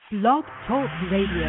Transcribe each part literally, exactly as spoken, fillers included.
Blog Talk Radio.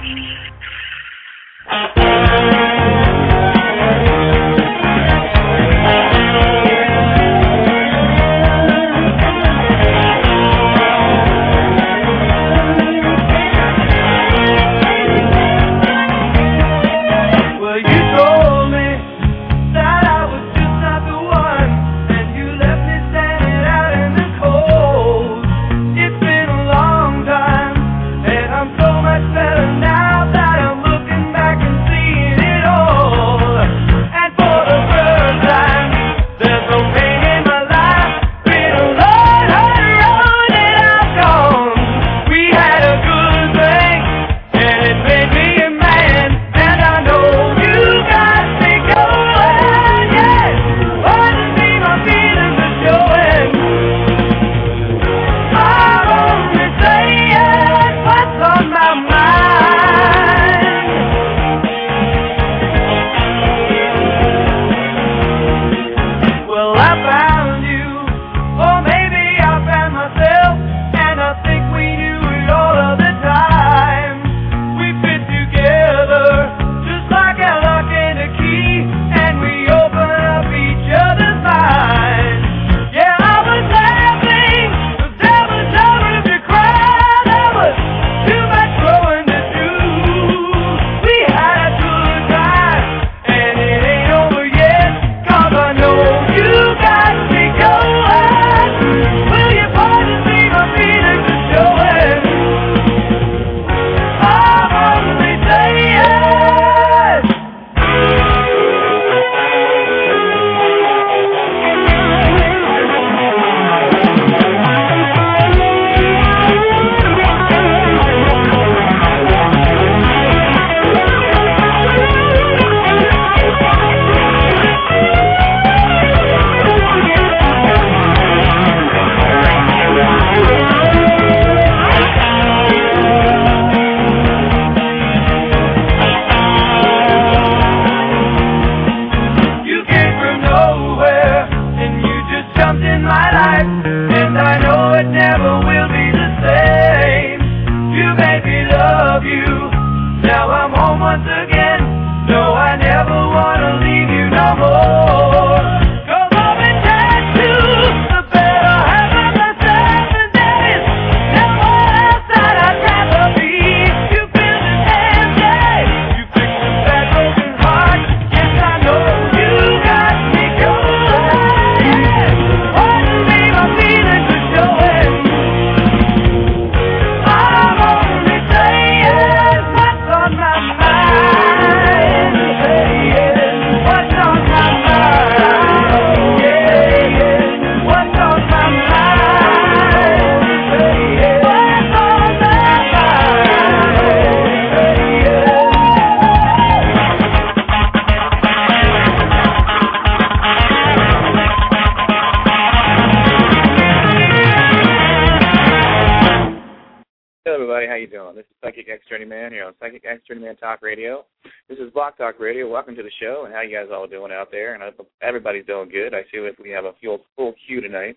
Talk Radio. This is Block Talk Radio. Welcome to the show, and how you guys all doing out there? And I hope everybody's doing good. I see that we have a full, full queue tonight,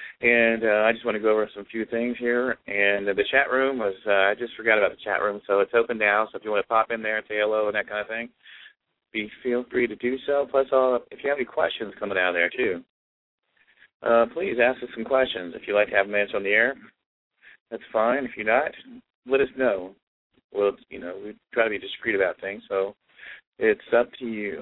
and uh, I just want to go over some few things here. And uh, the chat room was, uh, I just forgot about the chat room, so it's open now. So if you want to pop in there and say hello and that kind of thing, be feel free to do so. Plus, uh, if you have any questions coming out of there too, uh, please ask us some questions. If you'd like to have them answered on the air, that's fine. If you're not, let us know. Well, you know, we try to be discreet about things, so it's up to you.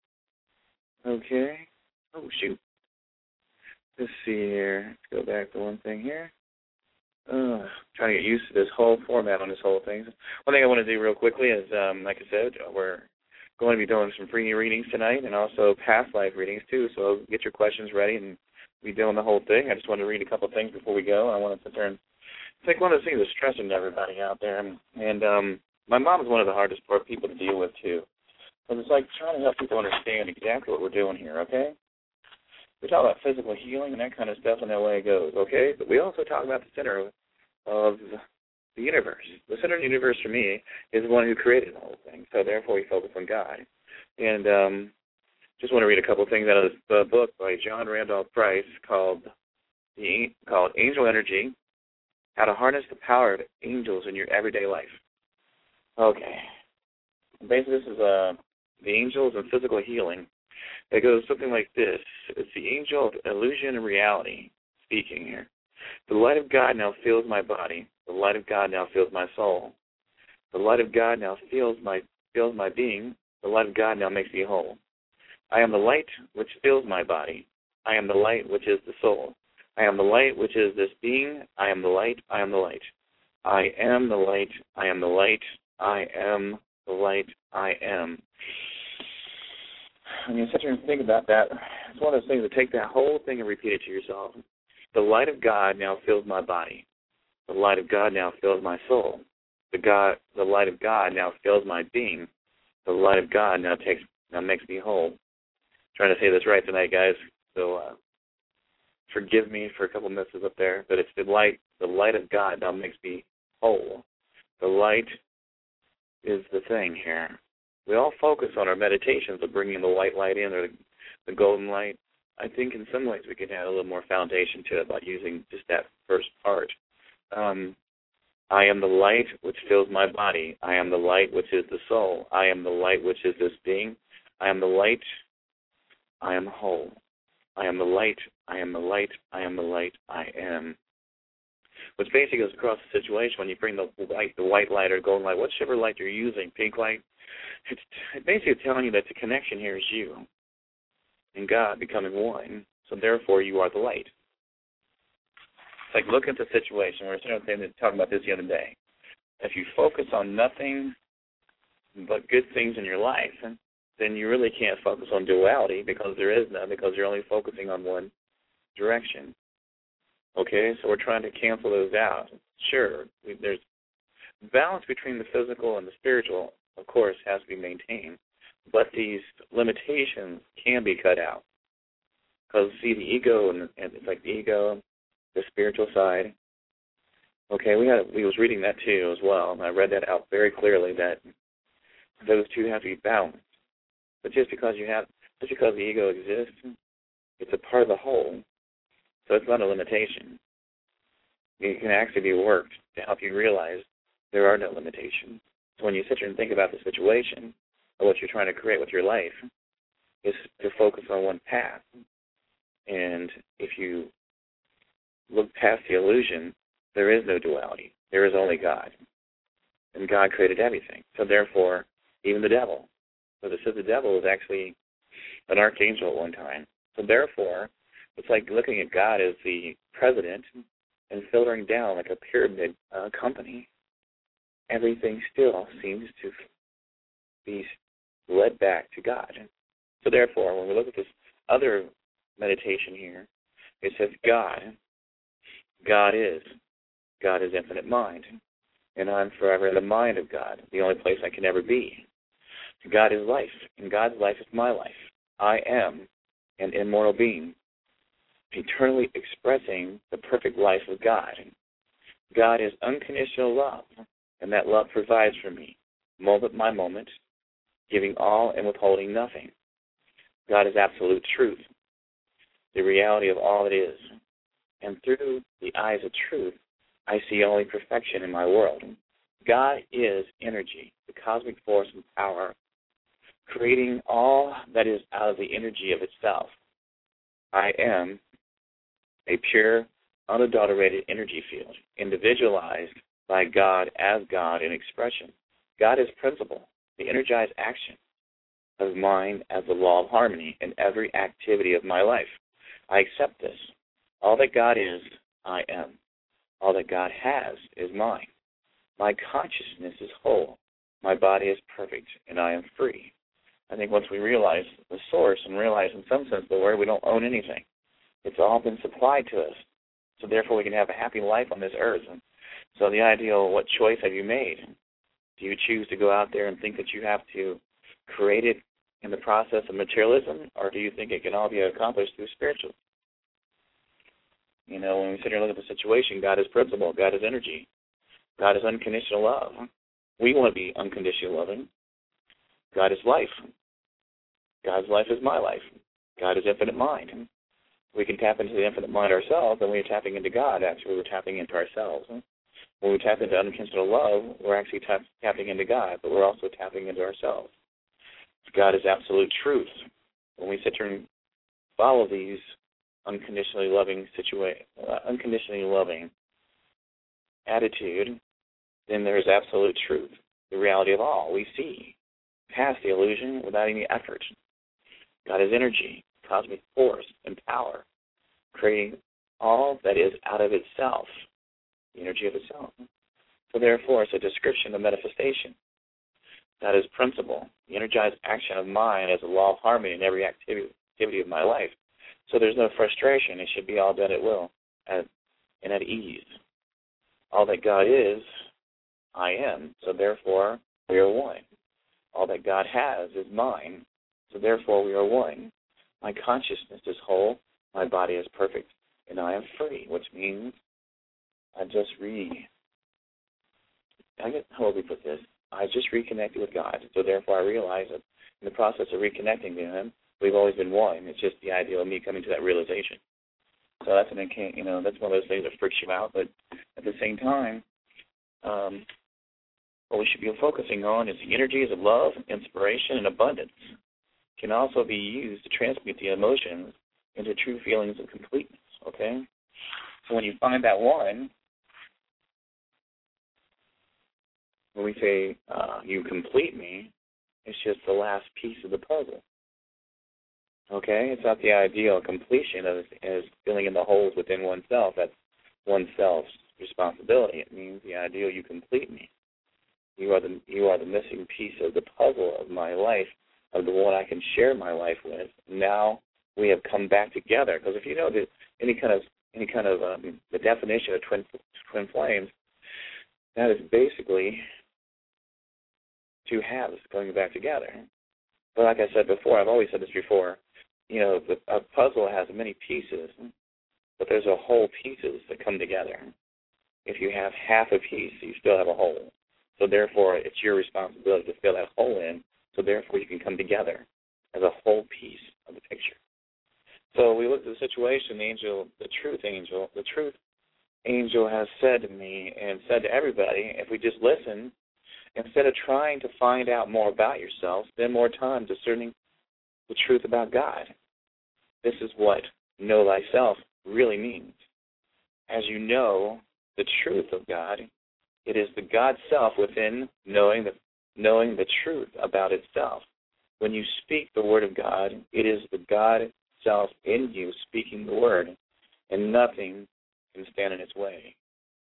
Okay. Oh, shoot. Let's see here. Let's go back to one thing here. Uh, trying to get used to this whole format on this whole thing. One thing I want to do real quickly is, um, like I said, we're going to be doing some free readings tonight and also past life readings, too, so get your questions ready and be doing the whole thing. I just want to read a couple of things before we go. I want to sit there and I think one of the things that's stressing to everybody out there, and, and um, my mom is one of the hardest people to deal with, too. Because it's like trying to help people understand exactly what we're doing here, okay? We talk about physical healing and that kind of stuff, and that way it goes, okay? But we also talk about the center of the universe. The center of the universe, for me, is the one who created the whole thing. So, therefore, we focus on God. And um, just want to read a couple of things out of this uh, book by John Randolph Price called, the, called Angel Energy, How to harness the power of angels in your everyday life. Okay. Basically, this is uh, the angels and physical healing. It goes something like this. It's the angel of illusion and reality speaking here. The light of God now fills my body. The light of God now fills my soul. The light of God now fills my fills my being. The light of God now makes me whole. I am the light which fills my body. I am the light which is the soul. I am the light which is this being. I am the light. I am the light. I am the light. I am the light. I am the light. I am. When you sit here and think about that, it's one of those things to take that whole thing and repeat it to yourself. The light of God now fills my body. The light of God now fills my soul. The God, the light of God now fills my being. The light of God now takes, now makes me whole. I'm trying to say this right tonight, guys. So uh, forgive me for a couple misses up there. But it's the light. The light of God now makes me whole. The light is the thing here. We all focus on our meditations of bringing the white light in or the, the golden light. I think in some ways we can add a little more foundation to it by using just that first part. Um, I am the light which fills my body. I am the light which is the soul. I am the light which is this being. I am the light. I am whole. I am the light. I am the light. I am the light. I am. Which basically goes across the situation when you bring the white, the white light or golden light, whichever light you're using, pink light, it's basically telling you that the connection here is you and God becoming one. So therefore, you are the light. It's like look at the situation. We were talking about this the other day. If you focus on nothing but good things in your life, then you really can't focus on duality because there is none, because you're only focusing on one direction. Okay, so we're trying to cancel those out. Sure, there's balance between the physical and the spiritual, of course, has to be maintained, but these limitations can be cut out. Because, see, the ego, and, and it's like the ego, the spiritual side. Okay, we had we was reading that too as well, and I read that out very clearly that those two have to be balanced. But just because you have, just because the ego exists, it's a part of the whole. So it's not a limitation. It can actually be worked to help you realize there are no limitations. So when you sit here and think about the situation or what you're trying to create with your life, is to focus on one path. And if you look past the illusion, there is no duality. There is only God. And God created everything. So therefore, even the devil. So this says the devil was actually an archangel at one time. So therefore, it's like looking at God as the president and filtering down like a pyramid uh, company. Everything still seems to be led back to God. So therefore, when we look at this other meditation here, it says God. God is. God is infinite mind. And I'm forever in the mind of God, the only place I can ever be. God is life, and God's life is my life. I am an immortal being, eternally expressing the perfect life of God. God is unconditional love, and that love provides for me, moment by moment, giving all and withholding nothing. God is absolute truth, the reality of all it is. And through the eyes of truth, I see only perfection in my world. God is energy, the cosmic force and power, creating all that is out of the energy of itself. I am a pure, unadulterated energy field, individualized by God as God in expression. God is principle, the energized action of mind as the law of harmony in every activity of my life. I accept this. All that God is, I am. All that God has is mine. My consciousness is whole. My body is perfect, and I am free. I think once we realize the source and realize in some sense the word, we don't own anything. It's all been supplied to us. So therefore we can have a happy life on this earth. And so the ideal, what choice have you made? Do you choose to go out there and think that you have to create it in the process of materialism, or do you think it can all be accomplished through spiritual? You know, when we sit here and look at the situation, God is principle, God is energy, God is unconditional love. We want to be unconditionally loving. God is life. God's life is my life. God is infinite mind. we can tap into the infinite mind ourselves, and when we're tapping into God, actually we're tapping into ourselves. When we tap into unconditional love, we're actually tap, tapping into God, but we're also tapping into ourselves. God is absolute truth. When we sit here and follow these unconditionally loving situa- uh, unconditionally loving attitude, then there is absolute truth, the reality of all. We see past the illusion without any effort. God is energy, cosmic force, and power, creating all that is out of itself, the energy of itself. So therefore, it's a description of manifestation. That is principle, the energized action of mind as a law of harmony in every activity, activity of my life. So there's no frustration. It should be all done at will at, and at ease. All that God is, I am. So therefore, we are one. All that God has is mine. So therefore, we are one. My consciousness is whole. My body is perfect. And I am free, which means I just re... I get, how would we put this? I just reconnected with God. So therefore, I realize that in the process of reconnecting to Him, we've always been one. It's just the idea of me coming to that realization. So that's an, you know, that's one of those things that freaks you out. But at the same time, um, what we should be focusing on is the energies of love, inspiration, and abundance can also be used to transmute the emotions into true feelings of completeness, okay? So when you find that one, when we say uh, you complete me, it's just the last piece of the puzzle, okay? It's not the ideal completion of as filling in the holes within oneself. That's oneself's responsibility. It means the ideal you complete me. You are the you are the missing piece of the puzzle of my life, of the one I can share my life with. Now we have come back together. Because if you know that any kind of any kind of um, the definition of twin twin flames, that is basically two halves coming back together. But like I said before, I've always said this before. You know, the, a puzzle has many pieces, but there's a whole pieces that come together. If you have half a piece, you still have a whole. So therefore, it's your responsibility to fill that hole in, so therefore you can come together as a whole piece of the picture. So we looked at the situation, the angel, the truth angel, the truth angel has said to me and said to everybody, if we just listen, instead of trying to find out more about yourself, spend more time discerning the truth about God. This is what know thyself really means. As you know the truth of God, it is the God self within knowing the, knowing the truth about itself. When you speak the word of God, it is the God self in you speaking the word, and nothing can stand in its way.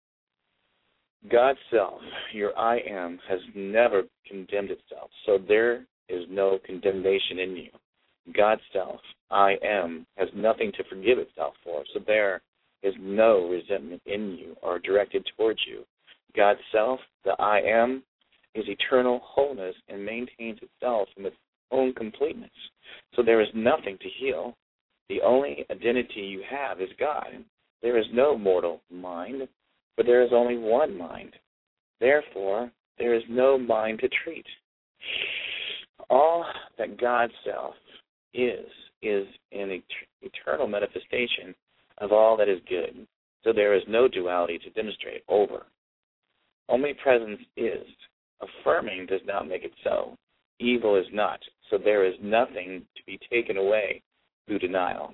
God's self, your I am, has never condemned itself, so there is no condemnation in you. God's self, I am, has nothing to forgive itself for, so there is no resentment in you or directed towards you. God's self, the I am, is eternal wholeness and maintains itself in its own completeness. So there is nothing to heal. The only identity you have is God. There is no mortal mind, but there is only one mind. Therefore, there is no mind to treat. All that God's self is, is an et- eternal manifestation of all that is good. So there is no duality to demonstrate over. Omnipresence is. Affirming does not make it so. Evil is not. So there is nothing to be taken away through denial.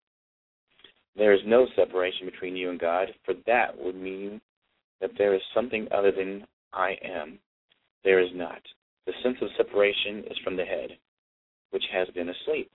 There is no separation between you and God, for that would mean that there is something other than I am. There is not. The sense of separation is from the head, which has been asleep,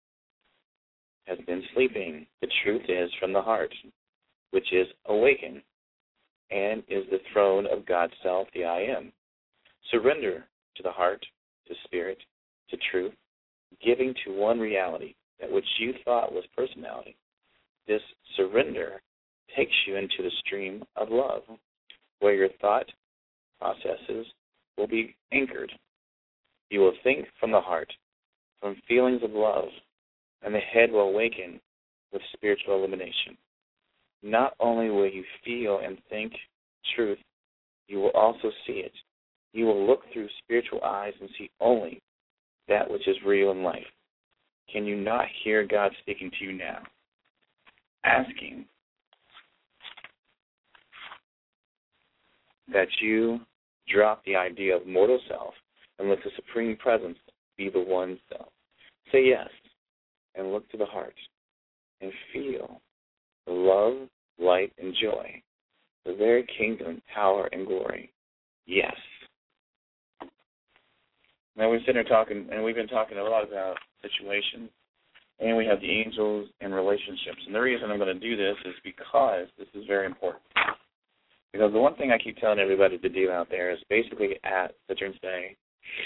has been sleeping. The truth is from the heart, which is awakened, and is the throne of God's self, the I am. Surrender to the heart, to spirit, to truth, giving to one reality, that which you thought was personality. This surrender takes you into the stream of love, where your thought processes will be anchored. You will think from the heart, from feelings of love, and the head will awaken with spiritual illumination. Not only will you feel and think truth, you will also see it. You will look through spiritual eyes and see only that which is real in life. Can you not hear God speaking to you now? asking that you drop the idea of mortal self and let the Supreme Presence be the one self. Say yes and look to the heart and feel the love, light, and joy, the very kingdom, power, and glory. Yes. Now we're sitting here talking, and we've been talking a lot about situations, and we have the angels and relationships. And the reason I'm going to do this is because this is very important. Because the one thing I keep telling everybody to do out there is basically at, sit there and say,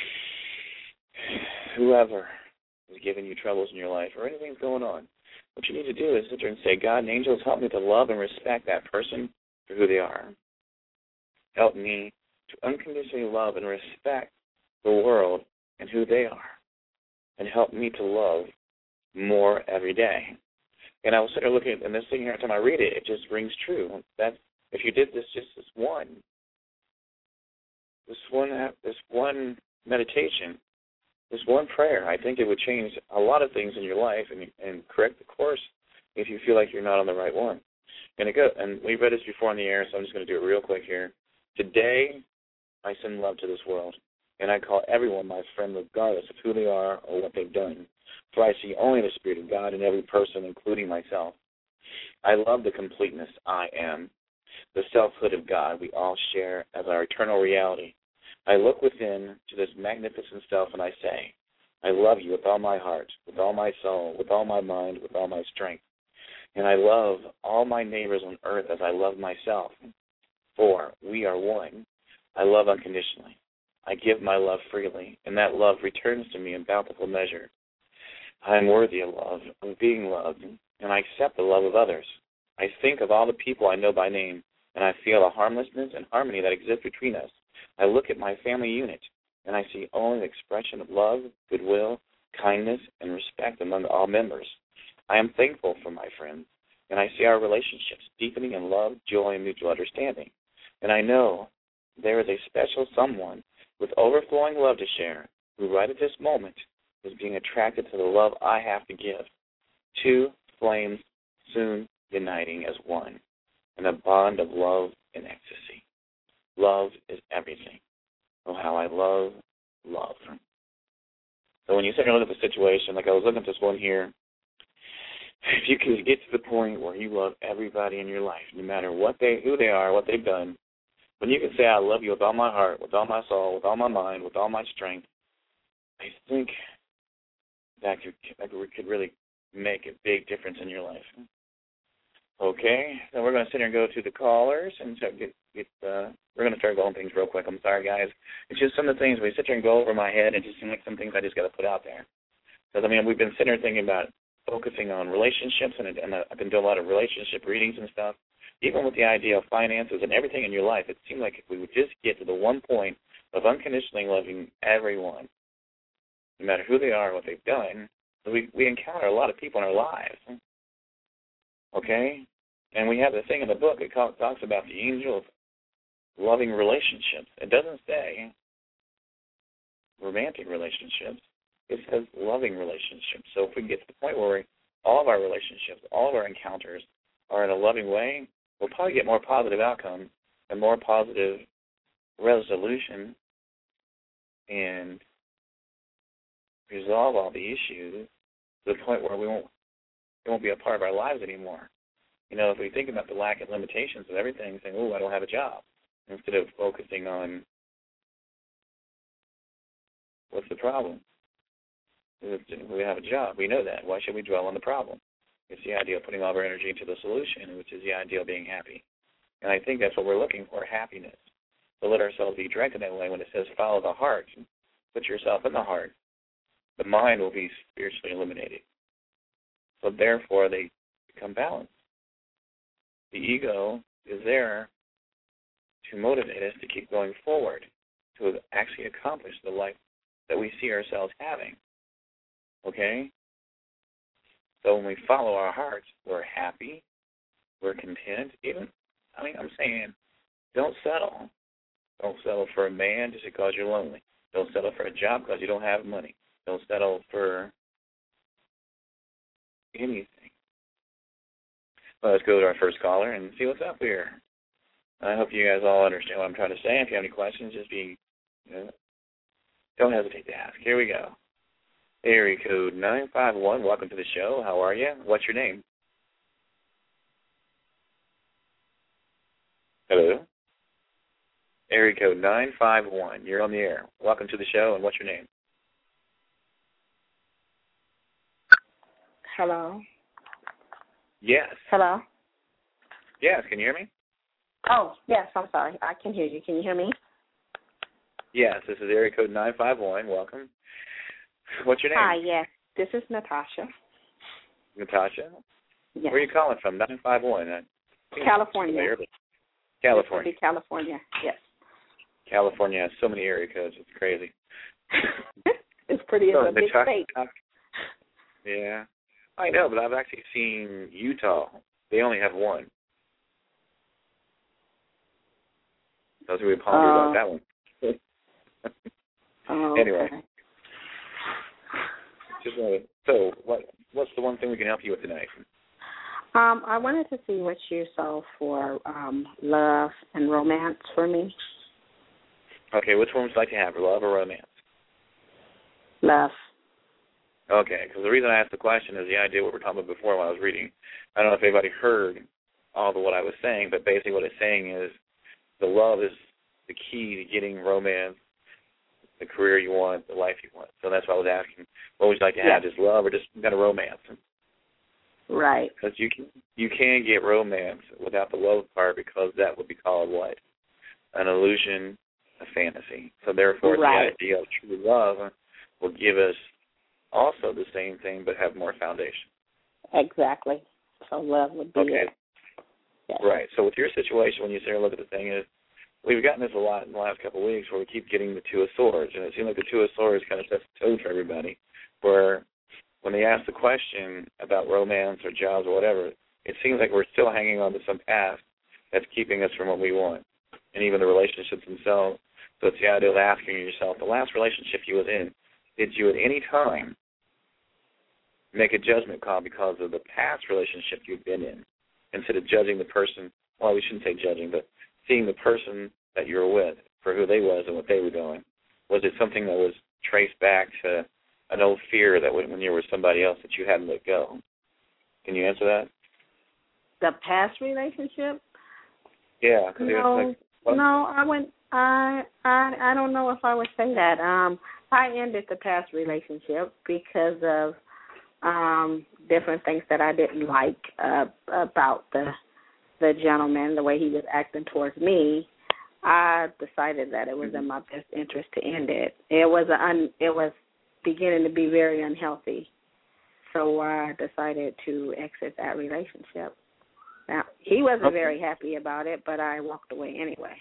whoever is giving you troubles in your life or anything's going on, what you need to do is sit there and say, God and angels, help me to love and respect that person for who they are. Help me to unconditionally love and respect the world and who they are. And help me to love more every day. And I was sitting there looking at and this thing here, every time I read it, it just rings true. That's, if you did this just this one, this one, this one meditation, this one prayer, I think it would change a lot of things in your life and, and correct the course if you feel like you're not on the right one. And it go, and we've read this before on the air, so I'm just going to do it real quick here. Today, I send love to this world, and I call everyone my friend regardless of who they are or what they've done. For I see only the Spirit of God in every person, including myself. I love the completeness I am, the selfhood of God we all share as our eternal reality. I look within to this magnificent self and I say, I love you with all my heart, with all my soul, with all my mind, with all my strength. And I love all my neighbors on earth as I love myself. For we are one. I love unconditionally. I give my love freely, and that love returns to me in bountiful measure. I am worthy of love, of being loved, and I accept the love of others. I think of all the people I know by name, and I feel a harmlessness and harmony that exists between us. I look at my family unit, and I see only the expression of love, goodwill, kindness, and respect among all members. I am thankful for my friends, and I see our relationships deepening in love, joy, and mutual understanding. And I know there is a special someone with overflowing love to share who right at this moment is being attracted to the love I have to give. Two flames soon uniting as one in a bond of love and ecstasy. Love is everything. Oh, how I love love. So when you sit and look at the situation, like I was looking at this one here, if you can get to the point where you love everybody in your life, no matter what they, who they are, what they've done, when you can say, I love you with all my heart, with all my soul, with all my mind, with all my strength, I think that could, that could really make a big difference in your life. Okay, so we're going to sit here and go to the callers, and so get, get uh, we're going to start going things real quick. I'm sorry, guys. It's just some of the things we sit here and go over my head, and it just seems like some things I just got to put out there. Because, I mean, we've been sitting here thinking about focusing on relationships, and, and I've been doing a lot of relationship readings and stuff. Even with the idea of finances and everything in your life, it seemed like if we would just get to the one point of unconditionally loving everyone, no matter who they are or what they've done, we, we encounter a lot of people in our lives. Okay? And we have the thing in the book, it talks about the angel of loving relationships. It doesn't say romantic relationships. It says loving relationships. So if we get to the point where we, all of our relationships, all of our encounters are in a loving way, we'll probably get more positive outcomes and more positive resolution and resolve all the issues to the point where we won't, it won't be a part of our lives anymore. You know, if we think about the lack and limitations of everything, saying, oh, I don't have a job, instead of focusing on what's the problem. We have a job. We know that. Why should we dwell on the problem? It's the idea of putting all of our energy into the solution, which is the idea of being happy. And I think that's what we're looking for, happiness. To let ourselves be directed that way when it says follow the heart, put yourself in the heart, the mind will be spiritually eliminated. So therefore, they become balanced. The ego is there to motivate us to keep going forward, to actually accomplish the life that we see ourselves having. Okay? So when we follow our hearts, we're happy, we're content. Even, I mean, I'm saying, don't settle. Don't settle for a man just because you're lonely. Don't settle for a job because you don't have money. Don't settle for anything. Well, let's go to our first caller and see what's up here. I hope you guys all understand what I'm trying to say. If you have any questions, just be, you know, don't hesitate to ask. Here we go. Area code nine five one, welcome to the show. How are you? What's your name? Hello? Area code nine five one, you're on the air. Welcome to the show, and what's your name? Hello? Yes. Hello? Yes, can you hear me? Oh, yes, I'm sorry. I can hear you. Can you hear me? Yes, this is area code nine five one. Welcome. What's your name? Hi, yes. This is Natasha. Natasha? Yes. Where are you calling from? nine five one. California. California. California, yes. California has so many area codes. It's crazy. It's pretty, it's so, a big Natasha, state. Yeah. I know, but I've actually seen Utah. They only have one. I was really pondering uh, about that one. Oh, anyway. okay. Just wanted, so what what's the one thing we can help you with tonight? Um, I wanted to see what you saw for um, love and romance for me. Okay, which one would you like to have, love or romance? Love. Okay, because the reason I asked the question is the idea what we were talking about before when I was reading. I don't know if anybody heard all of what I was saying, but basically what it's saying is the love is the key to getting romance, the career you want, the life you want. So that's why I was asking, what would you like to have, yeah. just love or just kind of romance? Right. Because you can, you can get romance without the love part because that would be called what? An illusion, a fantasy. So therefore right. the idea of true love will give us also the same thing but have more foundation. Exactly. So love would be okay. it. Yes. Right. So with your situation, when you say look at the thing is, we've gotten this a lot in the last couple of weeks where we keep getting the Two of Swords, and it seems like the Two of Swords kind of sets the tone for everybody, where when they ask the question about romance or jobs or whatever, it seems like we're still hanging on to some past that's keeping us from what we want, and even the relationships themselves. So it's the idea of asking yourself, the last relationship you was in, did you at any time make a judgment call because of the past relationship you've been in, instead of judging the person, well, we shouldn't say judging, but seeing the person that you were with for who they was and what they were doing? Was it something that was traced back to an old fear that when you were with somebody else that you hadn't let go? Can you answer that? The past relationship? Yeah. Cause no, like, well, no, I wouldn't. I I I don't know if I would say that. Um, I ended the past relationship because of um different things that I didn't like uh, about the the gentleman, the way he was acting towards me. I decided that it was in my best interest to end it. It was a un, it was beginning to be very unhealthy, so I decided to exit that relationship. Now, he wasn't okay. very happy about it, but I walked away anyway.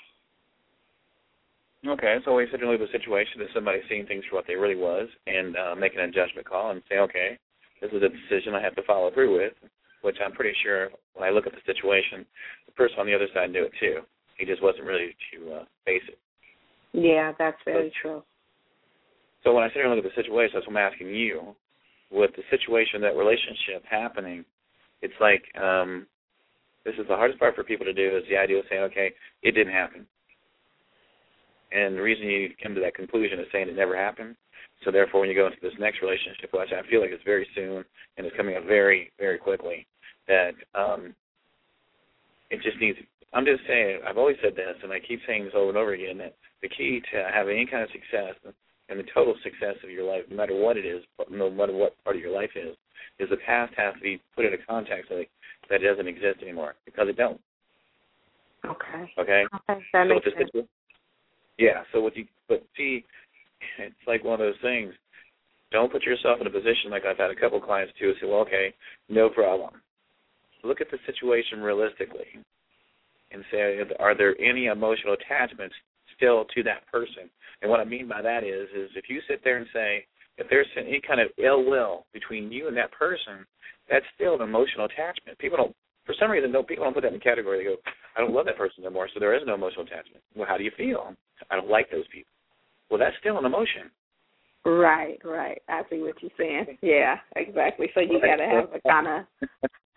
Okay, so we said to leave a situation that somebody seeing things for what they really was and uh, making a judgment call and say, okay, this is a decision I have to follow through with, which I'm pretty sure when I look at the situation, the person on the other side knew it too. He just wasn't ready to uh, face it. Yeah, that's very so, true. So when I sit here and look at the situation, that's what I'm asking you. With the situation, that relationship happening, it's like um, this is the hardest part for people to do is the idea of saying, okay, it didn't happen. And the reason you come to that conclusion is saying it never happened. So therefore, when you go into this next relationship, which I feel like it's very soon and it's coming up very, very quickly, that um, it just needs, I'm just saying, I've always said this, and I keep saying this over and over again, that the key to having any kind of success and the total success of your life, no matter what it is, no matter what part of your life is, is the past has to be put into context that it doesn't exist anymore, because it don't. Okay. Okay? Okay, that so makes sense. Situ- yeah, so what you, but see, it's like one of those things. Don't put yourself in a position like I've had a couple clients too, say, well, okay, no problem. Look at the situation realistically and say, are there any emotional attachments still to that person? And what I mean by that is, is if you sit there and say, if there's any kind of ill will between you and that person, that's still an emotional attachment. People don't, for some reason, don't, people don't put that in the category. They go, I don't love that person anymore, so there is no emotional attachment. Well, how do you feel? I don't like those people. Well, that's still an emotion. Right, right. I see what you're saying. Yeah, exactly. So you got to have a kind of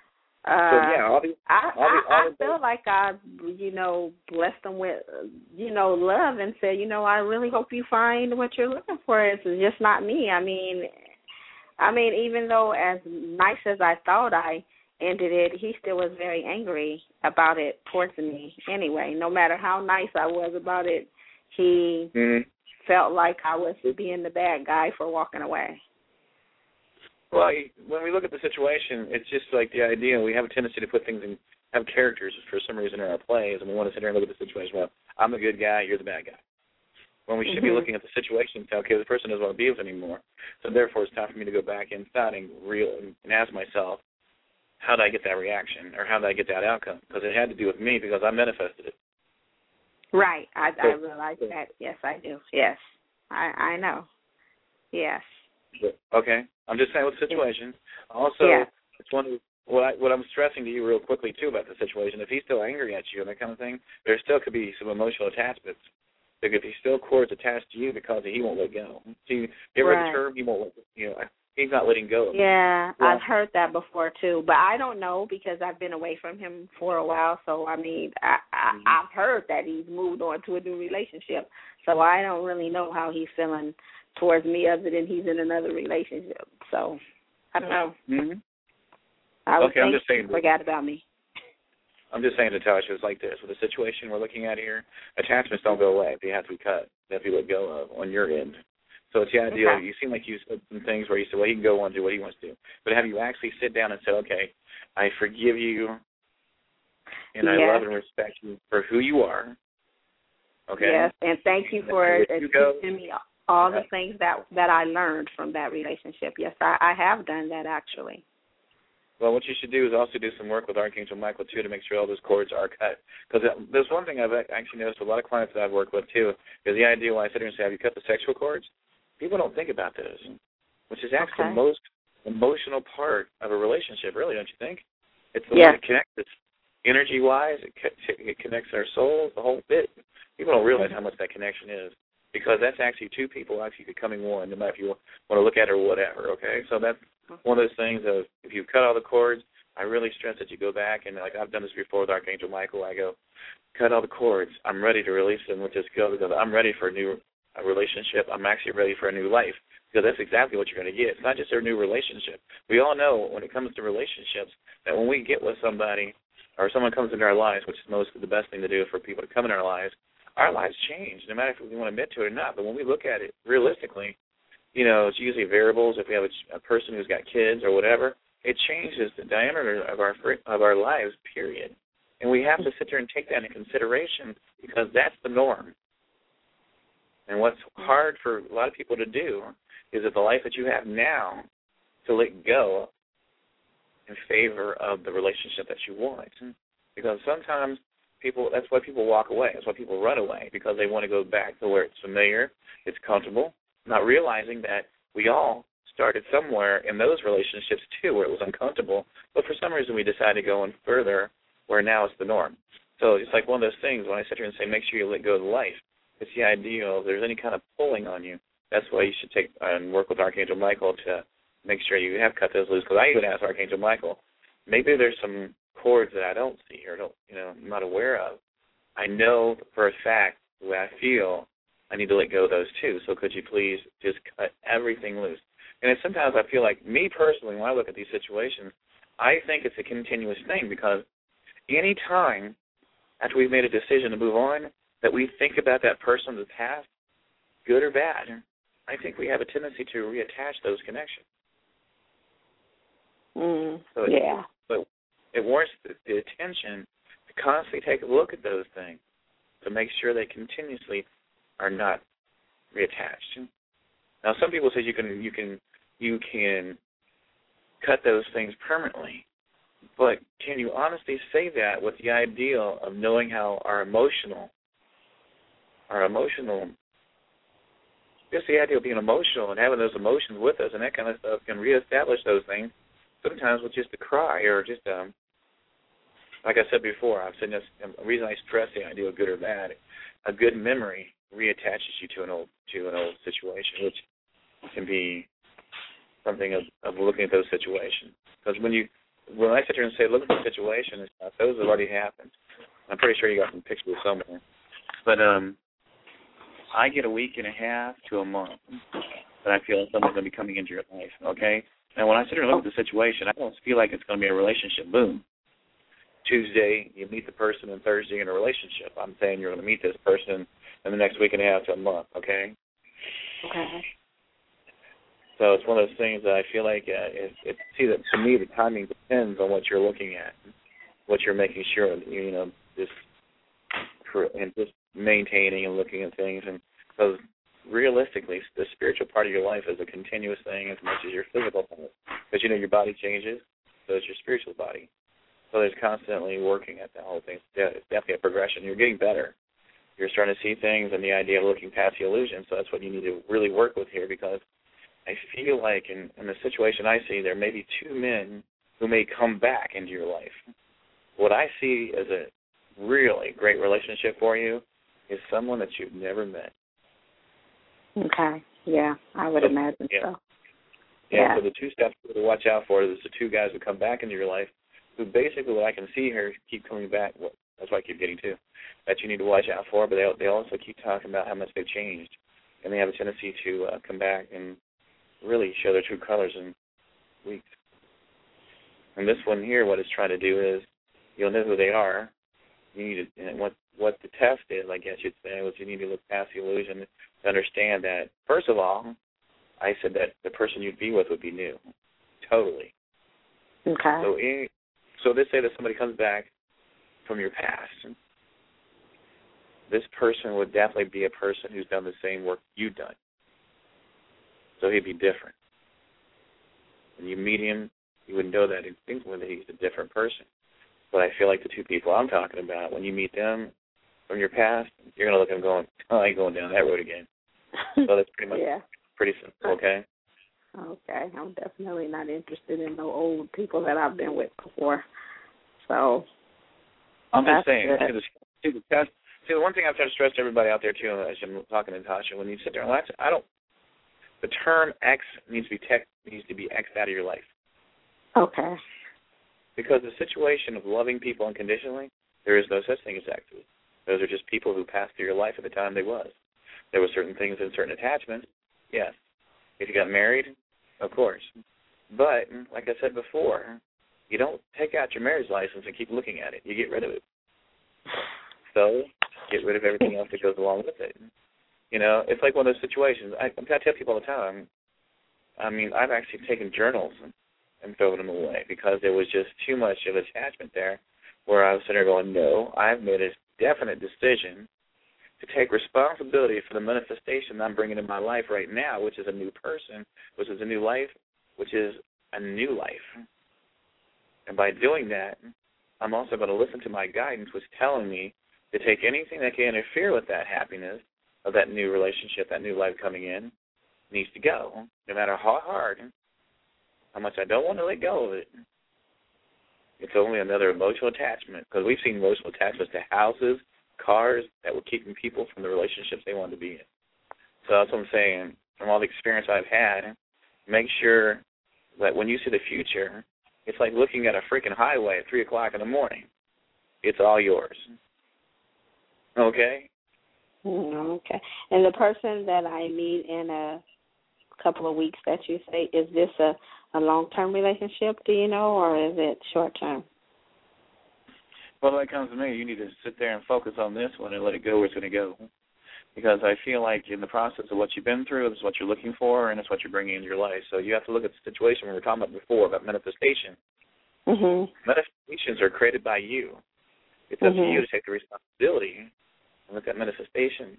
Uh, so yeah, all the I all the, I, all I the, feel like I, you know, blessed them with, you know, love and said, you know, I really hope you find what you're looking for. It's just not me. I mean, I mean, even though as nice as I thought I ended it, he still was very angry about it towards me. Anyway, no matter how nice I was about it, he mm-hmm. felt like I was being the bad guy for walking away. Well, when we look at the situation, it's just like the idea, we have a tendency to put things in, have characters for some reason in our plays, and we want to sit here and look at the situation, well, I'm the good guy, you're the bad guy. When we should mm-hmm. be looking at the situation and say, okay, the person doesn't want to be with us anymore, so therefore it's time for me to go back inside and, real, and ask myself, how did I get that reaction, or how did I get that outcome? Because it had to do with me, because I manifested it. Right. I, so, I realize so, that. Yes, I do. Yes. I, I know. Yes. Okay. I'm just saying with the situation. Also, yeah. it's one of what, I, what I'm stressing to you real quickly, too, about the situation. If he's still angry at you and that kind of thing, there still could be some emotional attachments. Like if he's still cords attached to you because he won't let go. See, you ever right. heard the term, he won't let, you know, he's not letting go of yeah, yeah, I've heard that before, too. But I don't know because I've been away from him for a while. So, I mean, I, I, mm-hmm. I've heard that he's moved on to a new relationship. So I don't really know how he's feeling towards me other than he's in another relationship. So, I don't know. Mm-hmm. I would okay, I'm think just saying, he forgot about me. I'm just saying, Natasha, it's like this. With the situation we're looking at here, attachments don't go away. They have to be cut. They have to be let go of on your end. So it's the idea, okay. you seem like you said some things where you said, well, he can go on and do what he wants to do. But have you actually sit down and said, okay, I forgive you, and yes. I love and respect you for who you are. Okay? Yes, and thank you for you teaching me all yeah. the things that, that I learned from that relationship. Yes, I, I have done that, actually. Well, what you should do is also do some work with Archangel Michael, too, to make sure all those cords are cut. Because there's one thing I've actually noticed with a lot of clients that I've worked with, too, is the idea when I sit here and say, have you cut the sexual cords? People don't think about those, which is actually okay. the most emotional part of a relationship, really, don't you think? It's the yes. one that connects us energy-wise. It, it connects our souls, the whole bit. People don't realize how much that connection is because that's actually two people actually becoming one, no matter if you want to look at it or whatever, okay? So that's one of those things of if you cut all the cords, I really stress that you go back, and like I've done this before with Archangel Michael, I go, cut all the cords. I'm ready to release them with this go because I'm ready for a new a relationship. I'm actually ready for a new life because that's exactly what you're going to get. It's not just a new relationship. We all know when it comes to relationships that when we get with somebody or someone comes into our lives, which is most of the best thing to do for people to come in our lives, our lives change, no matter if we want to admit to it or not. But when we look at it realistically, you know, it's usually variables. If we have a, a person who's got kids or whatever, it changes the diameter of our of our lives, period. And we have to sit there and take that into consideration because that's the norm. And what's hard for a lot of people to do is that the life that you have now to let go in favor of the relationship that you want. Because sometimes people, that's why people walk away. That's why people run away, because they want to go back to where it's familiar, it's comfortable, not realizing that we all started somewhere in those relationships too where it was uncomfortable, but for some reason we decided to go on further where now it's the norm. So it's like one of those things when I sit here and say make sure you let go of the life. It's the idea of if there's any kind of pulling on you, that's why you should take and work with Archangel Michael to make sure you have cut those loose. Because I even asked Archangel Michael, maybe there's some cords that I don't see or don't, you know, I'm not aware of. I know for a fact the way I feel I need to let go of those too. So could you please just cut everything loose? And it's sometimes I feel like me personally, when I look at these situations, I think it's a continuous thing because any time after we've made a decision to move on that we think about that person in the past, good or bad, I think we have a tendency to reattach those connections. Mm, so it, yeah. But it warrants the, the attention to constantly take a look at those things to make sure they continuously are not reattached. Now, some people say you can you can you can cut those things permanently, but can you honestly say that with the ideal of knowing how our emotional, our emotional, just the idea of being emotional and having those emotions with us and that kind of stuff can reestablish those things sometimes with just a cry or just, um, like I said before, I've said this, the reason I stress the idea of good or bad, a good memory reattaches you to an old to an old situation, which can be something of, of looking at those situations. Because when you when I sit here and say, look at the situation and stuff, those have already happened. I'm pretty sure you got some pictures somewhere. But um, I get a week and a half to a month that I feel like someone's going to be coming into your life, okay? And when I sit here and look at the situation, I don't feel like it's going to be a relationship boom. Tuesday, you meet the person, and Thursday, you're in a relationship. I'm saying you're going to meet this person in the next week and a half to a month, okay? Okay. So it's one of those things that I feel like uh, it, it, see that to me the timing depends on what you're looking at, what you're making sure that you, you know just for, and just maintaining and looking at things. And because realistically, the spiritual part of your life is a continuous thing as much as your physical part. Because you know your body changes, so it's your spiritual body. So there's constantly working at that whole thing. It's definitely a progression. You're getting better. You're starting to see things and the idea of looking past the illusion. So that's what you need to really work with here, because I feel like in, in the situation I see, there may be two men who may come back into your life. What I see as a really great relationship for you is someone that you've never met. Okay. Yeah, I would so, imagine yeah. so. Yeah, yeah, so the two steps to watch out for is the two guys who come back into your life who basically, what I can see here, keep coming back. Well, that's what I keep getting to, that you need to watch out for, but they, they also keep talking about how much they've changed, and they have a tendency to uh, come back and really show their true colors in weeks. And this one here, what it's trying to do is, you'll know who they are. You need to, and what what the test is, I guess you'd say, was you need to look past the illusion to understand that, first of all, I said that the person you'd be with would be new, totally. Okay. So, in, so let's say that somebody comes back from your past. This person would definitely be a person who's done the same work you've done. So he'd be different. When you meet him, you would know that instinctively that he's a different person. But I feel like the two people I'm talking about, when you meet them from your past, you're going to look at them going, oh, I ain't going down that road again. So that's pretty much yeah. pretty simple, okay? Okay. I'm definitely not interested in no old people that I've been with before. So I'm just saying, good. see the, see the test. See, the one thing I've tried to stress to everybody out there, too, as I'm talking to Natasha, when you sit there and watch, I don't, the term X needs to be tech, needs to be X'd out of your life. Okay. Because the situation of loving people unconditionally, there is no such thing as X. Those are just people who passed through your life at the time they was. There were certain things and certain attachments, yes. If you got married, of course. But, like I said before, you don't take out your marriage license and keep looking at it. You get rid of it. So, get rid of everything else that goes along with it. You know, it's like one of those situations. I, I tell people all the time, I mean, I've actually taken journals and, and thrown them away because there was just too much of attachment there where I was sitting there going, no, I've made a definite decision to take responsibility for the manifestation I'm bringing in my life right now, which is a new person, which is a new life, which is a new life. And by doing that, I'm also going to listen to my guidance, which is telling me to take anything that can interfere with that happiness of that new relationship, that new life coming in, needs to go, no matter how hard, how much I don't want to let go of it. It's only another emotional attachment, because we've seen emotional attachments to houses, cars, that were keeping people from the relationships they wanted to be in. So that's what I'm saying. From all the experience I've had, make sure that when you see the future, it's like looking at a freaking highway at three o'clock in the morning. It's all yours. Okay? Okay. And the person that I meet in a couple of weeks that you say, is this a, a long-term relationship, do you know, or is it short-term? Well, when it comes to me, you need to sit there and focus on this one and let it go where it's going to go. Because I feel like in the process of what you've been through, this is what you're looking for, and it's what you're bringing into your life. So you have to look at the situation we were talking about before, about manifestation. Mm-hmm. Manifestations are created by you. It's up mm-hmm. to you to take the responsibility and let that manifestation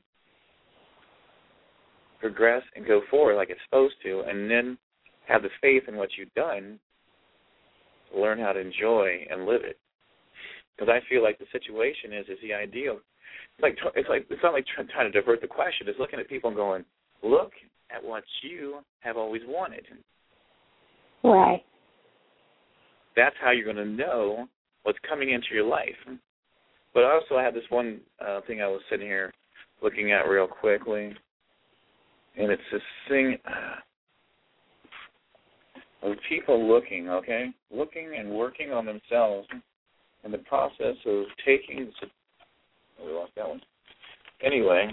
progress and go forward like it's supposed to, and then have the faith in what you've done to learn how to enjoy and live it. Because I feel like the situation is is the ideal. It's like it's like it's not like trying to divert the question. It's looking at people and going, look at what you have always wanted. Right. That's how you're going to know what's coming into your life. But also, I have this one uh, thing I was sitting here looking at real quickly, and it's this thing. Uh, of people looking, okay, looking and working on themselves in the process of taking. Oh, we lost that one. Anyway,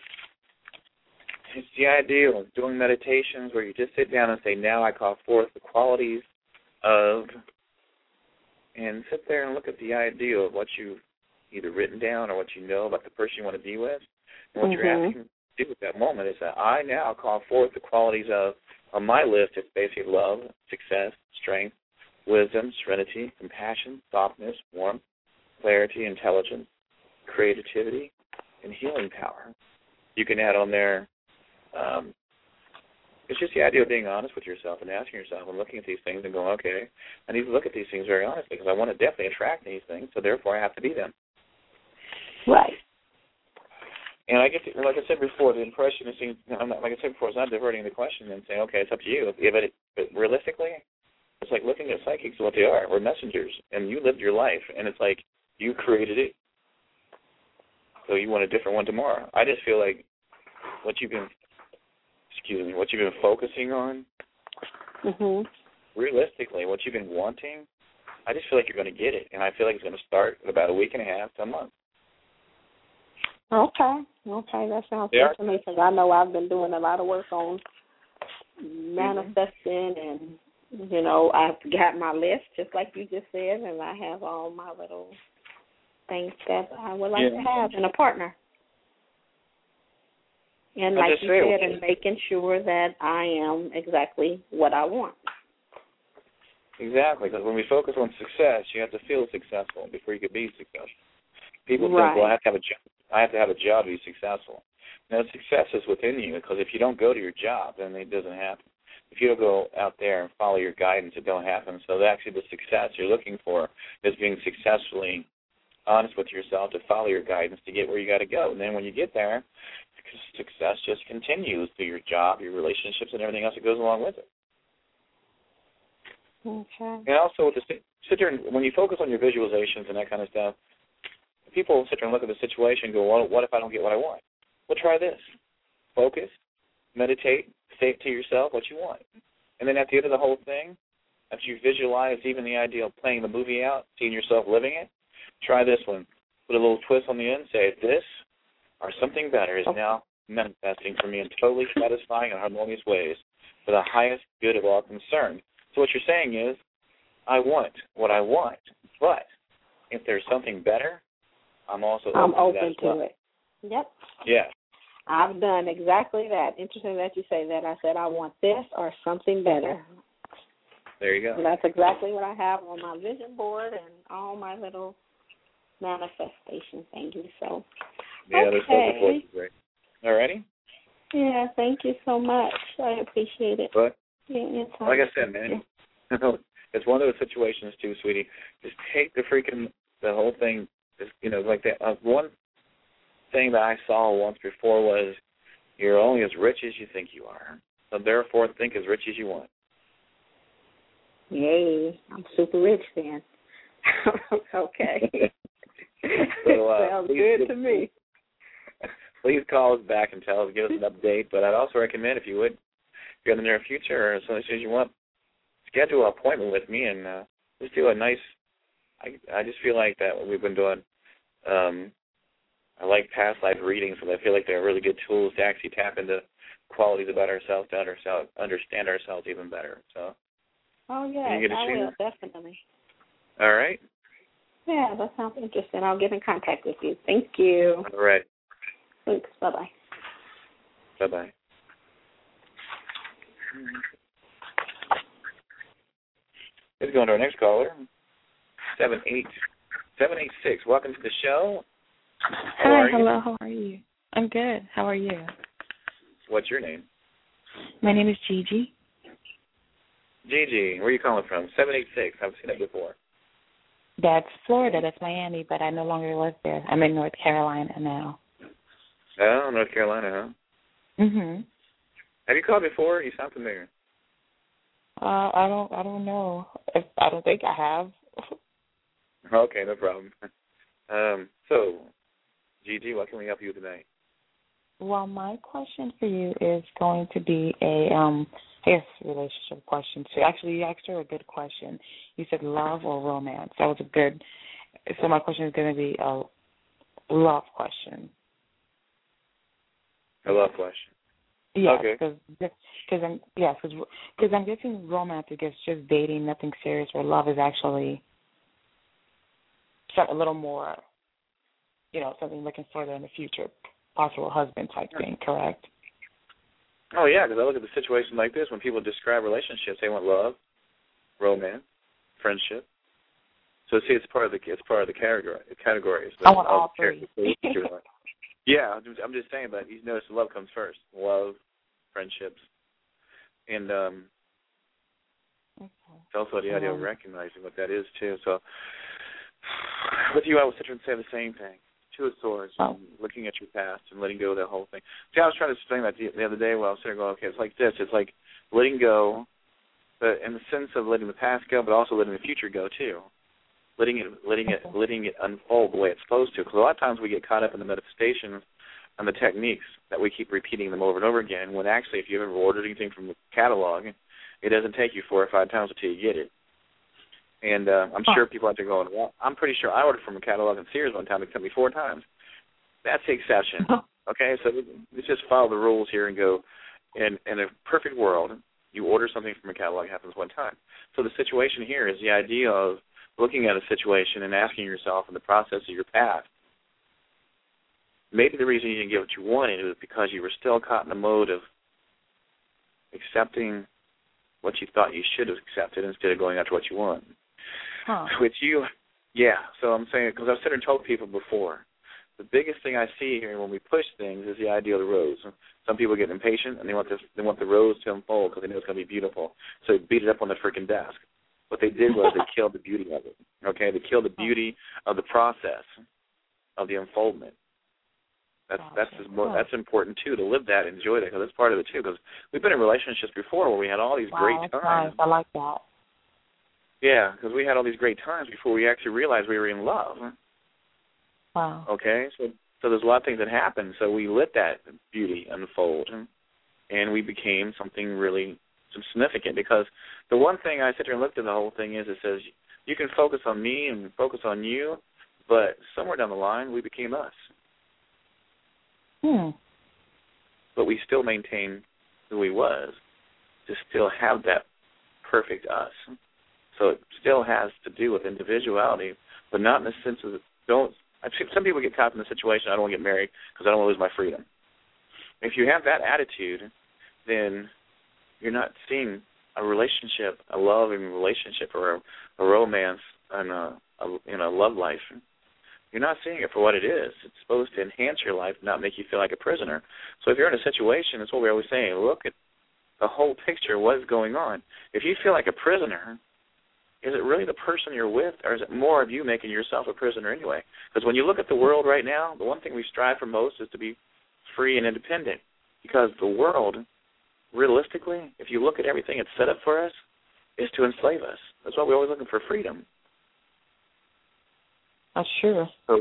it's the idea of doing meditations where you just sit down and say, now I call forth the qualities of, and sit there and look at the idea of what you've either written down or what you know about the person you want to be with. And what mm-hmm. you're asking to do at that moment is that I now call forth the qualities of, on my list, it's basically love, success, strength, wisdom, serenity, compassion, softness, warmth, clarity, intelligence, creativity, and healing power. You can add on there, um, it's just the idea of being honest with yourself and asking yourself and looking at these things and going, okay, I need to look at these things very honestly because I want to definitely attract these things, so therefore I have to be them. Right. And I get to, like I said before, the impression is, I'm not, like I said before, it's not diverting the question and saying, okay, it's up to you. But, it, but realistically, it's like looking at psychics and what they are. We're messengers, and you lived your life, and it's like you created it. So you want a different one tomorrow. I just feel like what you've been, excuse me, what you've been focusing on, mm-hmm. realistically, what you've been wanting, I just feel like you're going to get it, and I feel like it's going to start in about a week and a half to a month. Okay, okay, that sounds yeah. good to me because I know I've been doing a lot of work on manifesting mm-hmm. and, you know, I've got my list, just like you just said, and I have all my little things that I would like yeah. to have in a partner. And like you said, and making sure that I am exactly what I want. Exactly, because when we focus on success, you have to feel successful before you can be successful. People right. think, well, I have to have a job. I have to have a job to be successful. Now, success is within you because if you don't go to your job, then it doesn't happen. If you don't go out there and follow your guidance, it don't happen. So actually the success you're looking for is being successfully honest with yourself to follow your guidance to get where you got to go. And then when you get there, success just continues through your job, your relationships, and everything else that goes along with it. Okay. And also, with the, sit there and, when you focus on your visualizations and that kind of stuff, people sit there and look at the situation and go, well, what if I don't get what I want? Well, try this. Focus, meditate, say it to yourself what you want. And then at the end of the whole thing, after you visualize even the idea of playing the movie out, seeing yourself living it, try this one. Put a little twist on the end, say this or something better is now manifesting for me in totally satisfying and harmonious ways for the highest good of all concerned. So what you're saying is, I want what I want, but if there's something better, I'm also I'm open, open to, that to well. it. Yep. Yeah. I've done exactly that. Interesting that you say that. I said I want this or something better. There you go. And that's exactly what I have on my vision board and all my little manifestation thingies. So, yeah, okay. they're so great. Great. All righty. Yeah, thank you so much. I appreciate it. But yeah, like I said, man, yeah. It's one of those situations too, sweetie. Just take the freaking the whole thing. Just, you know, like that. Uh, one thing that I saw once before was you're only as rich as you think you are. So therefore, think as rich as you want. Yay! I'm super rich then. Okay. So, uh, sounds please, good to me. Please call us back and tell us, give us an update. But I'd also recommend, if you would, if you're in the near future or as soon as you want, schedule an appointment with me and uh, just do a nice. I I just feel like that what we've been doing. Um, I like past life readings, because I feel like they're really good tools to actually tap into qualities about ourselves to understand understand ourselves even better. So. Oh yeah, I will definitely. All right. Yeah, that sounds interesting. I'll get in contact with you. Thank you. All right. Thanks. Bye-bye. Bye-bye. Let's go on to our next caller, seven eight seven eight six. Welcome to the show. How Hi, hello. How are you? I'm good. How are you? What's your name? My name is Gigi. Gigi, where are you calling from? seven eight six. I've seen that before. That's Florida. That's Miami, but I no longer live there. I'm in North Carolina now. Oh, North Carolina, huh? Mhm. Have you called before? You sound familiar. Uh, I don't. I don't know. If, I don't think I have. Okay, no problem. Um, so, Gigi, what can we help you with tonight? Well, my question for you is going to be a um I guess relationship question too. Actually, you asked her a good question. You said love or romance. That was a good. So my question is going to be a love question. A love question. Yes, okay. because because I'm yes because I'm guessing romance is just dating, nothing serious. Where love is actually a little more, you know, something looking further in the future, possible husband type thing. Correct? Oh yeah, because I look at the situation like this: when people describe relationships, they want love, romance, friendship. So see, it's part of the it's part of the category categories. I want all three. Yeah, I'm just saying, but you notice love comes first. Love, friendships, and um, okay. It's also the idea um, of recognizing what that is too. So with you, I would sit here and say the same thing. Two of Swords, oh. looking at your past and letting go of that whole thing. See, I was trying to explain that the other day while I was sitting there going, okay, it's like this. It's like letting go, but in the sense of letting the past go, but also letting the future go too. Letting it, letting it, letting it unfold the way it's supposed to. Because a lot of times we get caught up in the manifestations and the techniques that we keep repeating them over and over again. When actually, if you've ever ordered anything from the catalog, it doesn't take you four or five times until you get it. And uh, I'm sure people out there going, well, I'm pretty sure I ordered from a catalog in Sears one time. It took me four times. That's the exception. Okay, so let's just follow the rules here and go. In, in a perfect world, you order something from a catalog, it happens one time. So the situation here is the idea of looking at a situation and asking yourself in the process of your past, maybe the reason you didn't get what you wanted was because you were still caught in the mode of accepting what you thought you should have accepted instead of going after what you want. Huh. With you, yeah, so I'm saying, because I've said and told people before, the biggest thing I see here when we push things is the idea of the rose. Some people get impatient and they want this, they want the rose to unfold because they know it's going to be beautiful, so they beat it up on the freaking desk. What they did was they killed the beauty of it, okay? They killed the beauty of the process of the unfoldment. That's that's that's important, too, to live that, enjoy that, because that's part of it, too, because we've been in relationships before where we had all these wow, great that's times. Nice. I like that. Yeah, because we had all these great times before we actually realized we were in love. Wow. Okay? So, so there's a lot of things that happened, so we let that beauty unfold, and we became something really significant, because the one thing I sit there and looked at the whole thing is it says you can focus on me and focus on you, but somewhere down the line we became us. Hmm. But we still maintain who we was to still have that perfect us. So it still has to do with individuality, but not in the sense of don't. I've seen some people get caught in the situation. I don't want to get married because I don't want to lose my freedom. If you have that attitude, then you're not seeing a relationship, a loving relationship, or a, a romance, and a, a you know love life. You're not seeing it for what it is. It's supposed to enhance your life, not make you feel like a prisoner. So if you're in a situation, that's what we're always saying. Look at the whole picture. What is going on? If you feel like a prisoner, is it really the person you're with, or is it more of you making yourself a prisoner anyway? Because when you look at the world right now, the one thing we strive for most is to be free and independent, because the world, realistically, if you look at everything it's set up for us, is to enslave us. That's why we're always looking for freedom. That's true. So,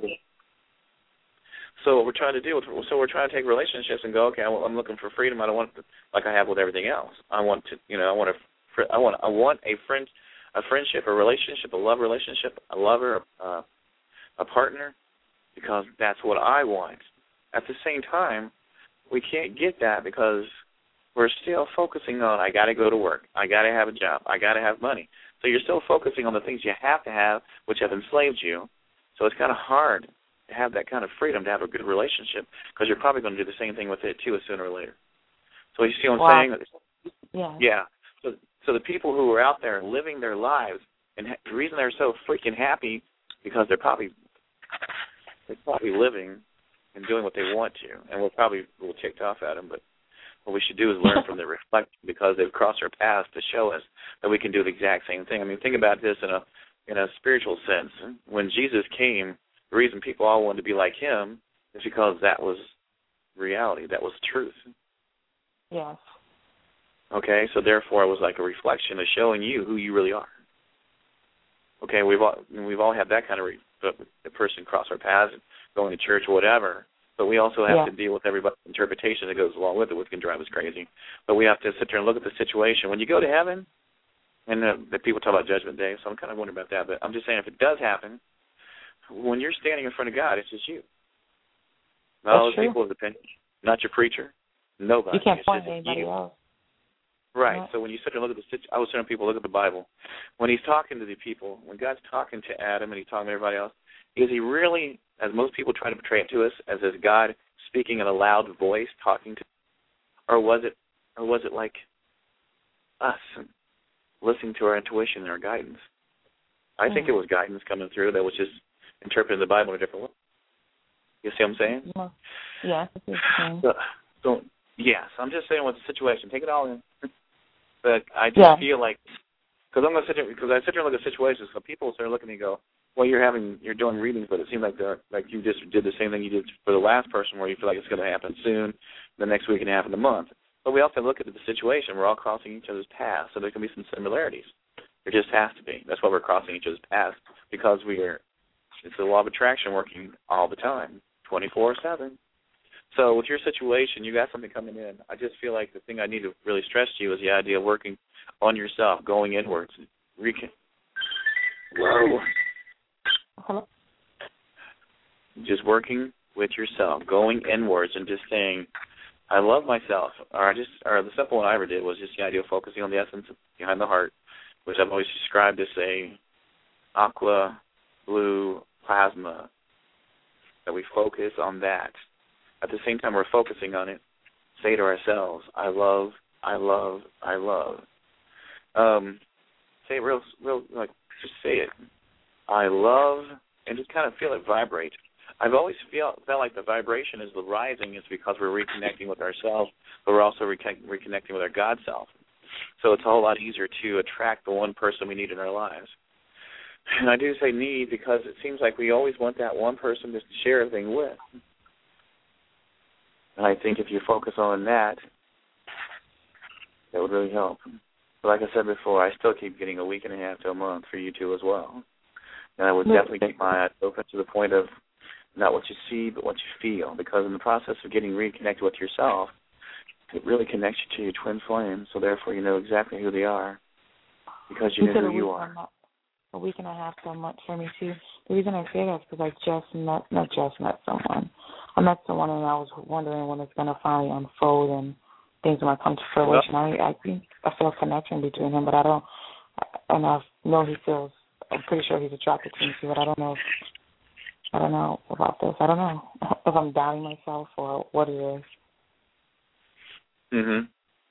so what we're trying to do, so we're trying to take relationships and go, okay, I'm looking for freedom. I don't want it like I have with everything else. I want to, you know, I want a, I want, I want a friend, a friendship, a relationship, a love relationship, a lover, uh, a partner, because that's what I want. At the same time, we can't get that because we're still focusing on, I got to go to work, I got to have a job, I got to have money. So you're still focusing on the things you have to have, which have enslaved you. So it's kind of hard to have that kind of freedom to have a good relationship, because you're probably going to do the same thing with it too, sooner or later. So you see what I'm wow. saying? Yeah. Yeah. So, so the people who are out there living their lives, and ha- the reason they're so freaking happy, because they're probably they're probably living and doing what they want to, and we're probably a little ticked off at them, but what we should do is learn from their reflection, because they've crossed our paths to show us that we can do the exact same thing. I mean, think about this in a in a spiritual sense. When Jesus came, the reason people all wanted to be like him is because that was reality, that was truth. Yes. Okay, so therefore it was like a reflection of showing you who you really are. Okay, we've all we've all had that kind of re- a person cross our paths, going to church or whatever, But we also have yeah. to deal with everybody's interpretation that goes along with it, which can drive us crazy. But we have to sit there and look at the situation. When you go to heaven, and uh, the people talk about Judgment Day, so I'm kind of wondering about that. But I'm just saying, if it does happen, when you're standing in front of God, it's just you. Not all those people's opinion, not your preacher, nobody. You can't it's point just anybody you. else. Right. Yeah. So when you sit there and look at the situation, I was telling people, look at the Bible. When he's talking to the people, when God's talking to Adam and he's talking to everybody else, is he really, as most people try to portray it to us, as is God speaking in a loud voice, talking to, or was it, or was it like us listening to our intuition and our guidance? I mm-hmm. think it was guidance coming through that was just interpreting the Bible in a different way. You see what I'm saying? Yeah. Yeah. So, so yes, I'm just saying what's the situation. Take it all in. But I just yeah. feel like, because I'm gonna sit there, because I sit there and look at situations. So people start looking at me and go, well, you're having, you're doing readings, but it seems like they're like you just did the same thing you did for the last person, where you feel like it's going to happen soon, the next week and a half, in the month. But we also look at the situation. We're all crossing each other's paths, so there can be some similarities. There just has to be. That's why we're crossing each other's paths, because we are. It's the law of attraction working all the time, twenty-four seven. So with your situation, you got something coming in. I just feel like the thing I need to really stress to you is the idea of working on yourself, going inwards. Recon- Whoa. Hello? Just working with yourself, going inwards and just saying, I love myself. Or I just, or the simple one I ever did was just the idea of focusing on the essence behind the heart, which I've always described as a aqua blue plasma, that we focus on that. At the same time we're focusing on it, say to ourselves, I love, I love, I love. Um, say it real, real, like, just say it. I love, and just kind of feel it vibrate. I've always feel, felt like the vibration is the rising is because we're reconnecting with ourselves, but we're also reconnect, reconnecting with our God self. So it's a whole lot easier to attract the one person we need in our lives. And I do say need because it seems like we always want that one person to share everything with. And I think if you focus on that, that would really help. But like I said before, I still keep getting a week and a half to a month for you two as well. And I would definitely keep my eyes open to the point of not what you see, but what you feel. Because in the process of getting reconnected with yourself, it really connects you to your twin flame. So therefore you know exactly who they are because you, you know who you are. A week and a half to a month for me, too. The reason I say that is because I just met, not just met someone. I met someone and I was wondering when it's going to finally unfold and things might come to fruition. Well, I, I think I feel a connection between him, but I don't, and I know he feels, I'm pretty sure he's attracted to me, too, but I don't know, I don't know about this. I don't know if I'm doubting myself or what it is. Mm-hmm.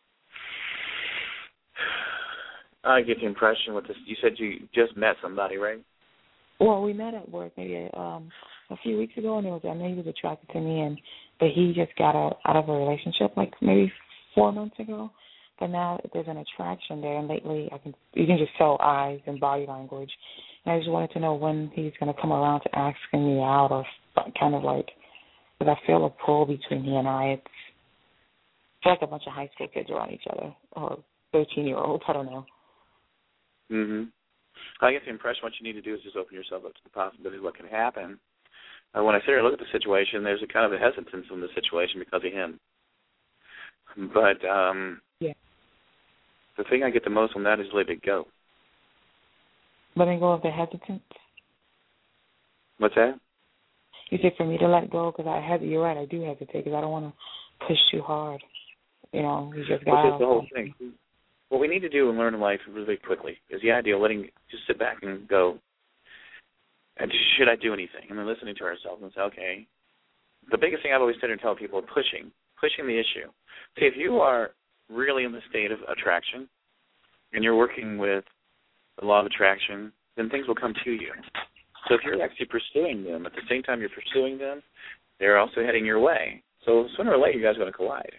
I get the impression with this. You said you just met somebody, right? Well, we met at work maybe um, a few weeks ago, and it was I know he was attracted to me, and but he just got a, out of a relationship like maybe four months ago. But now there's an attraction there, and lately I can you can just tell eyes and body language. And I just wanted to know when he's going to come around to asking me out, or kind of like because I feel a pull between he and I. It's, it's like a bunch of high school kids around each other, or thirteen year olds. I don't know. Mm-hmm. I get the impression what you need to do is just open yourself up to the possibility of what can happen. Uh, when I sit here and look at the situation, there's a kind of a hesitance in the situation because of him. But um, yeah. the thing I get the most on that is let it go. Letting go of the hesitance? What's that? You said for me to let go because I had. You're right, I do hesitate because I don't want to push too hard. You know, you just got Which is the whole thing. What we need to do and learn in life really quickly is the idea of letting, just sit back and go, and should I do anything? And then listening to ourselves and say, okay. The biggest thing I've always said and tell people is pushing, pushing the issue. See, if you are really in the state of attraction and you're working with the law of attraction, then things will come to you. So if you're actually pursuing them, at the same time you're pursuing them, they're also heading your way. So sooner or later, you guys are going to collide.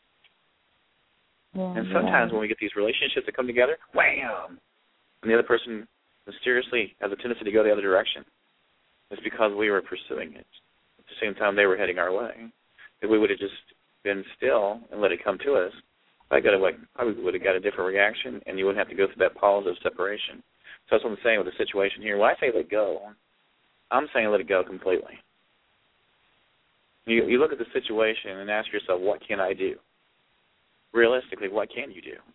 Yeah, and sometimes yeah. when we get these relationships that come together, wham, and the other person mysteriously has a tendency to go the other direction, it's because we were pursuing it. At the same time, they were heading our way. If we would have just been still and let it come to us, I got like I would have got a different reaction, and you wouldn't have to go through that pause of separation. So that's what I'm saying with the situation here. When I say let go, I'm saying let it go completely. You, you look at the situation and ask yourself, what can I do? Realistically, what can you do?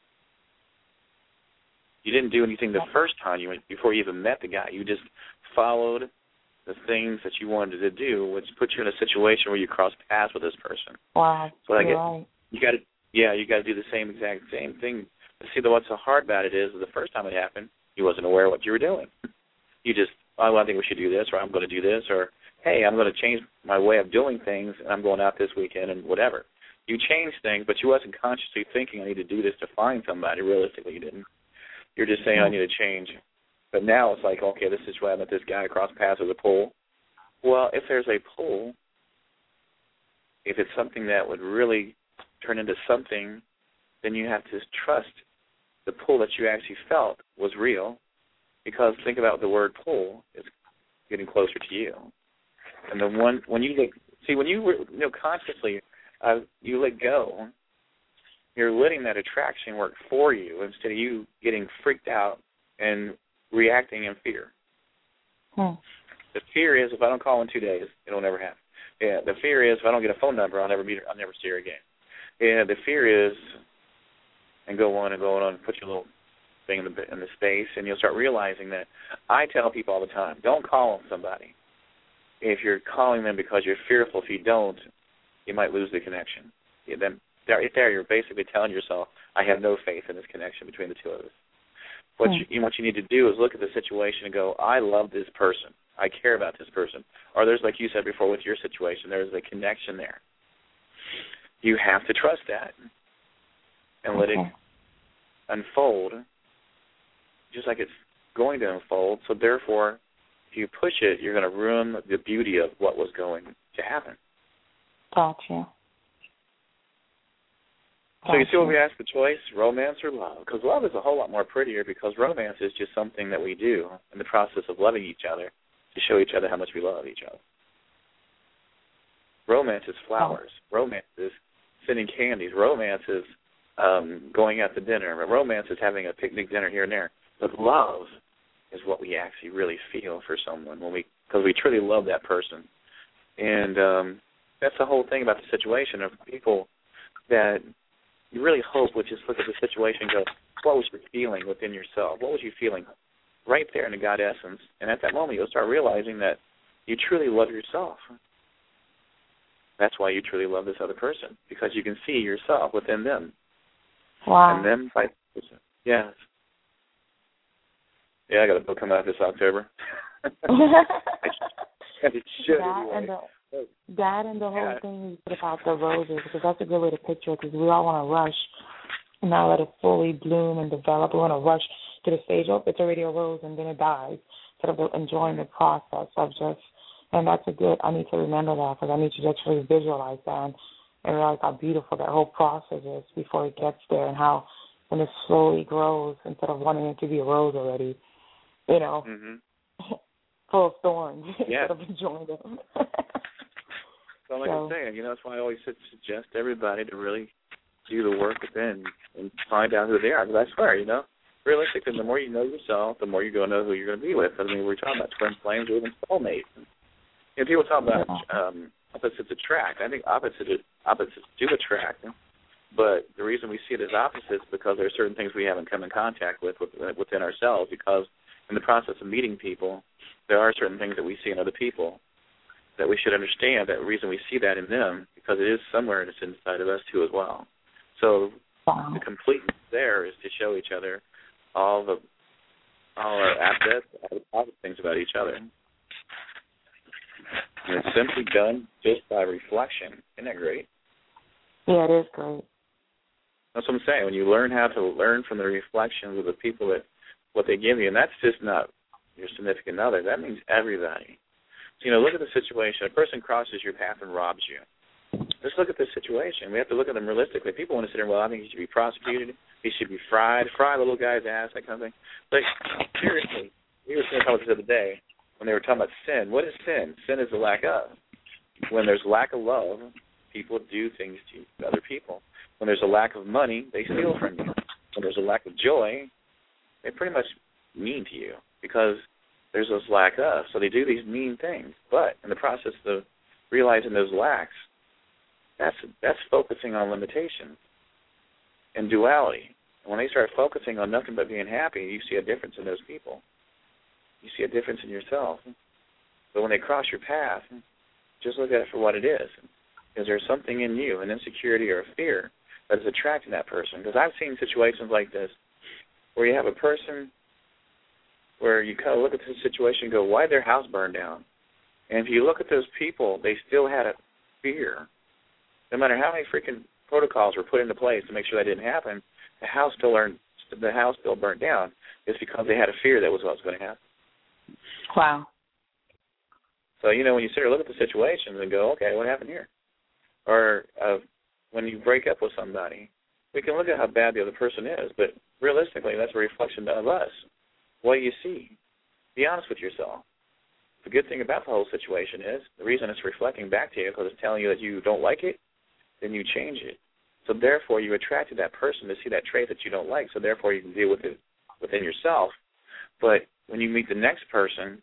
You didn't do anything the first time you went, before you even met the guy. You just followed the things that you wanted to do, which put you in a situation where you cross paths with this person. Wow, so I you're get, right. You got to, yeah, you got to do the same exact same thing. But see, what's so hard about it is the first time it happened, you wasn't aware of what you were doing. You just, oh, I think we should do this, or I'm going to do this, or hey, I'm going to change my way of doing things, and I'm going out this weekend, and whatever. You changed things, but you wasn't consciously thinking, I need to do this to find somebody. Realistically, you didn't. You're just saying, I need to change. But now it's like, okay, this is why I met this guy across paths with a pull. Well, if there's a pull, if it's something that would really turn into something, then you have to trust the pull that you actually felt was real, because think about the word pull, it's getting closer to you. And the one, when you let, see, when you, you know, consciously, uh, you let go, you're letting that attraction work for you instead of you getting freaked out and reacting in fear. Hmm. The fear is, if I don't call in two days, it'll never happen. Yeah, the fear is, if I don't get a phone number, I'll never meet her, I'll never see her again. Yeah, the fear is, and go on and go on and put your little thing in the in the space, and you'll start realizing that. I tell people all the time, don't call on somebody if you're calling them because you're fearful. If you don't, you might lose the connection. Yeah, then right there, you're basically telling yourself, I have no faith in this connection between the two of us. What hmm. you, what you need to do is look at the situation and go, I love this person. I care about this person. Or there's, like you said before with your situation, there's a connection there. You have to trust that and let okay. it unfold just like it's going to unfold. So therefore, if you push it, you're going to ruin the beauty of what was going to happen. Gotcha. So you see what we ask the choice, romance or love? Because love is a whole lot more prettier, because romance is just something that we do in the process of loving each other to show each other how much we love each other. Romance is flowers. Oh. Romance is sending candies. Romance is um, going out to dinner. Romance is having a picnic dinner here and there. But love is what we actually really feel for someone, when we, because we truly love that person. And um, that's the whole thing about the situation of people that you really hope would just look at the situation and go, what was your feeling within yourself? What was you feeling right there in the God essence? And at that moment, you'll start realizing that you truly love yourself. That's why you truly love this other person, because you can see yourself within them. Wow. And then, by, yeah. Yeah, I got a book coming out this October. it should, that, anyway. and the, that and the whole yeah. thing you said about the roses, because that's a good way to picture it, because we all want to rush and not let it fully bloom and develop. We want to rush to the stage, oh, it's already a rose, and then it dies, instead of enjoying the process of just, and that's a good, I need to remember that, because I need to actually visualize that and, and realize how beautiful that whole process is before it gets there, and how when it slowly grows, instead of wanting it to be a rose already, you know, mm-hmm. full of thorns, yeah. instead of enjoying them. So like so, I'm saying, you know, that's why I always suggest everybody to really do the work within and find out who they are. Because I swear, you know, realistically, the more you know yourself, the more you're going to know who you're going to be with. I mean, we're talking about twin flames or even soulmates. You know, people talk about um, opposites attract. I think opposites opposites do attract, but the reason we see it as opposites is because there are certain things we haven't come in contact with within ourselves, because in the process of meeting people, there are certain things that we see in other people that we should understand, that the reason we see that in them, because it is somewhere and it's inside of us too as well. So wow. the completeness there is to show each other all the all our assets, all the positive things about each other. And it's simply done just by reflection. Isn't that great? Yeah, it is great. That's what I'm saying. When you learn how to learn from the reflections of the people that what they give you, and that's just not your significant other. That means everybody. So, you know, look at the situation. A person crosses your path and robs you. Let's look at the situation. We have to look at them realistically. People want to sit there, well, I think he should be prosecuted. He should be fried. Fry the little guy's ass, that kind of thing. Like, seriously, we were talking about this the other day when they were talking about sin. What is sin? Sin is the lack of. When there's lack of love, people do things to other people. When there's a lack of money, they steal from you. When there's a lack of joy, they pretty much mean to you because there's this lack of. So they do these mean things. But in the process of realizing those lacks, that's that's focusing on limitation and duality. And when they start focusing on nothing but being happy, you see a difference in those people. You see a difference in yourself. But when they cross your path, just look at it for what it is. Is there something in you, an insecurity or a fear, that is attracting that person? Because I've seen situations like this where you have a person where you kind of look at the situation and go, why did their house burn down? And if you look at those people, they still had a fear. No matter how many freaking protocols were put into place to make sure that didn't happen, the house still learned, the house still burnt down. It's because they had a fear that was what was going to happen. Wow. So, you know, when you sit there and look at the situations and go, okay, what happened here? Or uh, when you break up with somebody, we can look at how bad the other person is, but realistically, that's a reflection of us. What do you see? Be honest with yourself. The good thing about the whole situation is the reason it's reflecting back to you because it's telling you that you don't like it, then you change it. So therefore, you attracted that person to see that trait that you don't like, so therefore you can deal with it within yourself. But when you meet the next person,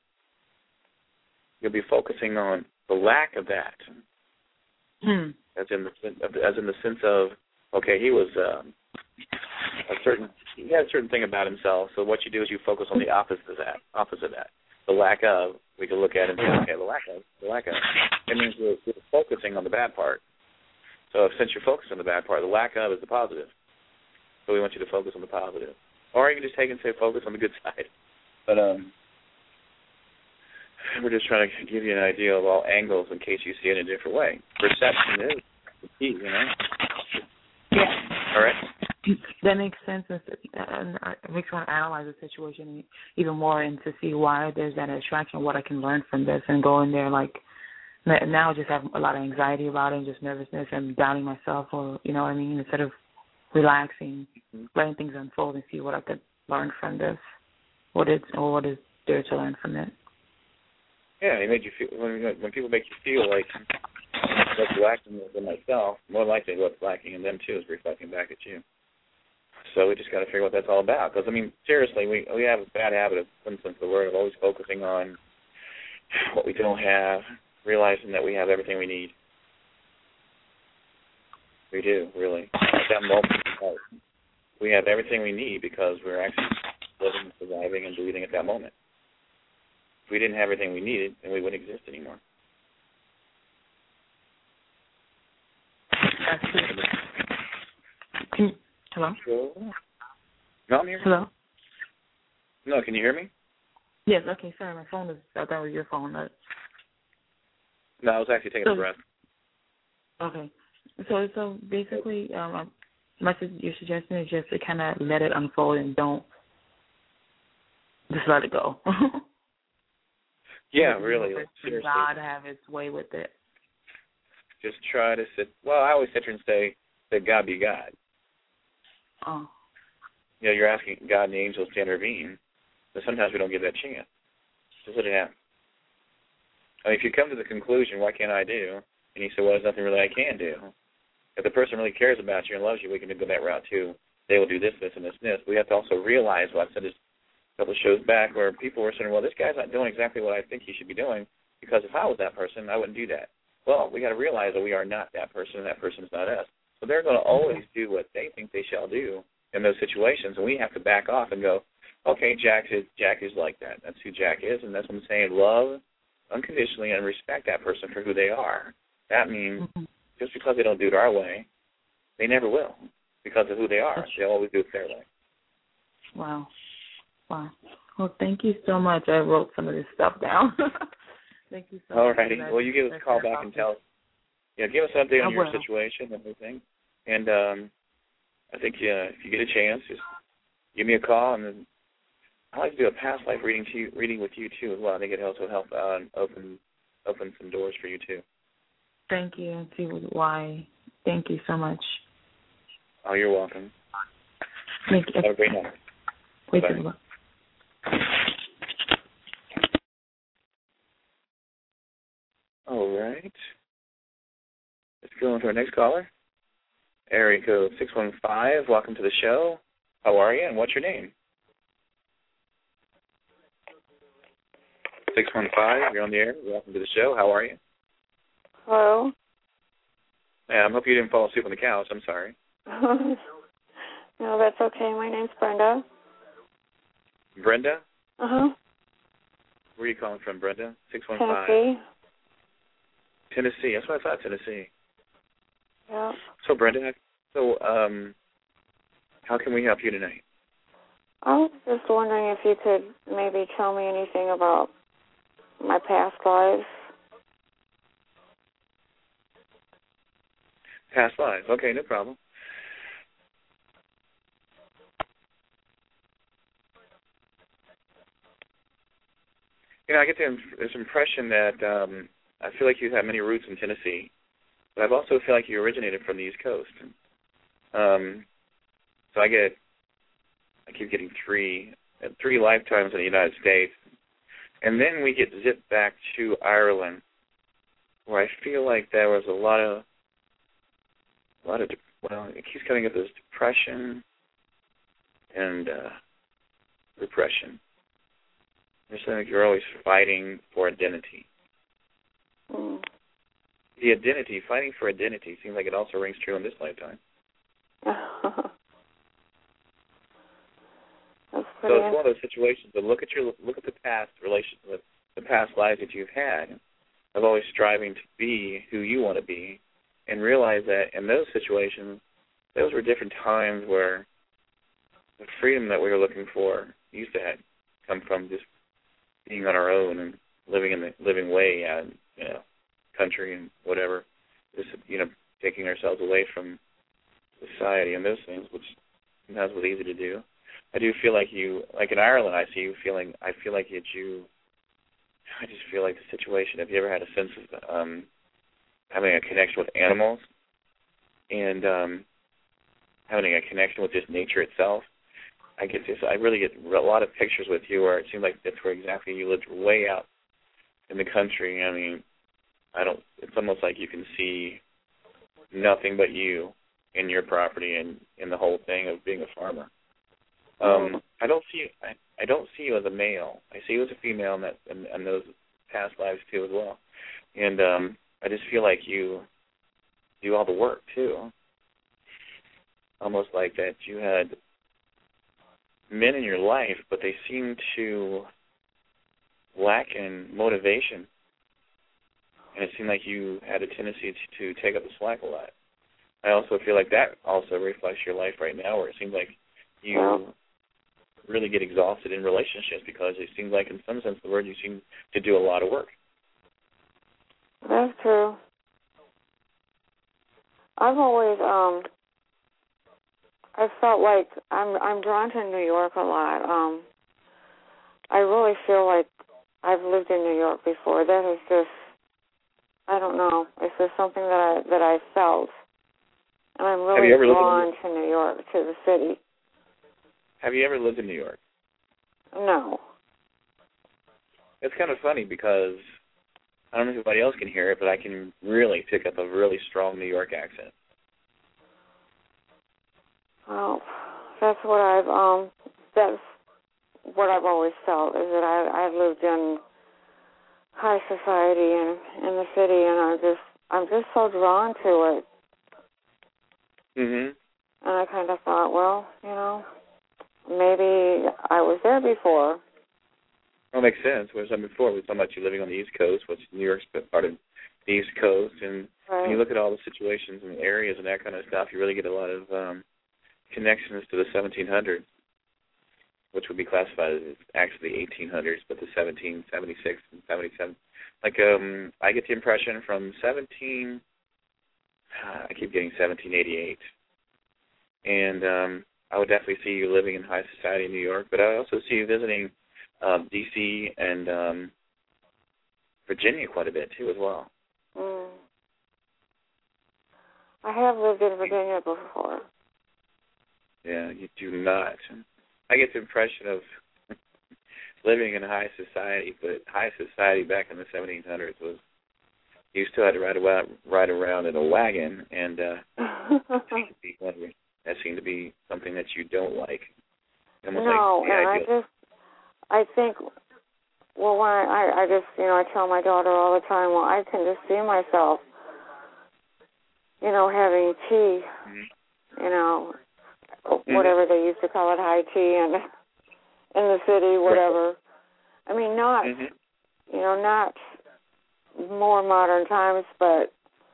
you'll be focusing on the lack of that, hmm. as in the as in the sense of, okay, he was um, a certain he had a certain thing about himself. So what you do is you focus on the opposite of that. Opposite of that, the lack of. We can look at it and say, okay, the lack of, the lack of. It means we're, we're focusing on the bad part. So if, since you're focused on the bad part, the lack of is the positive. So we want you to focus on the positive, or you can just take and say focus on the good side. But um. We're just trying to give you an idea of all angles in case you see it in a different way. Perception is the key, you know? Yeah. All right? That makes sense, and it makes me want to analyze the situation even more and to see why there's that attraction, what I can learn from this, and go in there like, now I just have a lot of anxiety about it and just nervousness and doubting myself, or, you know what I mean, instead of relaxing, mm-hmm. letting things unfold and see what I could learn from this, what is, or what is there to learn from it. Yeah, it made you feel, when, when people make you feel like what's lacking in myself, more likely what's lacking in them too is reflecting back at you. So we just got to figure out what that's all about. Because, I mean, seriously, we we have a bad habit of, for instance, the word of always focusing on what we don't have, realizing that we have everything we need. We do, really. At that moment, we have everything we need because we're actually living, surviving, and breathing at that moment. If we didn't have everything we needed, then we wouldn't exist anymore. Can, hello? No, I'm here. Hello? No, can you hear me? Yes, okay, sorry, my phone is, I thought it was your phone. But... No, I was actually taking so, a breath. Okay. So so basically, um, my, your suggestion is just to kind of let it unfold and don't just let it go. Yeah, really. Like, seriously. God have its way with it. Just try to sit. Well, I always sit here and say that God be God. Oh. You know, you're asking God and the angels to intervene, but sometimes we don't give that chance. Just let it happen. I mean, if you come to the conclusion, what can I do? And you say, well, there's nothing really I can do. If the person really cares about you and loves you, we can go that route too. They will do this, this, and this, and this. We have to also realize what I said is a couple of shows back where people were saying, well, this guy's not doing exactly what I think he should be doing because if I was that person, I wouldn't do that. Well, we got to realize that we are not that person and that person's not us. So they're going to always do what they think they shall do in those situations, and we have to back off and go, okay, Jack is, Jack is like that. That's who Jack is, and that's what I'm saying. Love unconditionally and respect that person for who they are. That means mm-hmm. just because they don't do it our way, they never will because of who they are. They'll always do it their way. Wow. Wow. Well, thank you so much. I wrote some of this stuff down. Thank you so All much. All righty. Well, you give us a call back and tell us. Yeah, give us an update on I your will. situation and everything. And um, I think yeah, if you get a chance, just give me a call. And then I like to do a past life reading to you, reading with you too as well. I think it also help out and open open some doors for you too. Thank you. And see why. Thank you so much. Oh, you're welcome. Thank you. Have a great night. Wait Bye. All right. Let's go on to our next caller. Area code six one five. Welcome to the show. How are you, and what's your name? six one five. You're on the air. Welcome to the show. How are you? Hello? Yeah, I hope you didn't fall asleep on the couch. I'm sorry. No, that's okay. My name's Brenda. Brenda? Uh-huh. Where are you calling from, Brenda? six one five. Tennessee. Tennessee. That's what I thought, Tennessee. Yeah. So, Brenda, so um, how can we help you tonight? I was just wondering if you could maybe tell me anything about my past lives. Past lives. Okay, no problem. You know, I get the, this impression that um, I feel like you have many roots in Tennessee, but I also feel like you originated from the East Coast. Um, so I get, I keep getting three, three lifetimes in the United States, and then we get zipped back to Ireland, where I feel like there was a lot of, a lot of, well, it keeps coming up as depression and uh, repression. It's like you're always fighting for identity. Mm. The identity, fighting for identity, seems like it also rings true in this lifetime. That's So pretty it's one of those situations. But look at your look at the past relation, with the past lives that you've had, of always striving to be who you want to be, and realize that in those situations, those were different times where the freedom that we were looking for used to have come from just being on our own and living in the living way out in, you know, country and whatever, just, you know, taking ourselves away from society and those things, which sometimes was easy to do. I do feel like you, like in Ireland, I see you feeling, I feel like that you, I just feel like the situation, have you ever had a sense of um, having a connection with animals and um, having a connection with just nature itself? I get this, I really get a lot of pictures with you where it seems like that's where exactly you lived, way out in the country. I mean, I don't, it's almost like you can see nothing but you in your property and in the whole thing of being a farmer. Um, I don't see I, I don't see you as a male. I see you as a female in that in, in those past lives too as well. And um, I just feel like you do all the work too. Almost like that you had men in your life, but they seem to lack in motivation. And it seemed like you had a tendency to, to take up the slack a lot. I also feel like that also reflects your life right now, where it seems like you Well, really get exhausted in relationships because it seems like, in some sense of the word, you seem to do a lot of work. that's true. I've always, um, I felt like I'm I'm drawn to New York a lot. Um, I really feel like I've lived in New York before. That is just, I don't know. It's just something that I that I felt, and I'm Have you really ever lived in drawn New- to New York, to the city. Have you ever lived in New York? No. It's kind of funny because I don't know if anybody else can hear it, but I can really pick up a really strong New York accent. Well, that's what I've um that's what I've always felt, is that I I've lived in high society and in the city, and I'm just I'm just so drawn to it. Mhm. And I kind of thought, well, you know, maybe I was there before. Well, it makes sense. We were talking before. We were talking about you living on the East Coast, which New York's part of the East Coast, and Right. when you look at all the situations and areas and that kind of stuff, you really get a lot of um, connections to the seventeen hundreds, which would be classified as actually the eighteen hundreds, but the seventeen seventy-six and seventy-seven. Like, um, I get the impression from seventeen, I keep getting seventeen eighty-eight, and um, I would definitely see you living in high society in New York, but I also see you visiting um, D C and um, Virginia quite a bit, too, as well. Mm. I have lived in Virginia before. Yeah, you do not. I get the impression of living in high society, but high society back in the seventeen hundreds was, you still had to ride around, ride around in a wagon, and uh, that seemed to be one of your- that seemed to be something that you don't like. Almost no, like the and I ideal. just, I think, well, when I, I, I just, you know, I tell my daughter all the time, well, I can just see myself you know, having tea, mm-hmm. you know, mm-hmm. whatever they used to call it, high tea, and in the city, whatever. I mean, not, mm-hmm. you know, not more modern times, but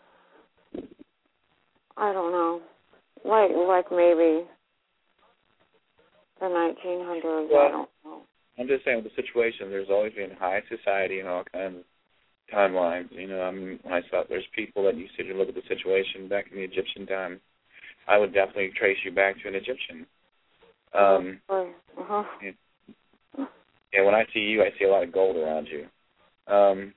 I don't know, like like maybe the nineteen hundreds. Well, I don't know. I'm just saying, with the situation, there's always been high society and all kinds of timelines. You know, I mean, when I saw there's people that used to look at the situation back in the Egyptian time, I would definitely trace you back to an Egyptian. Um, uh-huh. Yeah, yeah, when I see you, I see a lot of gold around you. Um,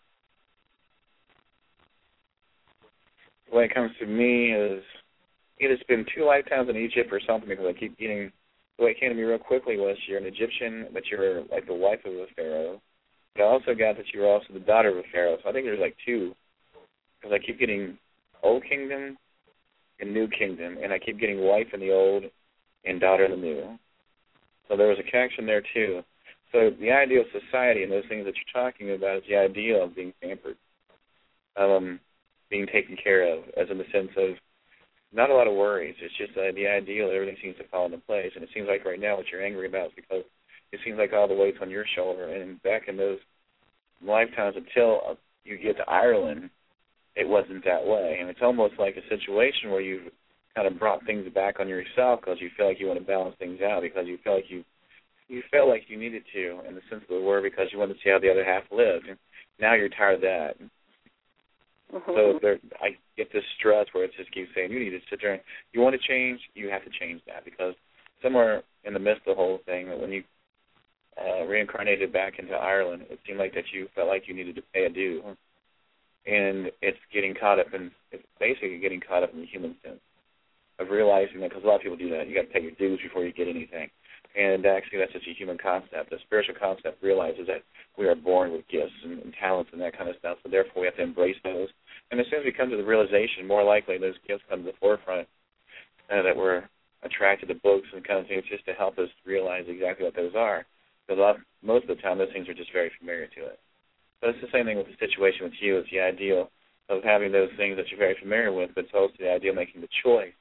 when it comes to me, is either it's been two lifetimes in Egypt or something, because I keep getting, the way it came to me real quickly was you're an Egyptian, but you're like the wife of a pharaoh. But I also got that you were also the daughter of a pharaoh. So I think there's like two, because I keep getting Old Kingdom and New Kingdom, and I keep getting wife in the old and daughter in the new. So there was a connection there too. So the idea of society and those things that you're talking about is the idea of being pampered, um, being taken care of, as in the sense of not a lot of worries. It's just uh, the ideal, everything seems to fall into place. And it seems like right now what you're angry about is because it seems like all the weight's on your shoulder. And back in those lifetimes, until uh, you get to Ireland, it wasn't that way. And it's almost like a situation where you've kind of brought things back on yourself because you feel like you want to balance things out, because you feel like you you felt like you needed to, in the sense of the word, because you wanted to see how the other half lived. And now you're tired of that. Mm-hmm. So there, I get this stress where it just keeps saying, you need to sit there and you want to change, you have to change that, because somewhere in the midst of the whole thing, when you uh, reincarnated back into Ireland, it seemed like that you felt like you needed to pay a due. And it's getting caught up in, it's basically getting caught up in the human sense of realizing that, because a lot of people do that, you got to pay your dues before you get anything. And actually that's just a human concept. The spiritual concept realizes that we are born with gifts and, and talents and that kind of stuff, so therefore we have to embrace those. And as soon as we come to the realization, more likely those gifts come to the forefront, uh, that we're attracted to books and kind of things just to help us realize exactly what those are. Because a lot, most of the time those things are just very familiar to us. But it's the same thing with the situation with you. It's the idea of having those things that you're very familiar with, but it's also the idea of making the choice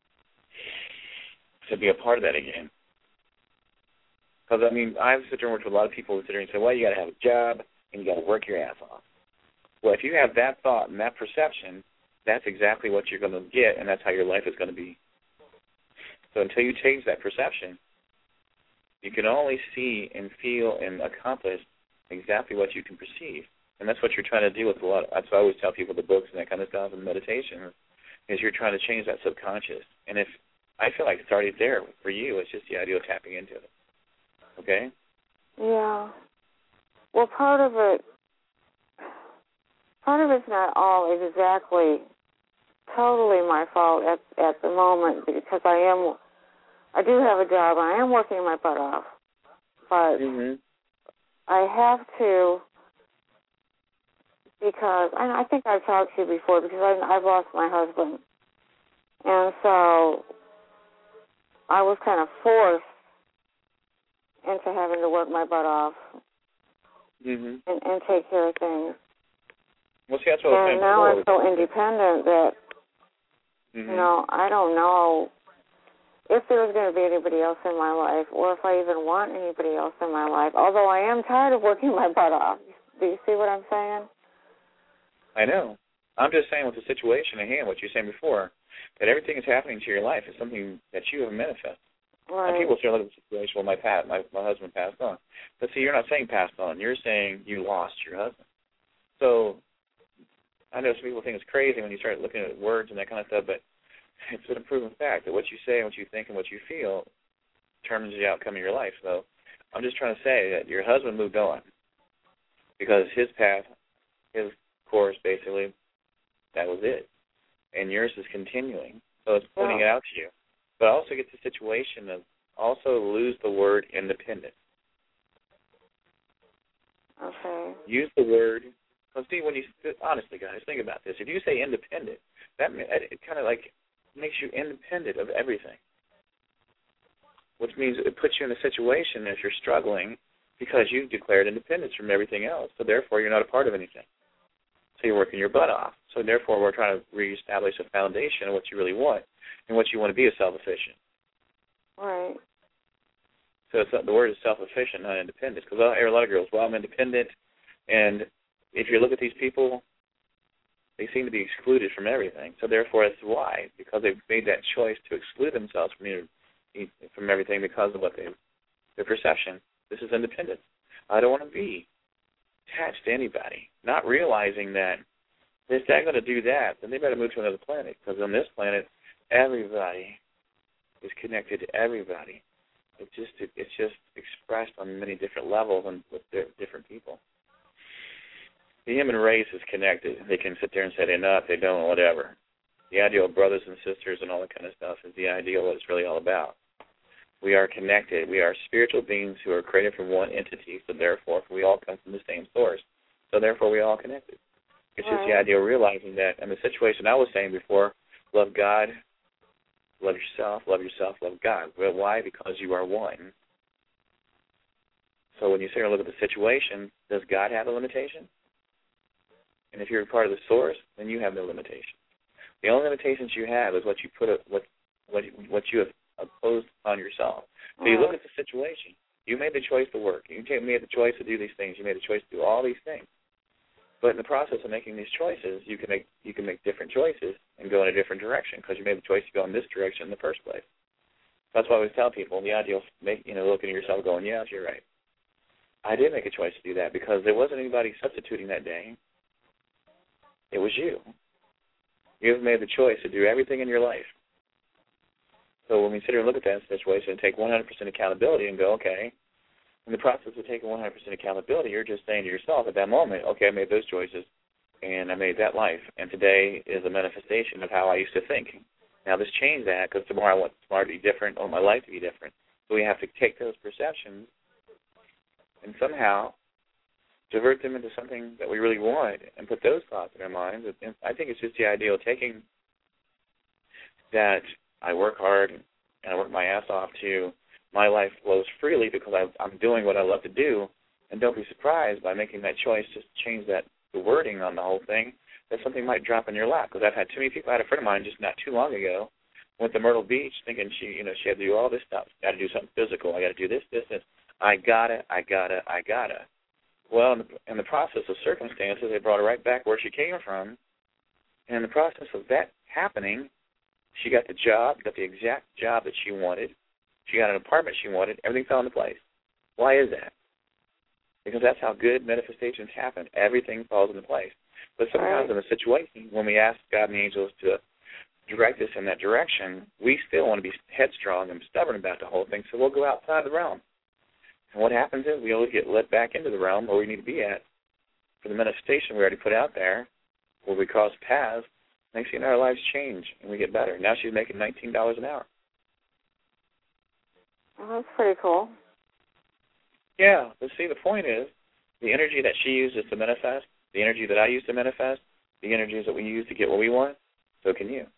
to be a part of that again. Because, I mean, I've sit there and worked with a lot of people who sit there and say, well, you got to have a job and you got to work your ass off. Well, if you have that thought and that perception, that's exactly what you're going to get, and that's how your life is going to be. So until you change that perception, you can only see and feel and accomplish exactly what you can perceive. And that's what you're trying to do with a lot of, that's what I always tell people, the books and that kind of stuff and meditation, is you're trying to change that subconscious. And if I feel like it's already there for you, it's just the idea of tapping into it. Okay? Yeah. Well, part of it, part of it's not all exactly totally my fault at at the moment, because I am, I do have a job. I am working my butt off, but mm-hmm. I have to, because I, I think I've talked to you before, because I, I've lost my husband, and so I was kind of forced into having to work my butt off mm-hmm. and, and take care of things. Well, see, that's what and now before. I'm so independent that, mm-hmm. you know, I don't know if there's going to be anybody else in my life, or if I even want anybody else in my life, although I am tired of working my butt off. Do you see what I'm saying? I know. I'm just saying with the situation at hand, what you were saying before, that everything that's happening to your life is something that you have manifested. Right. And people still look at the situation, well, my, pat, my my husband passed on. But see, you're not saying passed on. You're saying you lost your husband. So I know some people think it's crazy when you start looking at words and that kind of stuff, but it's been a proven fact that what you say and what you think and what you feel determines the outcome of your life. So I'm just trying to say that your husband moved on because his path, his course, basically, that was it. And yours is continuing. So it's pointing yeah. it out to you. But also get the situation of also lose the word independent. Okay. Use the word. Well, see, when you honestly, guys, think about this. If you say independent, that it kind of like makes you independent of everything, which means it puts you in a situation if you're struggling because you've declared independence from everything else. So therefore, you're not a part of anything. So you're working your butt off. So therefore, we're trying to reestablish a foundation of what you really want and what you want to be is self-efficient. Right. So it's, the word is self-efficient, not independent. Because I hear a lot of girls, well, I'm independent, and if you look at these people, they seem to be excluded from everything. So therefore, that's why, because they've made that choice to exclude themselves from you know, from everything because of what they, their perception. This is independence. I don't want to be attached to anybody, not realizing that if they're going to do that, then they better move to another planet, because on this planet, everybody is connected to everybody. It's just it, it's just expressed on many different levels and with different people. The human race is connected. They can sit there and say they're not, they don't, whatever. The ideal of brothers and sisters and all that kind of stuff is the ideal of what it's really all about. We are connected. We are spiritual beings who are created from one entity, so therefore we all come from the same source. So therefore we are all connected. It's just right. The idea of realizing that in the situation I was saying before, love God, love yourself, love yourself, love God. Well, why? Because you are one. So when you sit and look at the situation, does God have a limitation? And if you're part of the source, then you have no limitation. The only limitations you have is what you put, what what what you have imposed on yourself. So you look at the situation. You made the choice to work. You made the choice to do these things. You made the choice to do all these things. But in the process of making these choices, you can make you can make different choices and go in a different direction because you made the choice to go in this direction in the first place. That's why I always tell people the idea of make, you know, looking at yourself going, yes, you're right. I did make a choice to do that because there wasn't anybody substituting that day. It was you. You've made the choice to do everything in your life. So when we sit here and look at that situation and take one hundred percent accountability and go, okay, in the process of taking one hundred percent accountability, you're just saying to yourself at that moment, okay, I made those choices and I made that life, and today is a manifestation of how I used to think. Now let's change that because tomorrow I want tomorrow to be different or my life to be different. So we have to take those perceptions and somehow divert them into something that we really want and put those thoughts in our minds. And I think it's just the idea of taking that I work hard and I work my ass off to my life flows freely because I, I'm doing what I love to do, and don't be surprised by making that choice just to change that the wording on the whole thing that something might drop in your lap. Because I've had too many people. I had a friend of mine just not too long ago went to Myrtle Beach thinking she, you know, she had to do all this stuff. Got to do something physical. I got to do this, this, this. I gotta, I gotta, I gotta. Well, in the, in the process of circumstances, they brought her right back where she came from. And in the process of that happening, she got the job, got the exact job that she wanted. She got an apartment she wanted. Everything fell into place. Why is that? Because that's how good manifestations happen. Everything falls into place. But sometimes in a situation, when we ask God and the angels to direct us in that direction, we still want to be headstrong and stubborn about the whole thing, so we'll go outside the realm. And what happens is we always get let back into the realm where we need to be at for the manifestation we already put out there, where we cross paths. Next thing our lives change and we get better. Now she's making nineteen dollars an hour. Well, that's pretty cool. Yeah, but see, the point is the energy that she uses to manifest, the energy that I use to manifest, the energies that we use to get what we want, so can you.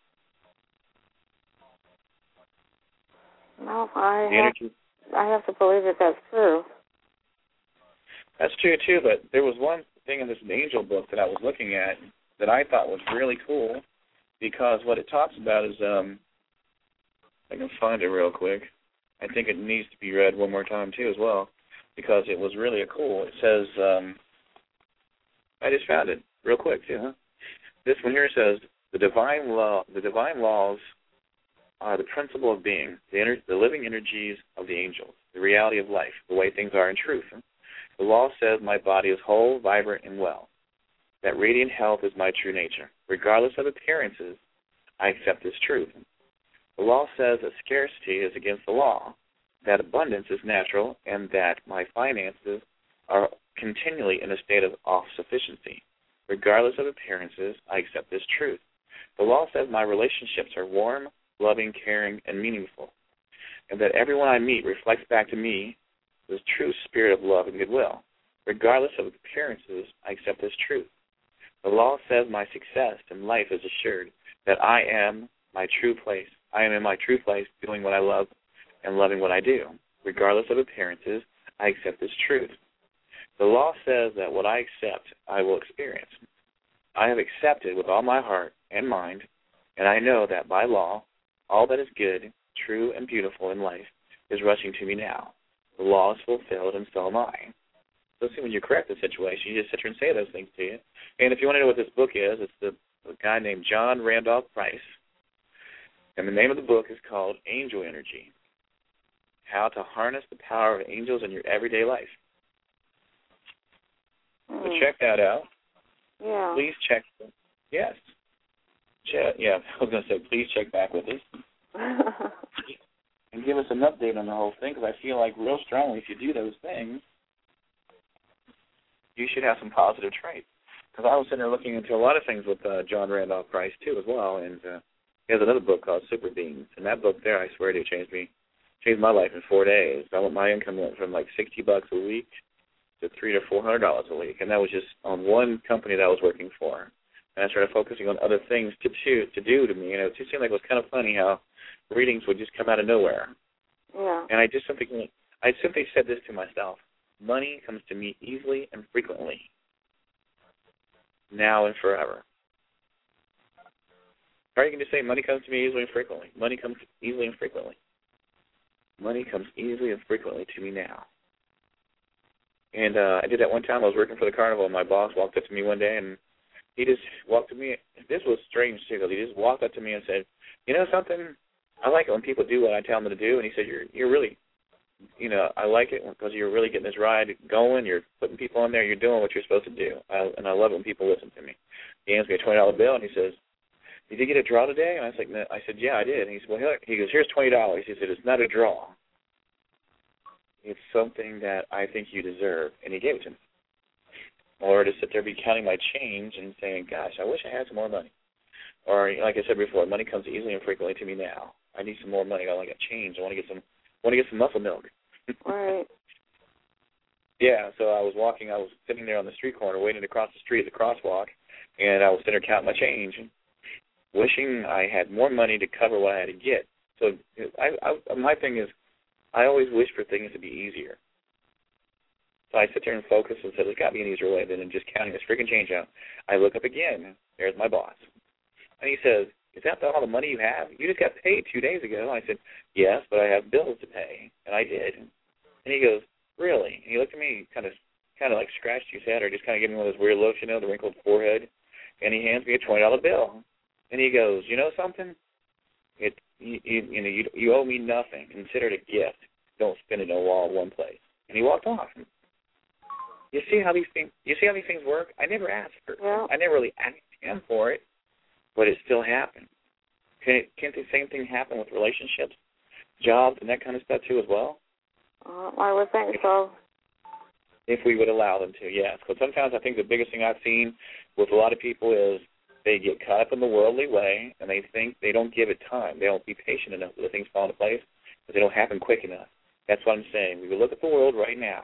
No, I the have, energy. I have to believe that that's true. That's true, too, but there was one thing in this angel book that I was looking at that I thought was really cool because what it talks about is, um, I can find it real quick. I think it needs to be read one more time, too, as well, because it was really a cool. It says, um, I just found it real quick, too, huh? This one here says, the divine law, the divine laws are the principle of being, the, ener- the living energies of the angels, the reality of life, the way things are in truth. The law says my body is whole, vibrant, and well, that radiant health is my true nature. Regardless of appearances, I accept this truth. The law says that scarcity is against the law, that abundance is natural, and that my finances are continually in a state of self-sufficiency. Regardless of appearances, I accept this truth. The law says my relationships are warm, loving, caring, and meaningful, and that everyone I meet reflects back to me the true spirit of love and goodwill. Regardless of appearances, I accept this truth. The law says my success in life is assured, that I am my true place. I am in my true place doing what I love and loving what I do. Regardless of appearances, I accept this truth. The law says that what I accept, I will experience. I have accepted with all my heart and mind, and I know that by law, all that is good, true, and beautiful in life is rushing to me now. The law is fulfilled, and so am I. So see, when you correct the situation, you just sit here and say those things to you. And if you want to know what this book is, it's the a guy named John Randolph Price. And the name of the book is called Angel Energy, How to Harness the Power of Angels in Your Everyday Life. Mm. So check that out. Yeah. Please check. Yes. Check, yeah, I was going to say, please check back with us. And give us an update on the whole thing, because I feel like real strongly if you do those things, you should have some positive traits. Because I was sitting there looking into a lot of things with uh, John Randolph Price, too, as well, and uh, he has another book called Super Beings. And that book there, I swear to you, changed me, changed my life in four days. I went, my income went from like sixty bucks a week to three to four hundred dollars a week, and that was just on one company that I was working for. And I started focusing on other things to to, to do to me, and it just seemed like it was kind of funny how readings would just come out of nowhere. Yeah. And I just simply, I simply said this to myself: money comes to me easily and frequently, now and forever. Or you can just say, money comes to me easily and frequently. Money comes easily and frequently. Money comes easily and frequently to me now. And uh, I did that one time. I was working for the carnival, and my boss walked up to me one day, and he just walked to me. This was strange, too, because he just walked up to me and said, you know something? I like it when people do what I tell them to do. And he said, you're you're really, you know, I like it because you're really getting this ride going. You're putting people on there. You're doing what you're supposed to do. I, and I love it when people listen to me. He hands me a twenty dollar bill, and he says, did you get a draw today? And I was like, no. I said, yeah, I did. And he said, well, here, he goes, here's twenty dollars. He said, it's not a draw. It's something that I think you deserve. And he gave it to me. Or to sit there be counting my change and saying, gosh, I wish I had some more money. Or, like I said before, money comes easily and frequently to me now. I need some more money. I want to get change. I want to get some I want to get some muscle milk. Right. Yeah, so I was walking. I was sitting there on the street corner waiting to cross the street at the crosswalk, and I was sitting there counting my change, wishing I had more money to cover what I had to get. So I, I, my thing is, I always wish for things to be easier. So I sit there and focus and say, there's got to be an easier way than just counting this freaking change out. I look up again. There's my boss. And he says, is that all the money you have? You just got paid two days ago. I said, yes, but I have bills to pay. And I did. And he goes, really? And he looked at me, kind of kind of like scratched his head or just kind of gave me one of those weird looks, you know, the wrinkled forehead. And he hands me a twenty dollar bill. And he goes, you know something? It you, you, you know, you, you owe me nothing. Consider it a gift. Don't spend it all in one place. And he walked off. You see how these things? You see how these things work? I never asked for it. Yeah. I never really asked him for it, but it still happened. Can it, can't the same thing happen with relationships, jobs, and that kind of stuff too as well? Uh, I would think so. If we would allow them to, yes. Because sometimes I think the biggest thing I've seen with a lot of people is they get caught up in the worldly way, and they think they don't give it time. They don't be patient enough for the things fall into place because they don't happen quick enough. That's what I'm saying. We look at the world right now.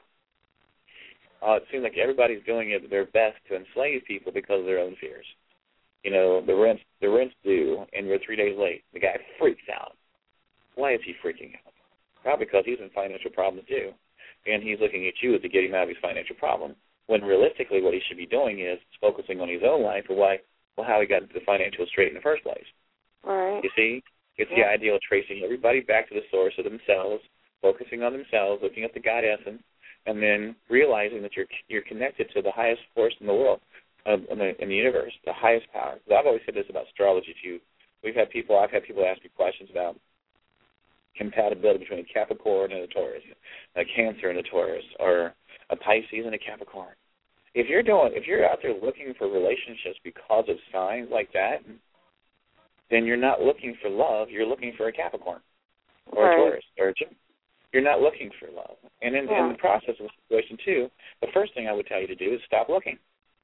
Uh, it seems like everybody's doing it their best to enslave people because of their own fears. You know, the rent's, the rent's due, and you're three days late. The guy freaks out. Why is he freaking out? Probably because he's in financial problems too, and he's looking at you to get him out of his financial problem, when realistically what he should be doing is focusing on his own life or why, well, how he got into the financial strait in the first place. Right. You see? It's yeah. the idea of tracing everybody back to the source of themselves, focusing on themselves, looking at the God essence, and then realizing that you're you're connected to the highest force in the world, uh, in, the, in the universe, the highest power. I've always said this about astrology too. We've had people, I've had people ask me questions about compatibility between a Capricorn and a Taurus, a Cancer and a Taurus, or a Pisces and a Capricorn. If you're doing, if you're out there looking for relationships because of signs like that, then you're not looking for love. You're looking for a Capricorn or right. a Taurus or a Gemini. You're not looking for love. And in, yeah. in the process of the situation, too, the first thing I would tell you to do is stop looking.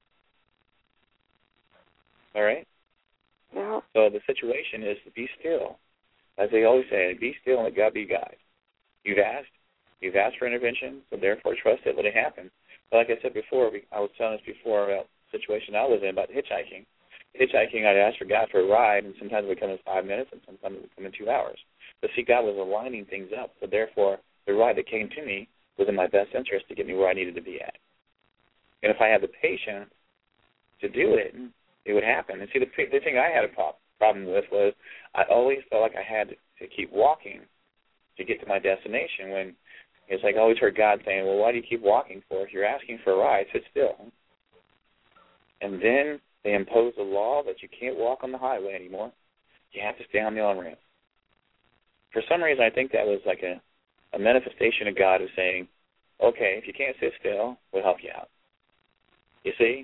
All right? Yeah. So the situation is to be still. As they always say, be still and let God be God. You've asked. You've asked for intervention, so therefore trust it, let it happen. But like I said before, I was telling us before about the situation I was in about hitchhiking. Hitchhiking, I'd ask for God for a ride, and sometimes it would come in five minutes, and sometimes it would come in two hours. But see, God was aligning things up, so therefore the ride that came to me was in my best interest to get me where I needed to be at. And if I had the patience to do it, it would happen. And see, the, the thing I had a pro- problem with was I always felt like I had to, to keep walking to get to my destination when it's like I always heard God saying, well, why do you keep walking for? If you're asking for a ride, sit still. And then they imposed a law that you can't walk on the highway anymore. You have to stay on the on-ramp. For some reason, I think that was like a, a manifestation of God who's saying, okay, if you can't sit still, we'll help you out. You see?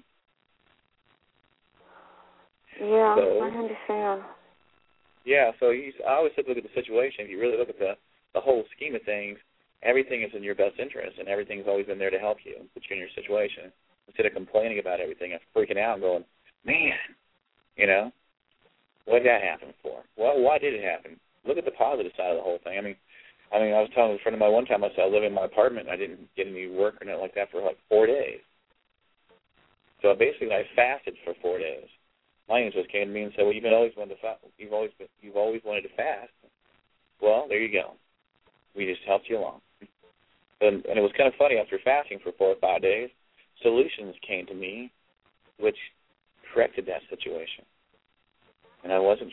Yeah, so, I understand. Yeah, so you, I always look at the situation. If you really look at the, the whole scheme of things, everything is in your best interest, and everything's always been there to help you, put you in your situation. Instead of complaining about everything and freaking out and going, man, you know, what did that happen for? Well, why did it happen? Look at the positive side of the whole thing. I mean, I mean, I was telling a friend of mine one time, I said I live in my apartment, and I didn't get any work or nothing like that for like four days. So basically, I fasted for four days. My angel just came to me and said, "Well, you've been always wanted to fast. You've always been, you've always wanted to fast. Well, there you go. We just helped you along." And, and it was kind of funny. After fasting for four or five days, solutions came to me, which corrected that situation, and I wasn't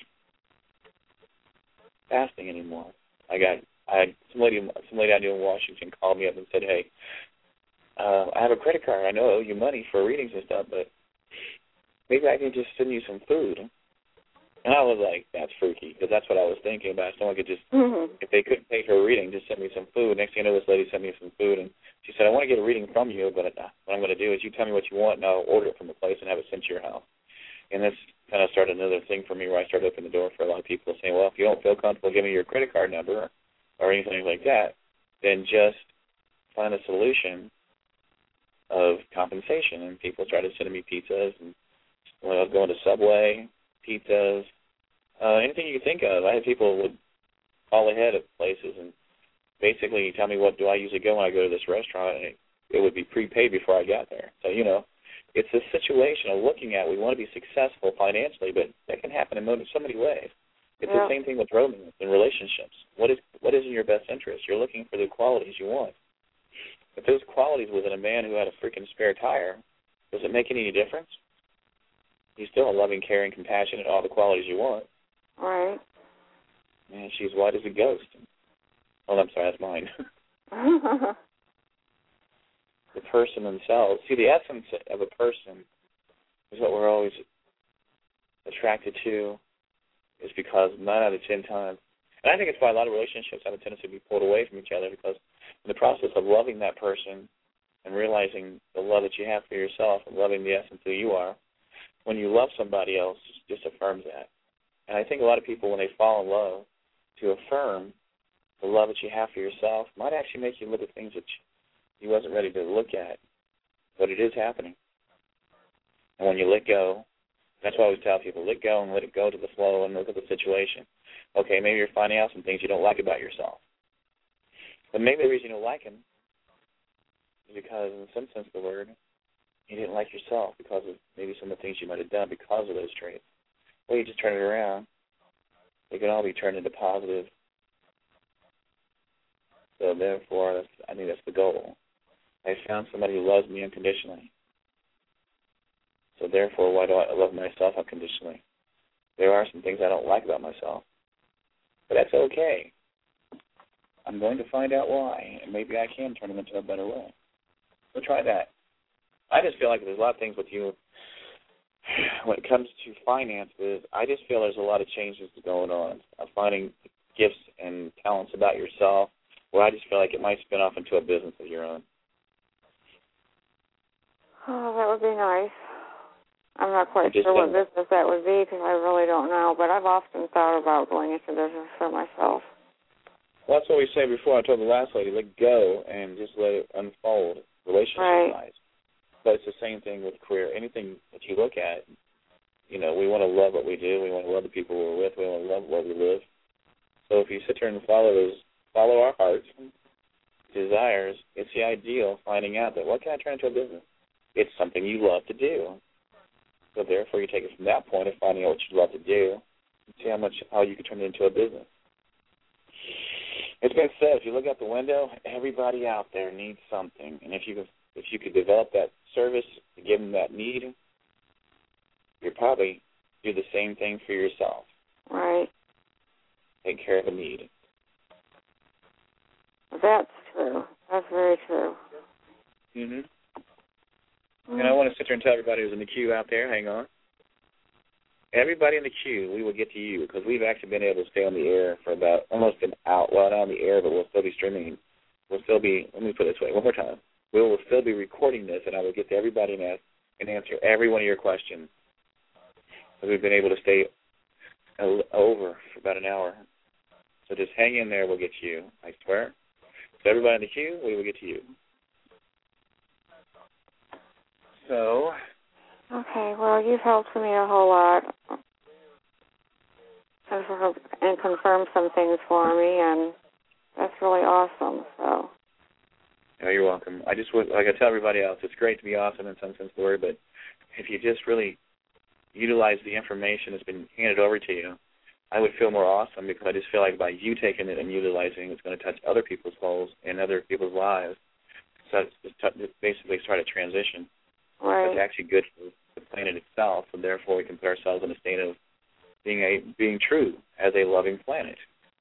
fasting anymore. I got I had some lady some lady I knew in Washington called me up and said, "Hey, uh, I have a credit card. I know I owe you money for readings and stuff, but maybe I can just send you some food." And I was like, that's freaky, because that's what I was thinking about. Someone could just, mm-hmm. if they couldn't pay for a reading, just send me some food. Next thing I know, this lady sent me some food, and she said, I want to get a reading from you, but what I'm going to do is you tell me what you want, and I'll order it from the place and have it sent to your house. And this kind of started another thing for me where I started opening the door for a lot of people saying, well, if you don't feel comfortable giving me your credit card number or anything like that, then just find a solution of compensation. And people started sending me pizzas, and when I was going to Subway, pizzas, uh, anything you could think of. I had people would call ahead of places and basically tell me what do I usually go when I go to this restaurant, and it, it would be prepaid before I got there. So, you know, it's a situation of looking at we want to be successful financially, but that can happen in so many ways. It's yeah. the same thing with romance and relationships. What is what is in your best interest? You're looking for the qualities you want. If those qualities within a man who had a freaking spare tire, does it make any difference? He's still a loving, caring, compassionate, all the qualities you want. Right. And she's white as a ghost. Oh, I'm sorry, that's mine. The person themselves. See, the essence of a person is what we're always attracted to, is because nine out of ten times, and I think it's why a lot of relationships have a tendency to be pulled away from each other, because in the process of loving that person and realizing the love that you have for yourself and loving the essence of who you are, when you love somebody else, it just affirms that. And I think a lot of people, when they fall in love, to affirm the love that you have for yourself might actually make you look at things that you wasn't ready to look at. But it is happening. And when you let go, that's why I always tell people, let go and let it go to the flow and look at the situation. Okay, maybe you're finding out some things you don't like about yourself. But maybe the reason you don't like him is because, in some sense of the word, you didn't like yourself because of maybe some of the things you might have done because of those traits. Well, you just turn it around. They can all be turned into positive. So therefore, that's, I think that's the goal. I found somebody who loves me unconditionally. So therefore, why do I love myself unconditionally? There are some things I don't like about myself. But that's okay. I'm going to find out why, and maybe I can turn them into a better way. So try that. I just feel like there's a lot of things with you when it comes to finances. I just feel there's a lot of changes going on. I'm finding gifts and talents about yourself where I just feel like it might spin off into a business of your own. Oh, that would be nice. I'm not quite sure what business that would be because I really don't know, but I've often thought about going into business for myself. Well, that's what we said before. I told the last lady, let go and just let it unfold, relationship-wise. Right. But it's the same thing with career. Anything that you look at, you know, we want to love what we do. We want to love the people we're with. We want to love where we live. So if you sit there and follow those, follow our hearts, desires, it's the ideal finding out that what can I turn into a business? It's something you love to do. So therefore, you take it from that point of finding out what you love to do and see how much how you can turn it into a business. It's been said, if you look out the window, everybody out there needs something, and if you if you could develop that service to give them that need, you'll probably do the same thing for yourself. Right. Take care of a need. That's true. That's very true. Mm-hmm. Mm. And I want to sit there and tell everybody who's in the queue out there, hang on. Everybody in the queue, we will get to you because we've actually been able to stay on the air for about almost an hour. Well, not on the air, but we'll still be streaming. We'll still be, let me put it this way, one more time. We will still be recording this, and I will get to everybody and, ask, and answer every one of your questions. So we've been able to stay over for about an hour. So just hang in there, we'll get to you, I swear. So everybody in the queue, we will get to you. So. Okay, well, you've helped me a whole lot and, for, and confirmed some things for me, and that's really awesome. So. Oh, you're welcome. I just would, like I tell everybody else, it's great to be awesome in some sense of the word, but if you just really utilize the information that's been handed over to you, I would feel more awesome because I just feel like by you taking it and utilizing it, it's going to touch other people's souls and other people's lives. So it's just, t- just basically start a transition. Right. It's actually good for the planet itself, and therefore we can put ourselves in a state of being a being true as a loving planet.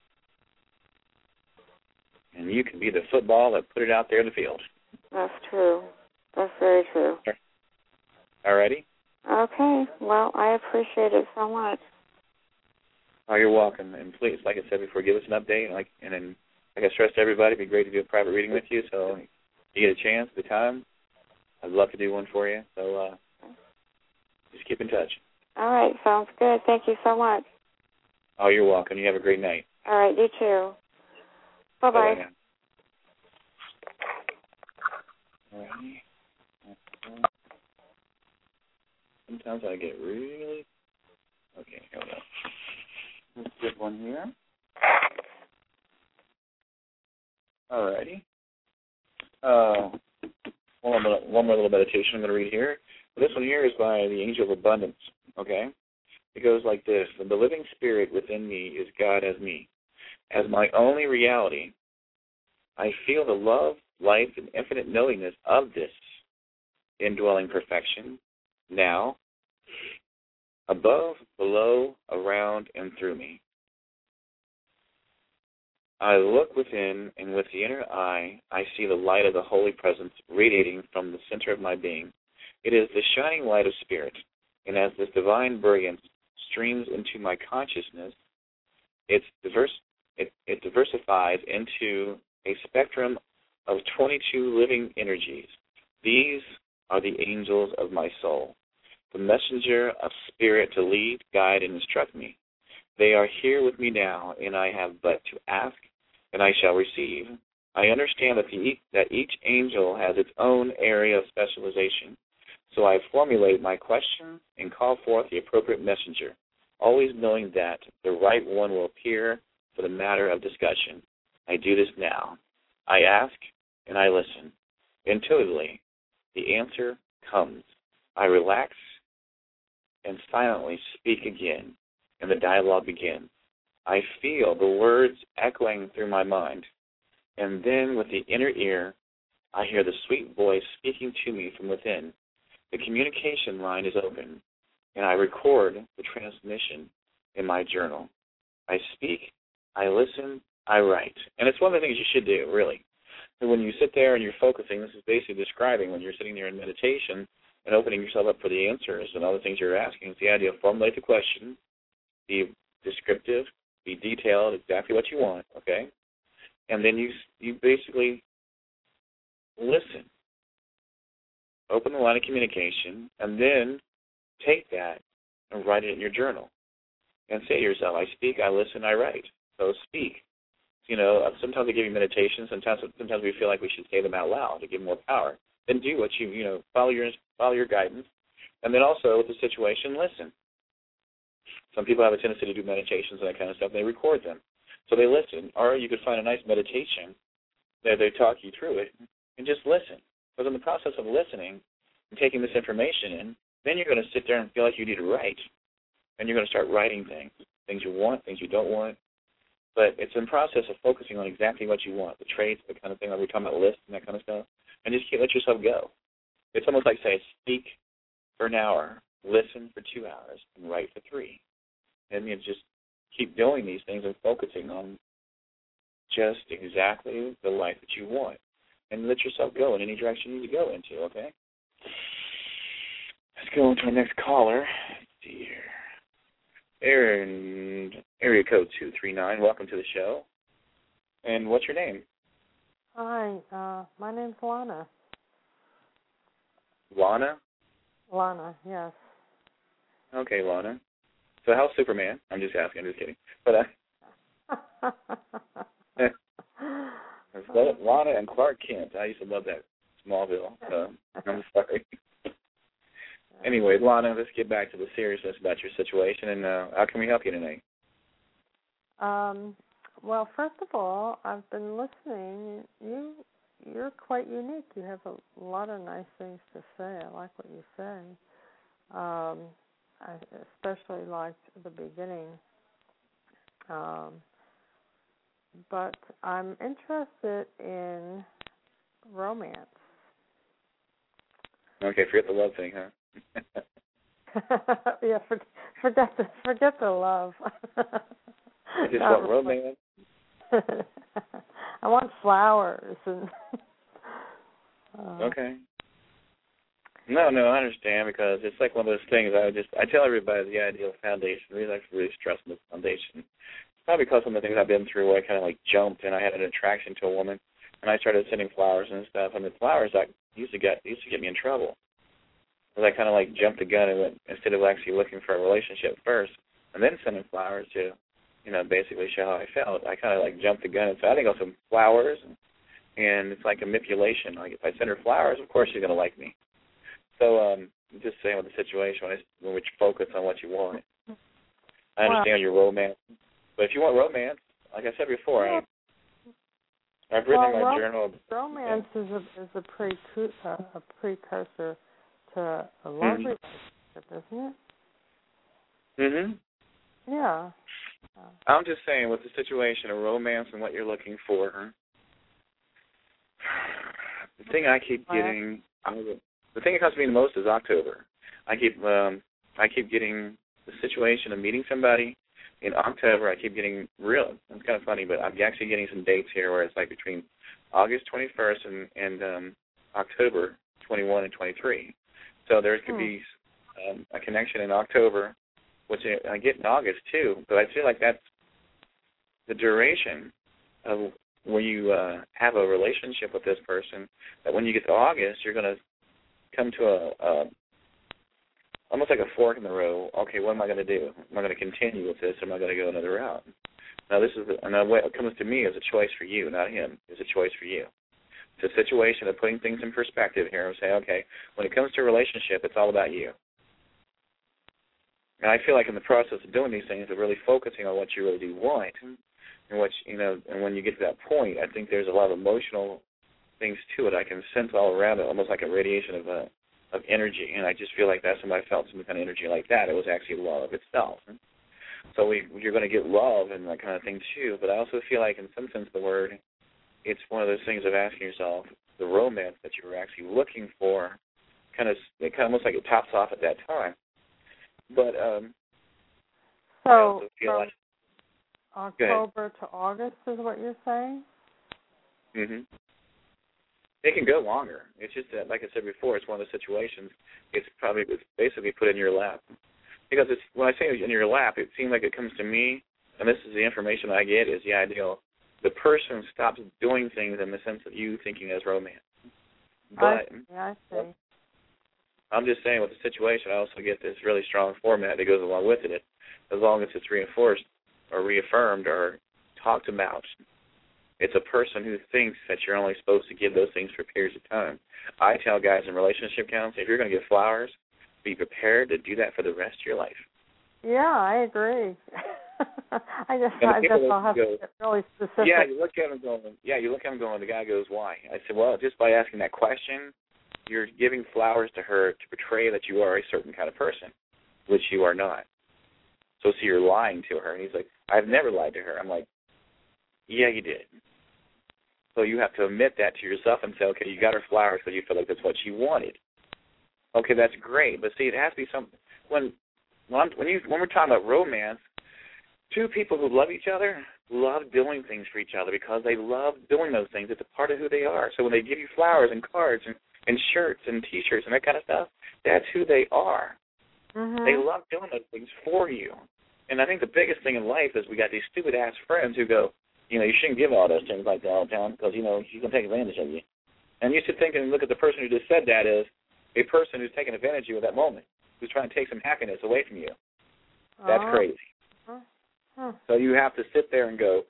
And you can be the football that put it out there in the field. That's true. That's very true. All righty? Okay. Well, I appreciate it so much. Oh, you're welcome. And please, like I said before, give us an update. And like, and then, like I stressed to everybody, it'd be great to do a private reading with you. So if you get a chance, the time, I'd love to do one for you. So uh, just keep in touch. All right. Sounds good. Thank you so much. Oh, you're welcome. You have a great night. All right. You too. Bye-bye. Bye-bye. All righty. Sometimes I get really... Okay, hold on. Let's get one here. All righty. Uh, one, more, one more little meditation I'm going to read here. This one here is by the Angel of Abundance, okay? It goes like this. The living spirit within me is God as me. As my only reality, I feel the love, life, and infinite knowingness of this indwelling perfection now, above, below, around, and through me. I look within, and with the inner eye, I see the light of the Holy Presence radiating from the center of my being. It is the shining light of Spirit, and as this divine brilliance streams into my consciousness, it's diverse, it, it diversifies into a spectrum of twenty-two living energies. These are the angels of my soul, the messenger of Spirit to lead, guide, and instruct me. They are here with me now, and I have but to ask, and I shall receive. I understand that, the, that each angel has its own area of specialization, so I formulate my question and call forth the appropriate messenger, always knowing that the right one will appear for the matter of discussion. I do this now. I ask, and I listen. Intuitively, the answer comes. I relax and silently speak again, and the dialogue begins. I feel the words echoing through my mind, and then with the inner ear, I hear the sweet voice speaking to me from within. The communication line is open, and I record the transmission in my journal. I speak, I listen, I write. And it's one of the things you should do, really. And when you sit there and you're focusing, this is basically describing when you're sitting there in meditation and opening yourself up for the answers and all the things you're asking. It's the idea of formulate the question, be descriptive, be detailed, exactly what you want, okay? And then you you basically listen. Open the line of communication, and then take that and write it in your journal. And say to yourself, I speak, I listen, I write. So speak. You know, sometimes we give you meditations. Sometimes, sometimes we feel like we should say them out loud to give more power. Then do what you, you know, follow your follow your guidance. And then also with the situation, listen. Some people have a tendency to do meditations and that kind of stuff, and they record them. So they listen. Or you could find a nice meditation that they talk you through it and just listen. Because in the process of listening and taking this information in, then you're going to sit there and feel like you need to write. And you're going to start writing things, things you want, things you don't want. But it's in the process of focusing on exactly what you want, the traits, the kind of thing, like we're talking about lists and that kind of stuff, and just can't let yourself go. It's almost like, say, speak for an hour listen for two hours and write for three. And you just keep doing these things and focusing on just exactly the life that you want. And let yourself go in any direction you need to go into, okay? Let's go on to our next caller. Let's see here. Aaron, area code two three nine. Welcome to the show. And what's your name? Hi, uh, my name's Lana. Lana? Lana, yes. Okay, Lana. So how's Superman? I'm just asking. I'm just kidding. But uh, Lana and Clark Kent. I used to love that Smallville. So I'm sorry. Anyway, Lana, let's get back to the seriousness about your situation, and uh, how can we help you tonight? Um, well, first of all, I've been listening. You, you're quite unique. You have a lot of nice things to say. I like what you say. Um, I especially liked the beginning. Um, but I'm interested in romance. Okay, forget the love thing, huh? yeah, for, forget the forget the love. I just want romance. I want flowers and. uh, okay. No, no, I understand because it's like one of those things. I just I tell everybody the ideal foundation. The reason I really stress on the foundation, it's not because of the things I've been through. Where I kind of like jumped and I had an attraction to a woman, and I started sending flowers and stuff. I mean, flowers I used to get used to get me in trouble. Because I kind of like jumped the gun and went, instead of actually looking for a relationship first and then sending flowers to, you know, basically show how I felt. I kind of like jumped the gun and said, I think I'll send flowers, and, and it's like a manipulation. Like if I send her flowers, of course she's going to like me. So um, I'm just saying with the situation, when, when we focus on what you want. I understand your romance, but if you want romance, like I said before, I, I've written well, in my rom- journal. Romance is a is a, precu- uh, a precursor to a love mm-hmm. relationship, isn't it? Mhm. Yeah. Uh, I'm just saying, with the situation of romance and what you're looking for, huh? the thing I keep getting, the thing that comes to me the most is October. I keep, um, I keep getting the situation of meeting somebody in October. I keep getting real. It's kind of funny, but I'm actually getting some dates here where it's like between August twenty-first and and um, October twenty-one and twenty-three. So there could hmm. be um, a connection in October, which I get in August too, but I feel like that's the duration of when you uh, have a relationship with this person, that when you get to August, you're going to come to a, a almost like a fork in the road. Okay, what am I going to do? Am I going to continue with this, or am I going to go another route? Now, this is the, and what comes to me as a choice for you, not him. It's a choice for you. It's a situation of putting things in perspective here and say, okay, when it comes to a relationship, it's all about you. And I feel like in the process of doing these things, of really focusing on what you really do want, and what you know, and when you get to that point, I think there's a lot of emotional things to it. I can sense all around it, almost like a radiation of a, of energy, and I just feel like that's when I felt some kind of energy like that. It was actually love itself. So we, you're going to get love and that kind of thing too. But I also feel like, in some sense of the word, it's one of those things of asking yourself, the romance that you were actually looking for, kind of, it kind of almost like it tops off at that time. But um, so I also feel like October to August is what you're saying? Mhm. It can go longer. It's just that, like I said before, it's one of those situations. It's probably it's basically put in your lap, because it's when I say in your lap, it seems like it comes to me, and this is the information I get is the ideal. The person stops doing things in the sense of you thinking as romance. But I see. I see. I'm just saying with the situation, I also get this really strong format that goes along with it, as long as it's reinforced or reaffirmed or talked about. It's a person who thinks that you're only supposed to give those things for periods of time. I tell guys in relationship counseling, if you're going to give flowers, be prepared to do that for the rest of your life. Yeah, I agree. I just, I guess I'll have go, to get really specific. Yeah, you look at him going, yeah, you look at him going, the guy goes, why? I said, well, just by asking that question, you're giving flowers to her to portray that you are a certain kind of person, which you are not. So, so you're lying to her. And he's like, I've never lied to her. I'm like, yeah, you did. So you have to admit that to yourself and say, okay, you got her flowers because you feel like that's what she wanted. Okay, that's great. But see, it has to be some, when when, I'm, when you when we're talking about romance, two people who love each other love doing things for each other because they love doing those things. It's a part of who they are. So when they give you flowers and cards and, and shirts and T-shirts and that kind of stuff, that's who they are. Mm-hmm. They love doing those things for you. And I think the biggest thing in life is we got these stupid-ass friends who go, you know, you shouldn't give all those things like that all the time because, you know, she's going to take advantage of you. And you should think and look at the person who just said that as a person who's taking advantage of you at that moment, who's trying to take some happiness away from you. That's uh, crazy. uh, huh. So you have to sit there and go,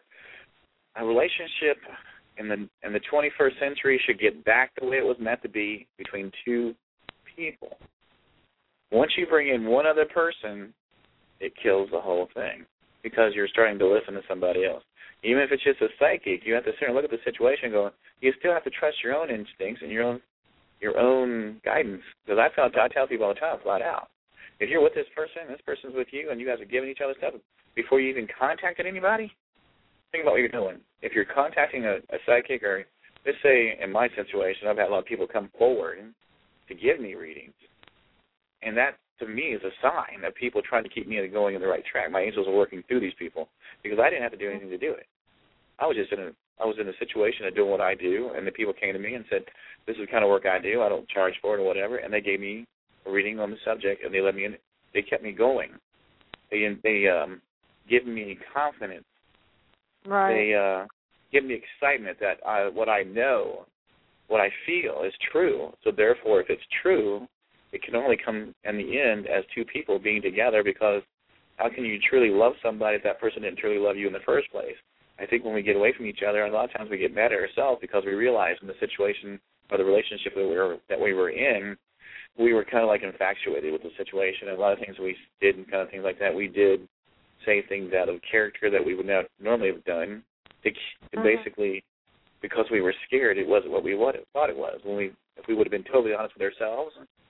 a relationship in the in the twenty-first century should get back the way it was meant to be between two people. Once you bring in one other person, it kills the whole thing because you're starting to listen to somebody else. Even if it's just a psychic, you have to sit and look at the situation and go, you still have to trust your own instincts and your own your own guidance. Because I tell, I tell people all the time, flat out, if you're with this person, this person's with you, and you guys are giving each other stuff before you even contacted anybody, think about what you're doing. If you're contacting a, a psychic, or let's say in my situation, I've had a lot of people come forward to give me readings, and that to me is a sign of people trying to keep me going in the right track. My angels are working through these people because I didn't have to do anything to do it. I was just in a I was in a situation of doing what I do, and the people came to me and said, "This is the kind of work I do. I don't charge for it or whatever." And they gave me a reading on the subject, and they let me in. They kept me going. They they um, give me confidence. Right. They uh, give me excitement that I, what I know, what I feel is true. So therefore, if it's true, it can only come in the end as two people being together, because how can you truly love somebody if that person didn't truly love you in the first place? I think when we get away from each other, a lot of times we get mad at ourselves because we realize in the situation or the relationship that we were that we were in, we were kind of like infatuated with the situation. And a lot of things we did and kind of things like that, we did say things out of character that we would not normally have done. To, to mm-hmm. basically, because we were scared, it wasn't what we thought it was. When we, if we would have been totally honest with ourselves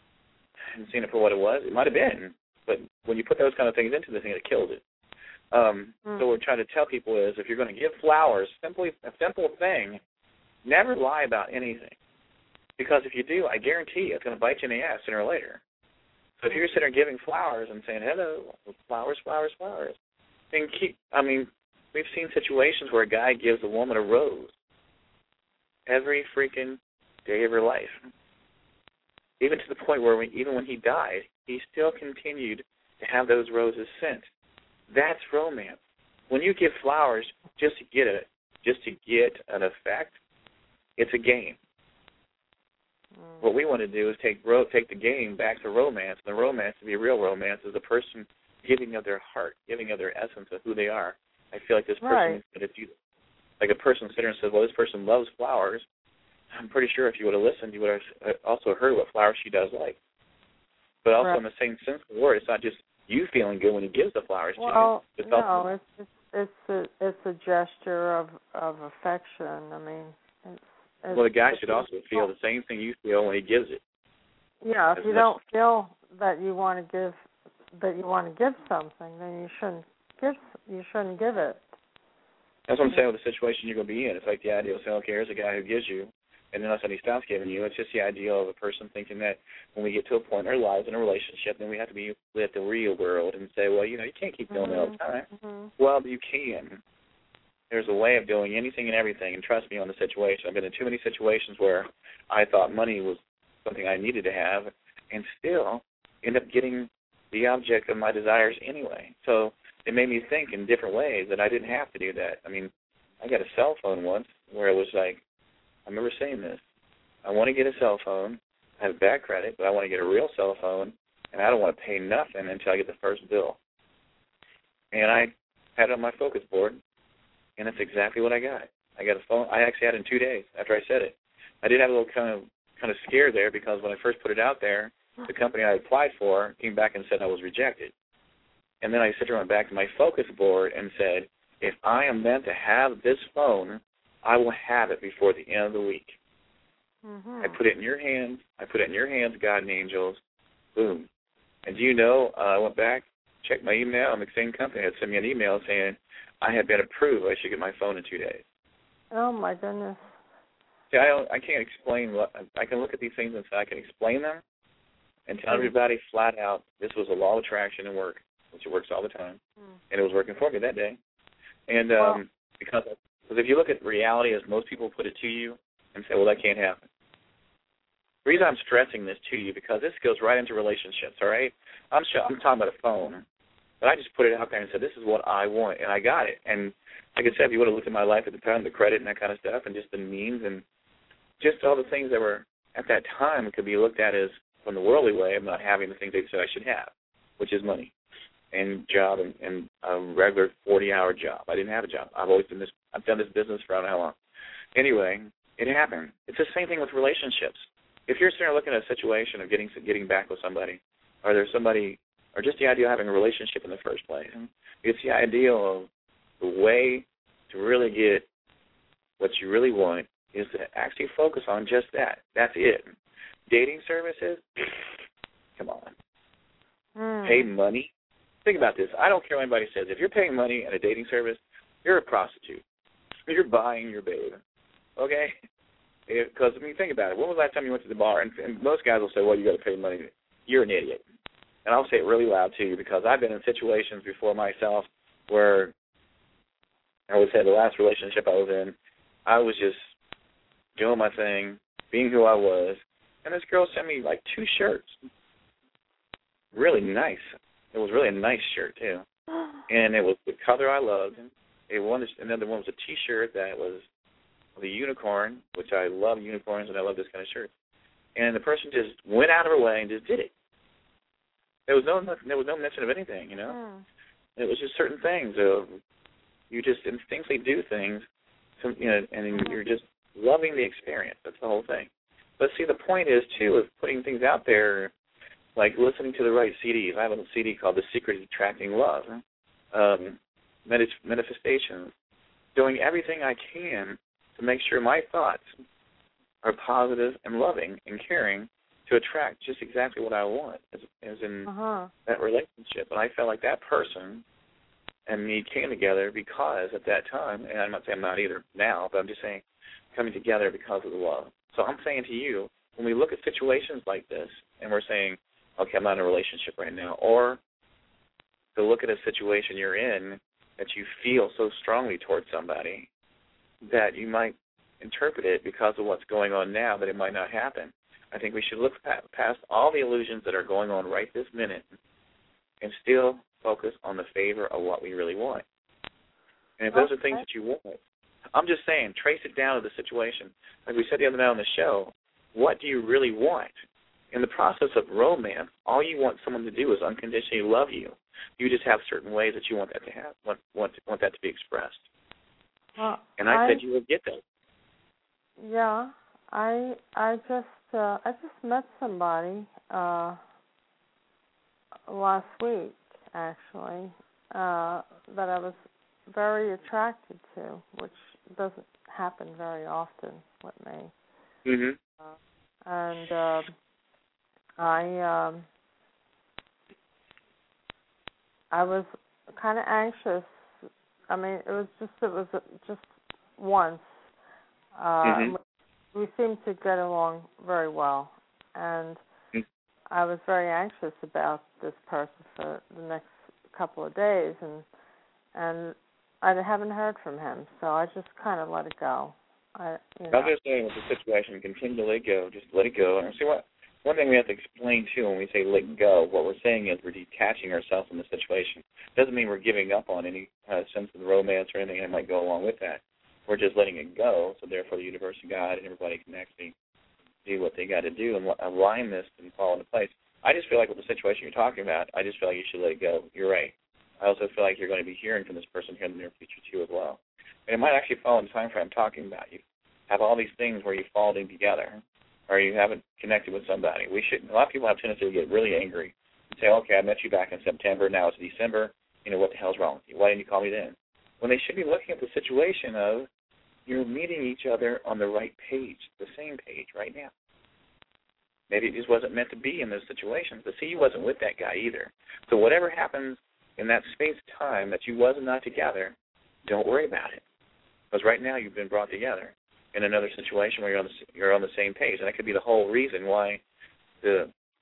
and seen it for what it was, it might have been. But when you put those kind of things into the thing, it kills it. Um, mm. So what we're trying to tell people is, if you're going to give flowers, simply a simple thing, never lie about anything. Because if you do, I guarantee you it's going to bite you in the ass sooner or later. So if you're sitting there giving flowers and saying, hello, flowers, flowers, flowers, then keep, I mean, we've seen situations where a guy gives a woman a rose every freaking day of her life. Even to the point where we, even when he died, he still continued to have those roses sent. That's romance. When you give flowers just to get a, just to get an effect, it's a game. Mm. What we want to do is take ro- take the game back to romance. The romance, to be real romance, is a person giving of their heart, giving of their essence of who they are. I feel like this person, right. if you, like a person sitting there and says, well, this person loves flowers, I'm pretty sure if you would have listened, you would have also heard what flowers she does like. But also, right. in the same sense of the word, it's not just you feeling good when he gives the flowers well, to you. It's no, also, it's it's it's a it's a gesture of of affection. I mean, it's, it's, well, the guy should also feel the same thing you feel when he gives it. Yeah, if As you much. don't feel that you want to give that you want to give something, then you shouldn't give you shouldn't give it. That's what I'm saying with the situation you're going to be in. It's like the idea of saying, okay, here's a guy who gives you, and then all of a sudden he stops giving you. It's just the idea of a person thinking that when we get to a point in our lives in a relationship, then we have to be with the real world and say, well, you know, you can't keep doing mm-hmm. that all the time. Mm-hmm. Well, you can. There's a way of doing anything and everything, and trust me on the situation. I've been in too many situations where I thought money was something I needed to have and still end up getting the object of my desires anyway. So it made me think in different ways that I didn't have to do that. I mean, I got a cell phone once where it was like, I remember saying this, I want to get a cell phone, I have bad credit, but I want to get a real cell phone, and I don't want to pay nothing until I get the first bill. And I had it on my focus board, and that's exactly what I got. I got a phone. I actually had it in two days after I said it. I did have a little kind of kind of scare there because when I first put it out there, the company I applied for came back and said I was rejected. And then I said, went back to my focus board and said, if I am meant to have this phone, I will have it before the end of the week. Mm-hmm. I put it in your hands. I put it in your hands, God and angels. Boom. And do you know, uh, I went back, checked my email, and the same company had sent me an email saying I had been approved. I should get my phone in two days. Oh, my goodness. See, I, don't, I can't explain what – I can look at these things and say I can explain them, and tell everybody flat out this was a law of attraction and work, which it works all the time, mm. and it was working for me that day. And um, well, because because if you look at reality as most people put it to you and say, well, that can't happen. The reason I'm stressing this to you because this goes right into relationships, all right? I'm, sh- I'm talking about a phone, but I just put it out there and said, this is what I want, and I got it. And like I said, if you would have looked at my life at the time, the credit and that kind of stuff, and just the means and just all the things that were at that time could be looked at as from the worldly way of not having the things they said I should have, which is money and job and, and a regular forty-hour job. I didn't have a job. I've always done this. I've done this business for I don't know how long. Anyway, it happened. It's the same thing with relationships. If you're sitting there looking at a situation of getting getting back with somebody, or there's somebody, or just the idea of having a relationship in the first place, it's the idea of the way to really get what you really want is to actually focus on just that. That's it. Dating services, come on. Mm. Pay money. Think about this. I don't care what anybody says. If you're paying money at a dating service, you're a prostitute. You're buying your babe, okay? Because, I mean, think about it. When was the last time you went to the bar? And, and most guys will say, well, you got to pay money. You're an idiot. And I'll say it really loud to you because I've been in situations before myself where I would say the last relationship I was in, I was just doing my thing, being who I was, and this girl sent me, like, two shirts. Really nice. It was really a nice shirt, too. And it was the color I loved. It one, another one was a T-shirt that was the unicorn, which I love unicorns and I love this kind of shirt. And the person just went out of her way and just did it. There was no there was no mention of anything, you know. Mm. It was just certain things. Of, you just instinctively do things, to, you know, and you're just loving the experience. That's the whole thing. But see, the point is too of putting things out there, like listening to the right C Ds. I have a C D called The Secret of Attracting Love, um, Manifestations, doing everything I can to make sure my thoughts are positive and loving and caring to attract just exactly what I want as, as in uh-huh. that relationship. And I felt like that person and me came together because at that time, and I'm not saying I'm not either now, but I'm just saying coming together because of the love. So I'm saying to you, when we look at situations like this and we're saying, okay, I'm not in a relationship right now, or to look at a situation you're in that you feel so strongly towards somebody that you might interpret it because of what's going on now that it might not happen. I think we should look past all the illusions that are going on right this minute and still focus on the favor of what we really want. And if those okay. are things that you want, I'm just saying, trace it down to the situation. Like we said the other night on the show, what do you really want? In the process of romance, all you want someone to do is unconditionally love you. You just have certain ways that you want that to have, want want, want that to be expressed. Well, and I, I said you would get that. Yeah, I I just uh, I just met somebody uh, last week actually uh, that I was very attracted to, which doesn't happen very often with me. Mhm. Uh, and uh, I um, I was kind of anxious. I mean, it was just it was just once. Uh, mm-hmm. We seemed to get along very well, and mm-hmm. I was very anxious about this person for the next couple of days, and and I haven't heard from him, so I just kind of let it go. I, you know. I'm just saying with the situation, continue to let it go. Just let it go. And see what one thing we have to explain too when we say let go, what we're saying is we're detaching ourselves from the situation. It doesn't mean we're giving up on any uh, sense of romance or anything that might go along with that. We're just letting it go, so therefore the universe of God and everybody can actually do what they got to do and align this and fall into place. I just feel like with the situation you're talking about, I just feel like you should let it go. You're right. I also feel like you're going to be hearing from this person here in the near future too as well. And it might actually fall in the time frame I'm talking about. You have all these things where you fall in together or you haven't connected with somebody. We should. A lot of people have a tendency to get really angry and say, okay, I met you back in September, now it's December. You know, what the hell's wrong with you? Why didn't you call me then? When they should be looking at the situation of you're meeting each other on the right page, the same page right now. Maybe it just wasn't meant to be in those situations. But see, you wasn't with that guy either. So whatever happens in that space time that you was not together, don't worry about it. Because right now you've been brought together in another situation where you're on the, you're on the same page. And that could be the whole reason why the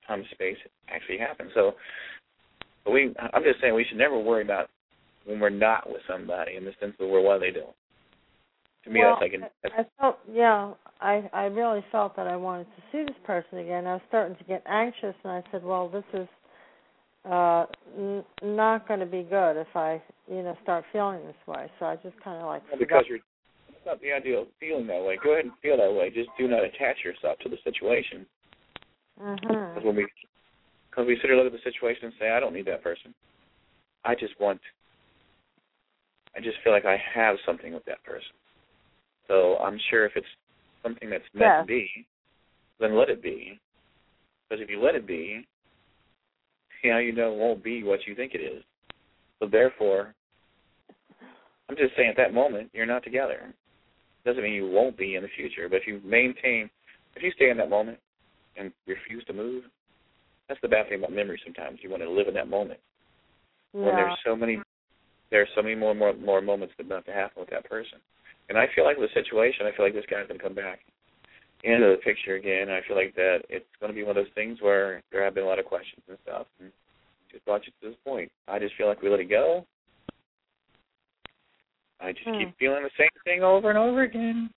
time and space actually happens. So, but we, I'm just saying we should never worry about when we're not with somebody in the sense of where why they don't. To me, well, that's like an, that's, I felt, yeah, I I really felt that I wanted to see this person again. I was starting to get anxious, and I said, well, this is uh, n- not going to be good if I, you know, start feeling this way. So I just kind of like well, because you're it's not the ideal of feeling that way. Go ahead and feel that way. Just do not attach yourself to the situation. Mm-hmm. Because when we, because we sit here, look at the situation, and say, I don't need that person. I just want. I just feel like I have something with that person. So I'm sure if it's something that's meant yes. to be, then let it be. Because if you let it be, you know, you know it won't be what you think it is. So therefore, I'm just saying at that moment, you're not together. Doesn't mean you won't be in the future. But if you maintain, if you stay in that moment and refuse to move, that's the bad thing about memory sometimes. You want to live in that moment. Yeah. When there's so many, there are so many more, more, more moments that have to happen with that person. And I feel like with the situation, I feel like this guy's going to come back into the picture again. I feel like that it's going to be one of those things where there have been a lot of questions and stuff. And just brought you to this point. I just feel like we let it go. I just hmm. keep feeling the same thing over and over again.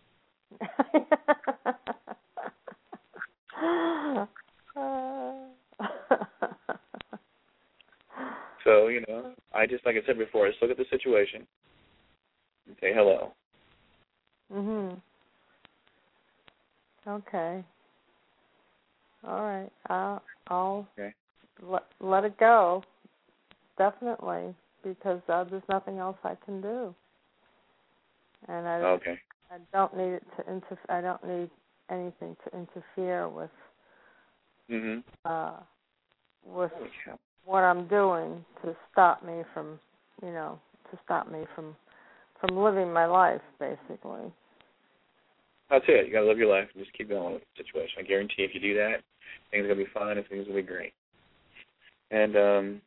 So, you know, I just, like I said before, just look at the situation and say hello. Mhm. Okay. All right. I'll, I'll okay. let, let it go. Definitely, because uh, there's nothing else I can do. And I, okay. I don't need it to inter. I don't need anything to interfere with. Mhm. Uh, with Holy cow. what I'm doing to stop me from, you know, to stop me from, from living my life, basically. That's it. You got to live your life and just keep going with the situation. I guarantee if you do that, things are going to be fine and things will be great. And, um,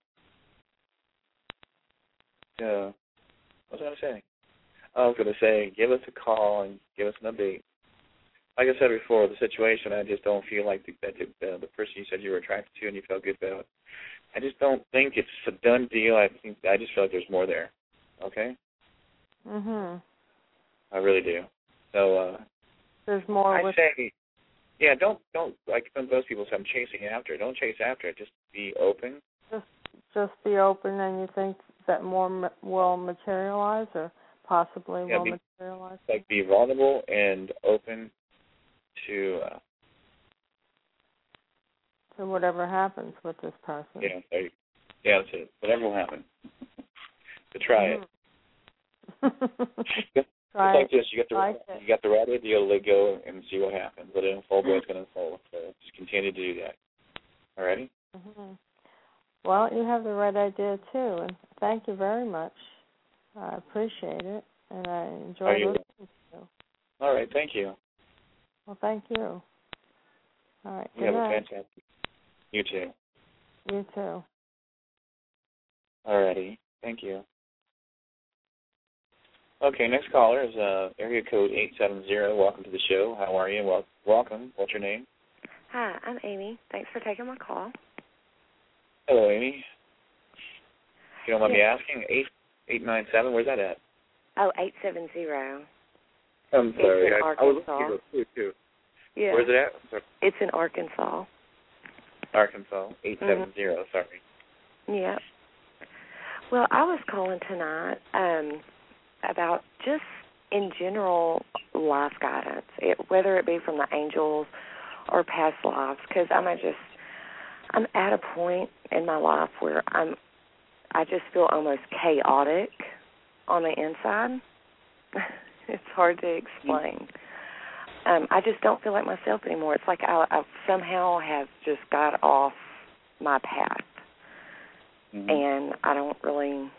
uh, what was I going to say? I was going to say, give us a call and give us an update. Like I said before, the situation, I just don't feel like the, that the, the person you said you were attracted to and you felt good about, I just don't think it's a done deal. I think I just feel like there's more there. Okay? Mhm. I really do. So, uh, there's more I with say, yeah, don't, don't, like most people say, I'm chasing after it. Don't chase after it. Just be open. just just be open, and you think that more ma- will materialize, or possibly Yeah, will be, materialize. like, be vulnerable and open to, uh, to whatever happens with this person. yeah, there you, yeah, that's it. Whatever will happen. To try it. It's Try like it. this. You got the Like you got the right idea. Let go and see what happens. Let it unfold. Where it's going to unfold. So just continue to do that. All righty. Mm-hmm. Well, you have the right idea too, and thank you very much. I appreciate it, and I enjoy you, listening to you. All right. Thank you. Well, thank you. All right. You Good have night. a fantastic. You too. You too. All righty. Thank you. Okay, next caller is uh, area code eight seven zero. Welcome to the show. How are you? Well, welcome. What's your name? Hi, I'm Amy. Thanks for taking my call. Hello, Amy. If you don't mind yes. me asking, eight eight nine seven. Where's that at? Oh, eight seven zero. I'm sorry. It's in I, Arkansas. I was looking for too, too. Yeah. Where's it at? Sorry. It's in Arkansas. Arkansas. Eight seven zero. Mm-hmm. Sorry. Yeah. Well, I was calling tonight um, about just in general life guidance, it, whether it be from the angels or past lives, because I'm just I'm at a point in my life where I'm I just feel almost chaotic on the inside. It's hard to explain. Um, I just don't feel like myself anymore. It's like I, I somehow have just got off my path. Mm-hmm. And I don't really,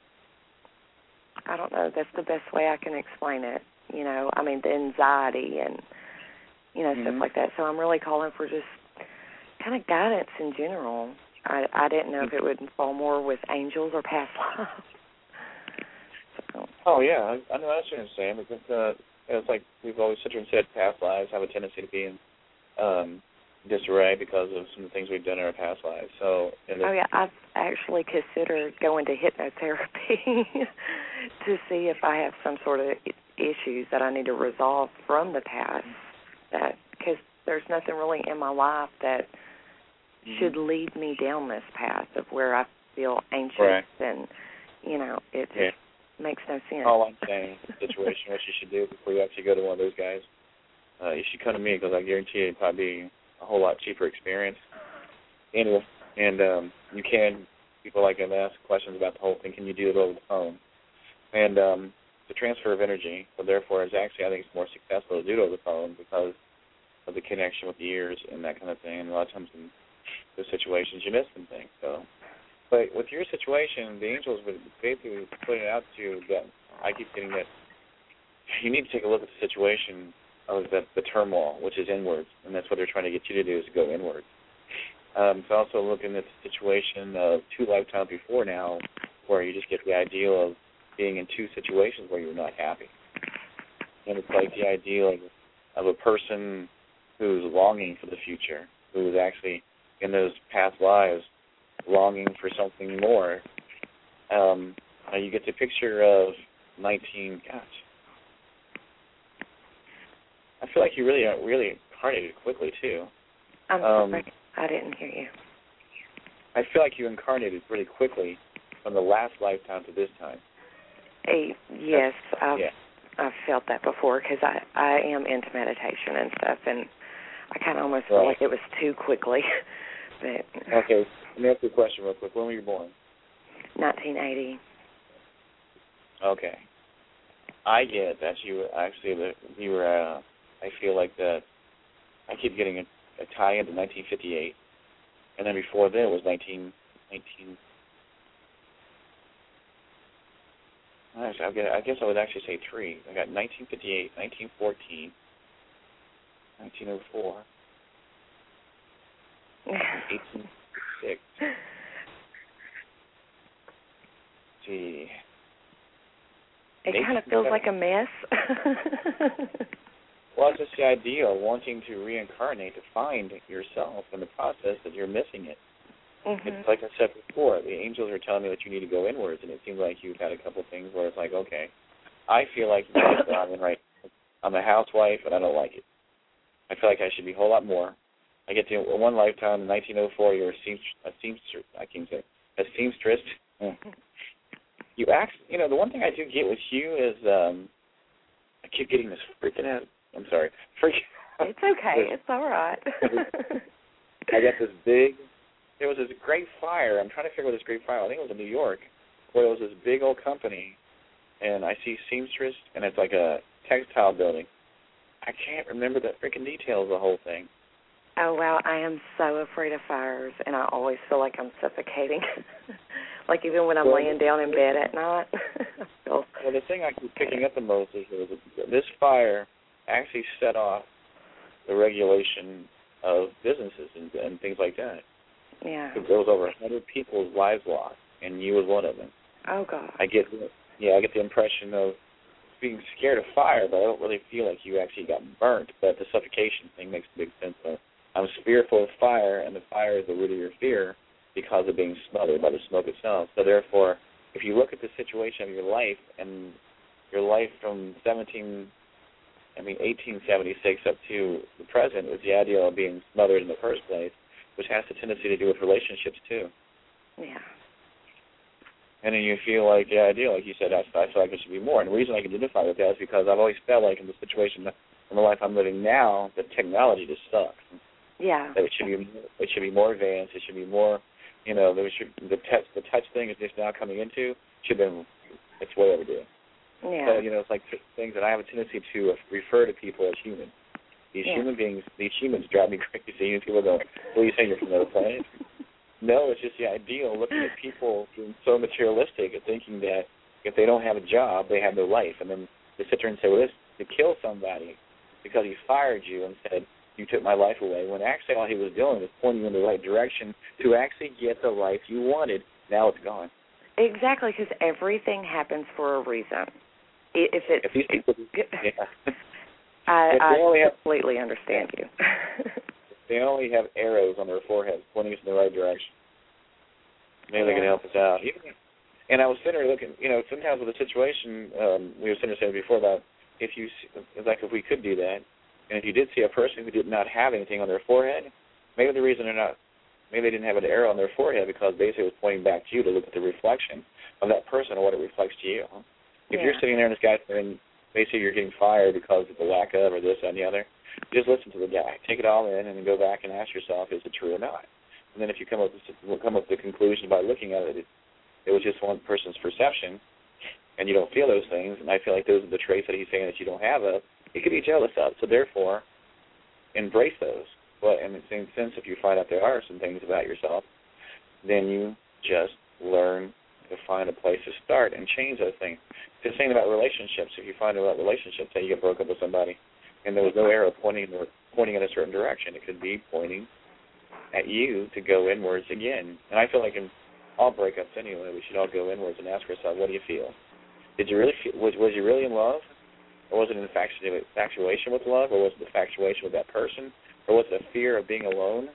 I don't know, that's the best way I can explain it. You know, I mean, the anxiety and, you know, mm-hmm. stuff like that. So I'm really calling for just kind of guidance in general. I, I didn't know if it would fall more with angels or past lives. So. Oh, yeah, I, I know that's what you're saying, because uh, it's like we've always sit here and said past lives have a tendency to be in, um, disarray because of some of the things we've done in our past lives. So, in oh yeah, I've actually considered going to hypnotherapy to see if I have some sort of issues that I need to resolve from the past. That because there's nothing really in my life that mm-hmm. should lead me down this path of where I feel anxious right. and you know it just yeah. makes no sense. All I'm saying, situation, what you should do before you actually go to one of those guys, uh, you should come to me because I guarantee it'd probably be a whole lot cheaper experience. Anyway, and um, you can, people like them ask questions about the whole thing, can you do it over the phone? And um, the transfer of energy, so therefore, is actually, I think it's more successful to do it over the phone because of the connection with the ears and that kind of thing. And a lot of times in those situations, you miss some things. So, but with your situation, the angels would basically put it out to you that I keep getting that you need to take a look at the situation of the, the turmoil, which is inwards, and that's what they're trying to get you to do is to go inwards. Um, it's also looking at the situation of two lifetimes before now where you just get the idea of being in two situations where you're not happy. And it's like the ideal of, of a person who's longing for the future, who is actually in those past lives longing for something more. Um, you get the picture of nineteen, gosh, I feel like you really really incarnated quickly, too. I'm um, sorry. I didn't hear you. I feel like you incarnated really quickly from the last lifetime to this time. Hey, yes, I've, yeah. I've felt that before because I, I am into meditation and stuff, and I kind of almost right. feel like it was too quickly. But okay, let me ask you a question real quick. When were you born? nineteen eighty. Okay. I get that you actually, that you were, uh, I feel like that, I keep getting a, a tie into nineteen fifty-eight, and then before then it was nineteen, nineteen, I guess, I guess I would actually say three. I got nineteen fifty-eight, nineteen fourteen, nineteen oh four, eighteen sixty-six. Gee. It kind of feels like a mess. Well, it's just the idea of wanting to reincarnate, to find yourself in the process that you're missing it. Mm-hmm. It's like I said before, the angels are telling me that you need to go inwards, and it seems like you've had a couple of things where it's like, okay, I feel like I'm in right. I'm a housewife, and I don't like it. I feel like I should be a whole lot more. I get to one lifetime in nineteen oh four, you're a seamstress. A seamstress I can't say a seamstress. You act. You know, the one thing I do get with you is um, I keep getting this freaking out. I'm sorry, freaking. It's okay. It's all right. I got this big. There was this great fire. I'm trying to figure out this great fire. I think it was in New York, where there was this big old company, and I see seamstress, and it's like a textile building. I can't remember the freaking details of the whole thing. Oh, wow. I am so afraid of fires, and I always feel like I'm suffocating. Like even when I'm well, laying down in bed at night. Well, the thing I keep picking up the most is that this fire actually set off the regulation of businesses and, and things like that. Yeah. There was over one hundred people's lives lost, and you was one of them. Oh, God. I get, yeah, I get the impression of being scared of fire, but I don't really feel like you actually got burnt. But the suffocation thing makes big sense. So I'm fearful of fire, and the fire is the root of your fear because of being smothered by the smoke itself. So therefore, if you look at the situation of your life and your life from seventeen, I mean eighteen seventy-six up to the present, was the idea of being smothered in the first place, which has a tendency to do with relationships too. Yeah. And then you feel like the idea, like you said, I, I feel like it should be more. And the reason I can identify with that is because I've always felt like in the situation, in the life I'm living now, that technology just sucks. Yeah. That it should be, it should be more advanced. It should be more, you know, there should, the touch, the touch thing is just now coming into. Should have been, it's way overdue. Yeah. So you know, it's like things that I have a tendency to refer to people as human. These yeah. human beings, these humans drive me crazy. You people go, "What are you saying? You're from another planet?" No, it's just the idea of looking at people being so materialistic and thinking that if they don't have a job, they have no life. And then they sit there and say, well, this to kill somebody because he fired you and said, you took my life away, when actually all he was doing was pointing you in the right direction to actually get the life you wanted. Now it's gone. Exactly, because everything happens for a reason. If it's, if these people, yeah. I, if I have, completely understand you. they only have arrows on their foreheads pointing us in the right direction. Maybe yeah. they can help us out. And I was sitting there looking, you know, sometimes with a situation, um, we were sitting there saying before about if you, like if we could do that, and if you did see a person who did not have anything on their forehead, maybe the reason they're not, maybe they didn't have an arrow on their forehead because basically it was pointing back to you to look at the reflection of that person or what it reflects to you. If yeah. you're sitting there and this guy's saying, basically you're getting fired because of the lack of or this and the other, just listen to the guy. Take it all in and then go back and ask yourself, is it true or not? And then if you come up with, come up with the conclusion by looking at it, it, it was just one person's perception, and you don't feel those things, and I feel like those are the traits that he's saying that you don't have of, you could be jealous of. So therefore, embrace those. But in the same sense, if you find out there are some things about yourself, then you just learn to find a place to start and change those things. The same about relationships. If you find out about relationships, say you get broke up with somebody, and there was no arrow pointing or pointing in a certain direction, it could be pointing at you to go inwards again. And I feel like in all breakups anyway, we should all go inwards and ask ourselves, what do you feel? Did you really feel, was, was you really in love? Or was it an infatu- infatuation with love? Or was it infatuation with that person? Or was it a fear of being alone?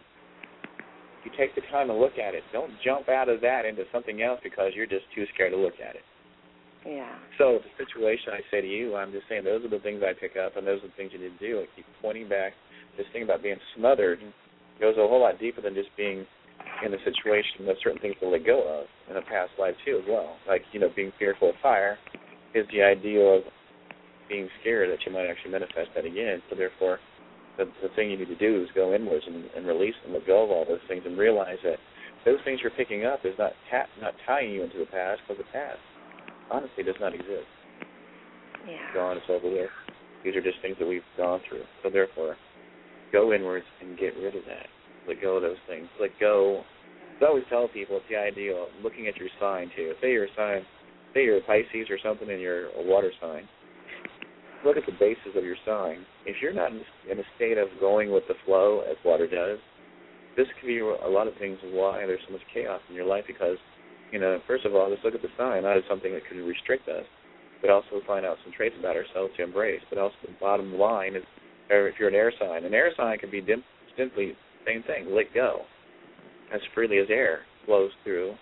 You take the time to look at it. Don't jump out of that into something else because you're just too scared to look at it. Yeah. So the situation I say to you, I'm just saying those are the things I pick up, and those are the things you need to do. I keep pointing back. This thing about being smothered goes a whole lot deeper than just being in a situation that certain things to let go of in a past life too as well. Like, you know, being fearful of fire is the idea of being scared that you might actually manifest that again. So therefore, the, the thing you need to do is go inwards and, and release and let go of all those things and realize that those things you're picking up is not ta- not tying you into the past, because the past honestly does not exist. Yeah. It's gone, it's over there. These are just things that we've gone through. So therefore, go inwards and get rid of that. Let go of those things. Let go. I always tell people it's the idea of looking at your sign too. Say you're a sign, say you're a Pisces or something and you're a water sign. Look at the basis of your sign. If you're not in a state of going with the flow as water does, this could be a lot of things why there's so much chaos in your life because, you know, first of all, let's look at the sign, not as something that could restrict us, but also find out some traits about ourselves to embrace. But also the bottom line is, if you're an air sign, an air sign can be dim- simply the same thing, let go. As freely as air flows through.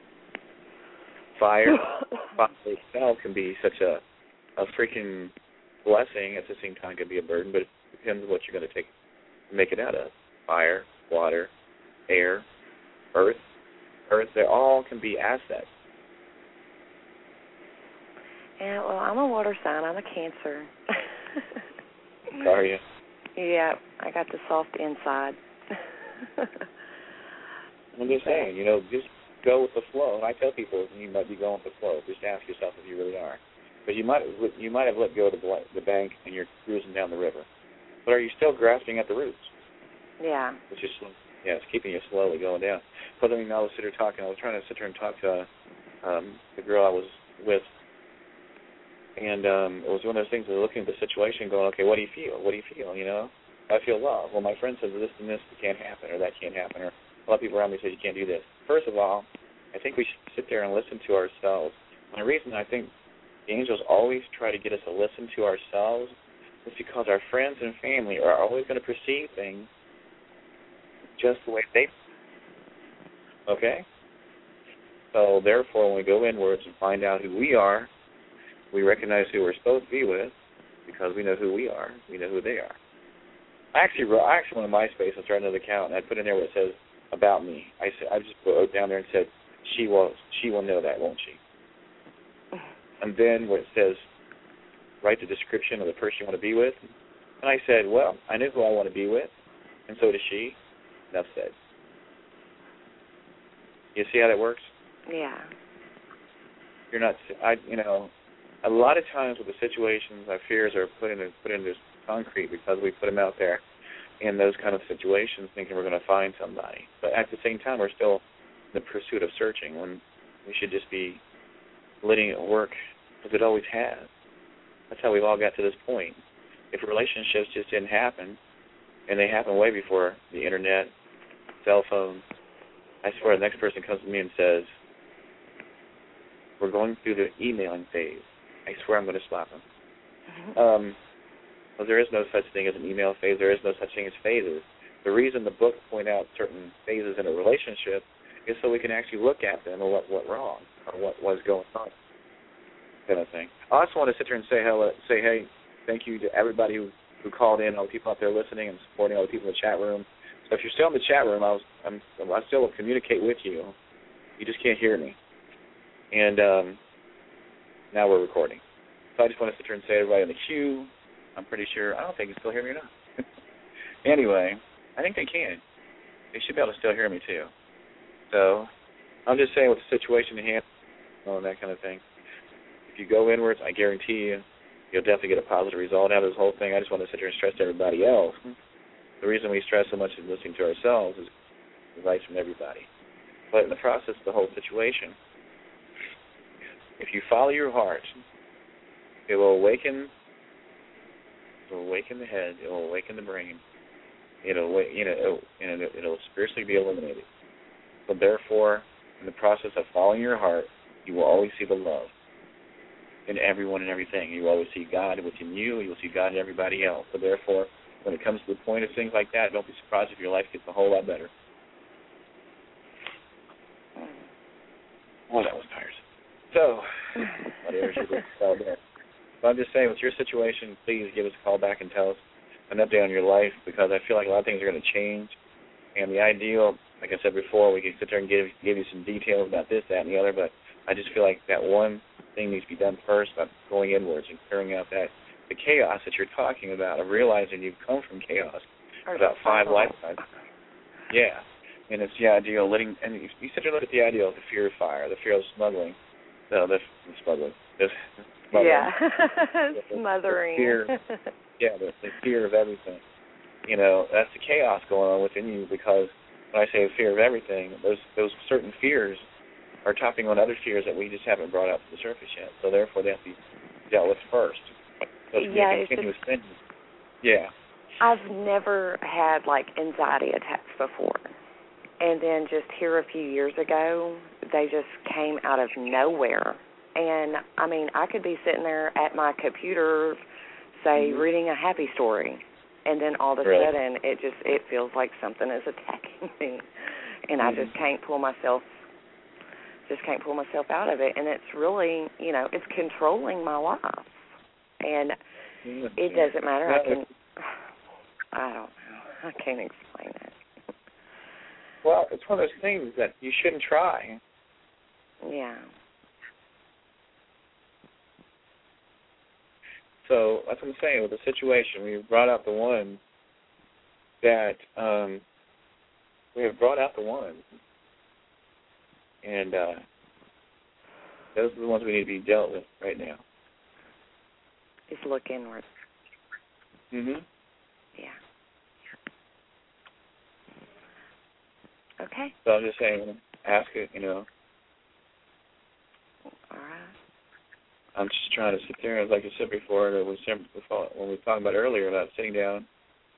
Fire, fire itself can be such a, a freaking blessing, at the same time can be a burden, but it depends on what you're going to take to make it out of. Fire, water, air, earth. Earth, they all can be assets. Yeah, well, I'm a water sign. I'm a Cancer. Are you? Yeah, I got the soft inside. I'm just saying, you know, just go with the flow. And I tell people you might be going with the flow. Just ask yourself if you really are. Because you might you might have let go of the, the bank and you're cruising down the river. But are you still grasping at the roots? Yeah. Which is, yeah, it's keeping you slowly going down. But I mean, I was sitting here talking. I was trying to sit here and talk to um, the girl I was with. And um, it was one of those things of looking at the situation going, okay, what do you feel? What do you feel, you know? I feel love. Well, my friend says this and this can't happen or that can't happen. Or a lot of people around me say you can't do this. First of all, I think we should sit there and listen to ourselves. And the reason I think the angels always try to get us to listen to ourselves is because our friends and family are always going to perceive things just the way they okay? So therefore, when we go inwards and find out who we are, we recognize who we're supposed to be with because we know who we are. We know who they are. I actually wrote, I actually went to MySpace and started another account, and I put in there what it says about me. I said I just put down there and said she will she will know that, won't she? And then where it says write the description of the person you want to be with, and I said, well, I know who I want to be with, and so does she. Enough said. You see how that works? Yeah. You're not. I you know. A lot of times with the situations, our fears are put into put into concrete because we put them out there in those kind of situations, thinking we're going to find somebody. But at the same time, we're still in the pursuit of searching when we should just be letting it work as it always has. That's how we've all got to this point. If relationships just didn't happen, and they happened way before the internet, cell phones, I swear the next person comes to me and says, we're going through the emailing phase. I swear I'm going to slap him. Mm-hmm. Um, well, there is no such thing as an email phase. There is no such thing as phases. The reason the book point out certain phases in a relationship is so we can actually look at them and what went wrong or what was going on, kind of thing. I also want to sit here and say hello, say hey, thank you to everybody who, who called in, all the people out there listening and supporting, all the people in the chat room. So if you're still in the chat room, I was, I'm, I still will communicate with you. You just can't hear me. And um, now we're recording. So I just want to sit here and say everybody in the queue, I'm pretty sure, I don't think you can still hear me or not. Anyway, I think they can. They should be able to still hear me too. So I'm just saying with the situation in hand, and that kind of thing. If you go inwards, I guarantee you, you'll definitely get a positive result out of this whole thing. I just want to sit here and stress to everybody else. The reason we stress so much in listening to ourselves is advice from everybody. But in the process of the whole situation, if you follow your heart, it will awaken. It will awaken the head. It will awaken the brain. It'll, you know, it'll, and it'll spiritually be eliminated. So therefore, in the process of following your heart, you will always see the love in everyone and everything. You will always see God within you. You will see God in everybody else. So therefore, when it comes to the point of things like that, don't be surprised if your life gets a whole lot better. Well, that was tiresome. So, whatever you do, there. So I'm just saying, with your situation, please give us a call back and tell us an update on your life, because I feel like a lot of things are going to change. And the ideal, like I said before, we can sit there and give, give you some details about this, that, and the other, but I just feel like that one thing needs to be done first, about going inwards and clearing out that the chaos that you're talking about, of realizing you've come from chaos about five lifetimes. Yeah. And it's the idea of letting, and you, you sit there and look at the idea of the fear of fire, the fear of smuggling, no, the, the smuggling, the smuggling. Yeah, the, smothering. The fear, yeah, the, the fear of everything. You know, that's the chaos going on within you, because when I say fear of everything, those those certain fears are topping on other fears that we just haven't brought out to the surface yet. So therefore, they have to be dealt with first. So it's yeah, a continuous thing. Yeah. I've never had, like, anxiety attacks before. And then just here a few years ago, they just came out of nowhere. And, I mean, I could be sitting there at my computer, say, mm-hmm. reading a happy story, and then all of a really? sudden it just it feels like something is attacking me. And mm-hmm. I just can't pull myself just can't pull myself out of it. And it's really, you know, it's controlling my life. And mm-hmm. it doesn't matter. I can, I don't know. I can't explain it. Well, it's one of those things that you shouldn't try. Yeah. So that's what I'm saying with the situation. We brought out the one that um, we have brought out the one, and uh, those are the ones we need to be dealt with right now. Just look inward. Mhm. Yeah. Okay. So I'm just saying, ask it. You know. All right. I'm just trying to sit there, like I said before, that we said before, when we were talking about earlier about sitting down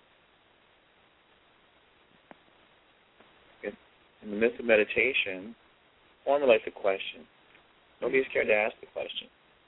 in the midst of meditation, formulate the question. Don't be scared to ask the question.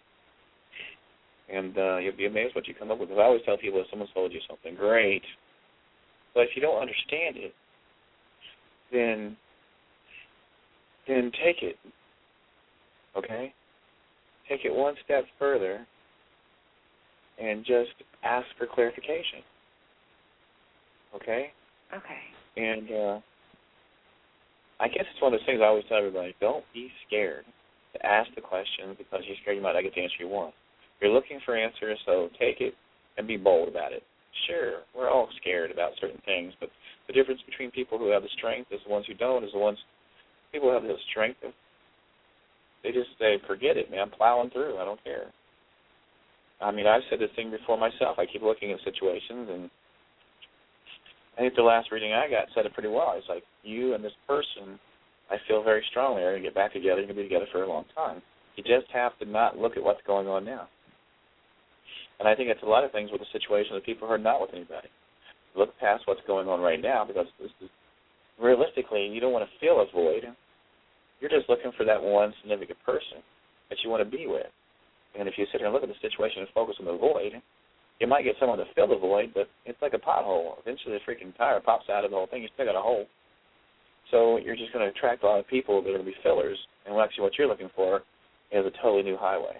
And uh, you'll be amazed what you come up with. Because I always tell people, if someone's told you something, great. But if you don't understand it, then then take it. Okay? Take it one step further and just ask for clarification. Okay? Okay. And uh, I guess it's one of those things I always tell everybody, don't be scared to ask the question because you're scared you might not get the answer you want. You're looking for answers, so take it and be bold about it. Sure, we're all scared about certain things, but the difference between people who have the strength is the ones who don't is the ones, people who have the strength, they just say, forget it, man, I'm plowing through, I don't care. I mean, I've said this thing before myself. I keep looking at situations, and I think the last reading I got said it pretty well. It's like, you and this person, I feel very strongly, are going to get back together, you're going to be together for a long time. You just have to not look at what's going on now. And I think it's a lot of things with the situation of people who are not with anybody. Look past what's going on right now, because this is, realistically, you don't want to fill a void. You're just looking for that one significant person that you want to be with. And if you sit here and look at the situation and focus on the void, You might get someone to fill the void, but it's like a pothole. Eventually the freaking tire pops out of the whole thing. You still got a hole. So you're just going to attract a lot of people that are going to be fillers, and actually what you're looking for is a totally new highway.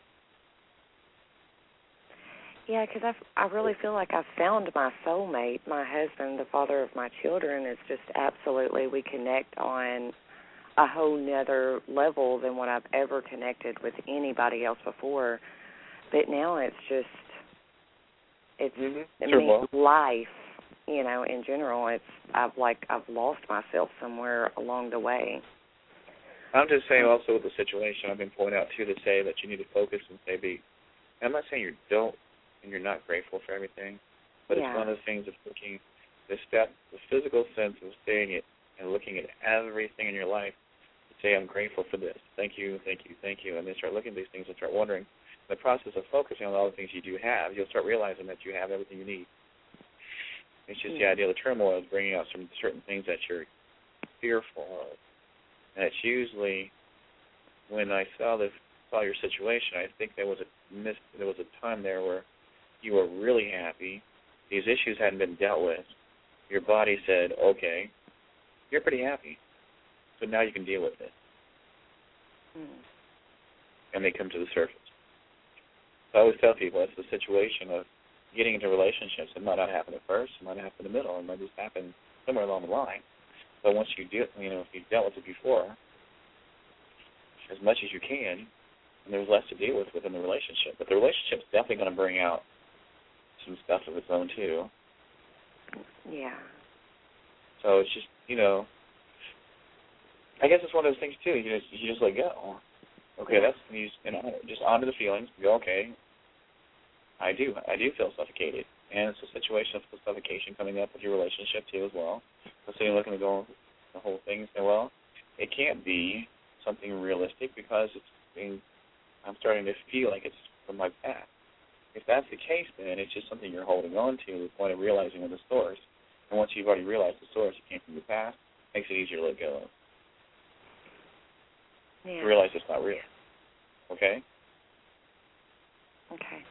Yeah, because I really feel like I've found my soulmate. My husband, the father of my children, is just absolutely, we connect on a whole nother level than what I've ever connected with anybody else before. But now it's just, it's, mm-hmm. I sure, mean, well. life, you know, in general, it's, I've like, I've lost myself somewhere along the way. I'm just saying also with the situation, I've been pointing out, too, to say that you need to focus and say, be, I'm not saying you don't, and you're not grateful for everything, but yeah. it's one of those things of looking, the step, the physical sense of saying it and looking at everything in your life, to say, I'm grateful for this, thank you, thank you, thank you, and then start looking at these things and start wondering, in the process of focusing on all the things you do have, you'll start realizing that you have everything you need. It's just mm-hmm. the idea of the turmoil is bringing out some certain things that you're fearful of, and it's usually, when I saw this, saw your situation, I think there was a miss, there was a time there where you were really happy, these issues hadn't been dealt with, your body said, okay, you're pretty happy, so now you can deal with it. Mm. And they come to the surface. So I always tell people it's the situation of getting into relationships. It might not happen at first, it might happen in the middle, it might just happen somewhere along the line. But once you do, you know, if you've dealt with it before, as much as you can, and there's less to deal with within the relationship. But the relationship's definitely going to bring out some stuff of its own, too. Yeah. So it's just, you know, I guess it's one of those things, too. You just, you just let go. Okay, yeah. that's, you just, you know, just honor the feelings. Go, okay, I do. I do feel suffocated. And it's a situation of suffocation coming up with your relationship, too, as well. So you're looking to go the whole thing and say, well, it can't be something realistic because it's being, I'm starting to feel like it's from my past. If that's the case, then it's just something you're holding on to to the point of realizing the source. And once you've already realized the source, it came from the past, it makes it easier to let go of. Yeah. To realize it's not real. Okay? Okay.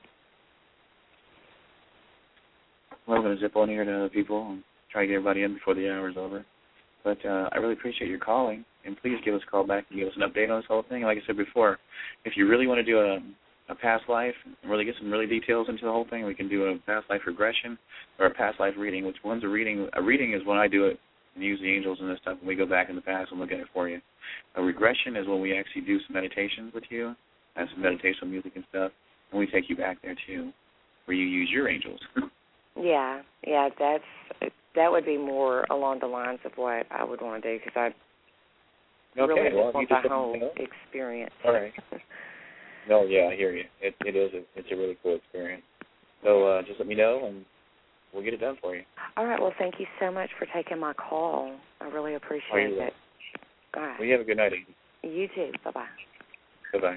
Well, I'm going to zip on here to other people and try to get everybody in before the hour's over. But uh, I really appreciate your calling, and please give us a call back and give us an update on this whole thing. Like I said before, if you really want to do a, a past life and really get some really details into the whole thing, we can do a past life regression or a past life reading, which one's a reading. A reading is when I do it and use the angels and this stuff, and we go back in the past and look at it for you. A regression is when we actually do some meditations with you, and some meditation music and stuff, and we take you back there, too, where you use your angels. Yeah, yeah, that's that would be more along the lines of what I would want to do because I okay, really well, just want just the whole experience. All right. No, yeah, I hear you. It, it is. A, it's a really cool experience. So uh, just let me know, and we'll get it done for you. All right. Well, thank you so much for taking my call. I really appreciate oh, it. All right. Well, you have a good night. You too. Bye-bye. Bye-bye.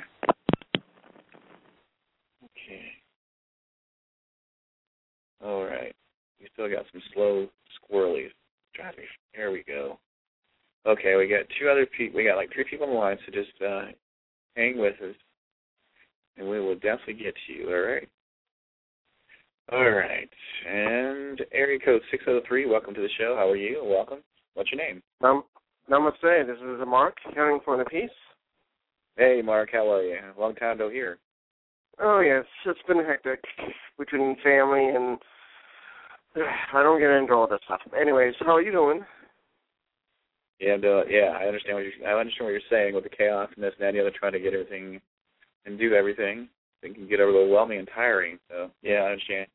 Okay. All right. We still got some slow squirrelies. Traffic. Here we go. Okay, we got two other people. We got like three people on the line, so just uh, hang with us, and we will definitely get to you, all right? All right. And area code six oh three, welcome to the show. How are you? Welcome. What's your name? Um, namaste. This is Mark, caring for the peace. Hey, Mark. How are you? Long time no hear. Oh, yes. It's been hectic between family and I don't get into all that stuff. Anyways, how are you doing? Yeah, I'm doing, yeah. I understand what you're. I understand what you're saying with the chaos and this and that and the other, trying to get everything and do everything. It can get overwhelming and tiring. So yeah, I understand.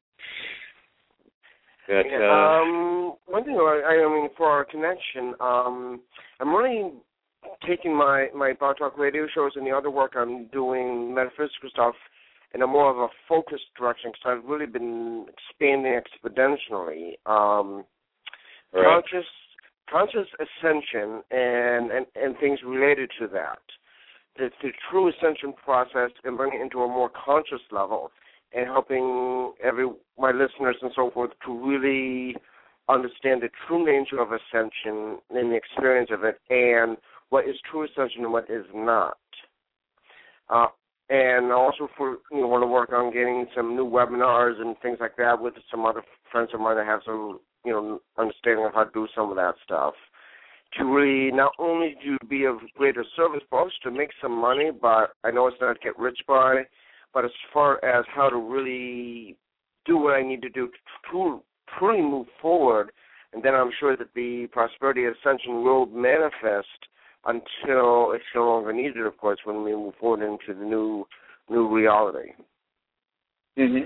But, yeah, uh, um, one thing I, I mean for our connection, um, I'm really taking my my Blog Talk radio shows and the other work I'm doing, metaphysical stuff, in a more of a focused direction because I've really been expanding exponentially. Um, right. Conscious, conscious ascension and, and, and things related to that. It's the true ascension process and bringing it into a more conscious level and helping every my listeners and so forth to really understand the true nature of ascension and the experience of it and what is true ascension and what is not. Uh, and also for you know want to work on getting some new webinars and things like that with some other friends of mine that have some you know understanding of how to do some of that stuff. To really not only to be of greater service, but also to make some money. But I know it's not to get rich by. But as far as how to really do what I need to do to truly move forward, and then I'm sure that the prosperity ascension will manifest until it's no longer needed, of course, when we move forward into the new new reality. Mm-hmm.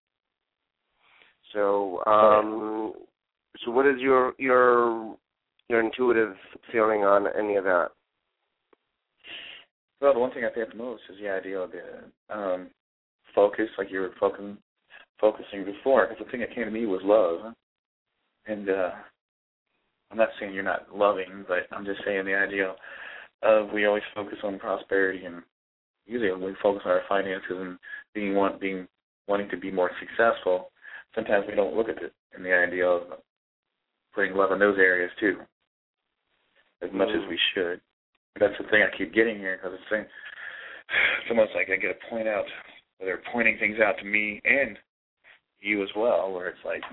So, um, so what is your your your intuitive feeling on any of that? Well, the one thing I think the most is the idea of the um, focus, like you were focusing, focusing before. Because the thing that came to me was love. And uh, I'm not saying you're not loving, but I'm just saying the idea of we always focus on prosperity, and usually when we focus on our finances and being want, being wanting to be more successful, sometimes we don't look at it in the idea of putting love in those areas too, as much as we should. That's the thing I keep getting here, because it's, saying, it's almost like I get to point out, they're pointing things out to me and you as well, where it's like,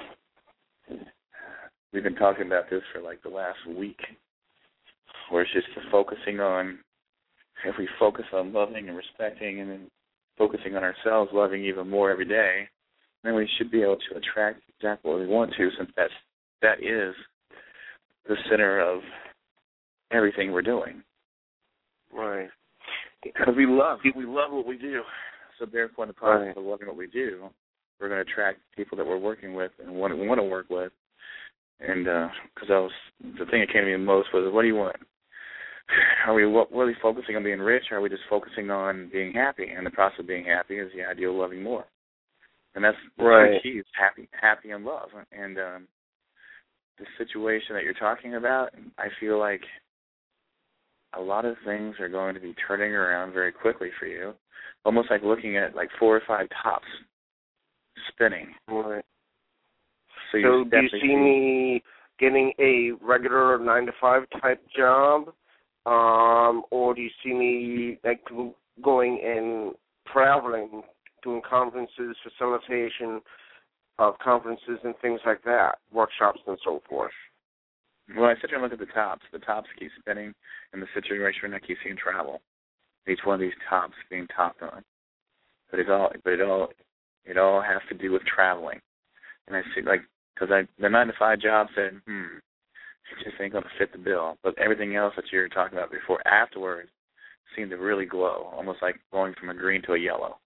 we've been talking about this for like the last week, where it's just focusing on, if we focus on loving and respecting and then focusing on ourselves, loving even more every day, then we should be able to attract exactly what we want to, since that's, that is the center of everything we're doing. Right. Because we love, we love what we do. So therefore, in the process right. of loving what we do, we're going to attract people that we're working with and want, want to work with. And because uh, I was, the thing that came to me the most was, what do you want? Are we really focusing on being rich, or are we just focusing on being happy? And the process of being happy is the idea of loving more. And that's the right. key, is happy, happy and love. And um, the situation that you're talking about, I feel like a lot of things are going to be turning around very quickly for you, almost like looking at like four or five tops spinning. Right. So, so do you see, see me getting a regular nine to five type job, um, or do you see me like going and traveling, doing conferences, facilitation of conferences and things like that, workshops and so forth? Well, I sit here and look at the tops. The tops keep spinning, and the situation I keep seeing travel. Each one of these tops being topped on, but it all, but it all, it all has to do with traveling. And I see, like, because I the nine to five job said, hmm, it just ain't gonna fit the bill. But everything else that you were talking about before, afterwards, seemed to really glow, almost like going from a green to a yellow.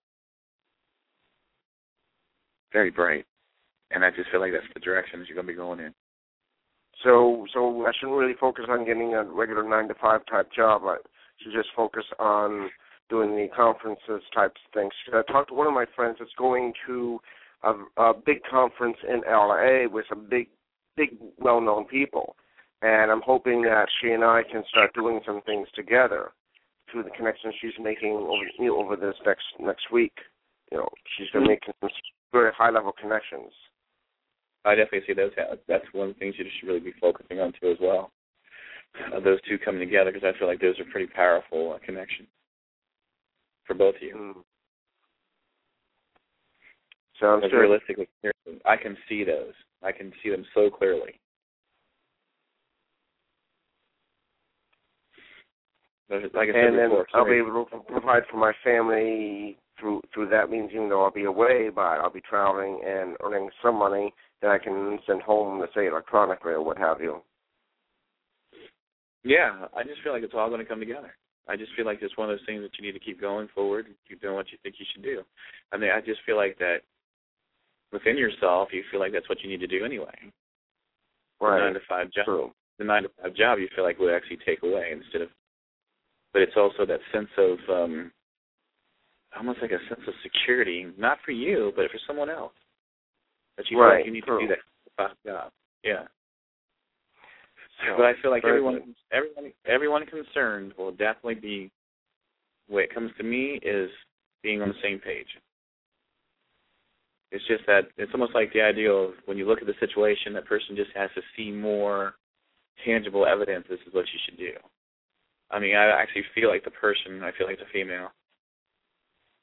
Very bright, and I just feel like that's the direction that you're gonna be going in. So, so I shouldn't really focus on getting a regular nine to five type job. I should just focus on doing the conferences types of things. I talked to one of my friends that's going to a, a big conference in L A with some big, big, well-known people, and I'm hoping that she and I can start doing some things together through the connections she's making over, you know, over this next next week. You know, she's going to make some very high-level connections. I definitely see those. That's one of the things you should really be focusing on, too, as well. Uh, those two coming together, because I feel like those are pretty powerful uh, connections for both of you. Mm. Sounds good. Realistically, I can see those. I can see them so clearly. Like I said and then before, I'll be able to provide for my family through through that means, even though I'll be away, but I'll be traveling and earning some money that I can send home, let's say electronically or what have you. Yeah, I just feel like it's all going to come together. I just feel like it's one of those things that you need to keep going forward and keep doing what you think you should do. I mean, I just feel like that within yourself, you feel like that's what you need to do anyway. Right. The nine to five job. True. The nine to five job, you feel like would actually take away instead of. But it's also that sense of um, almost like a sense of security, not for you, but for someone else. That you right. feel like you need True. to do that job. Yeah. So, but I feel like everyone, good. everyone, everyone concerned will definitely be. The way it comes to me is being on the same page. It's just that it's almost like the idea of when you look at the situation, that person just has to see more tangible evidence. This is what you should do. I mean, I actually feel like the person. I feel like the female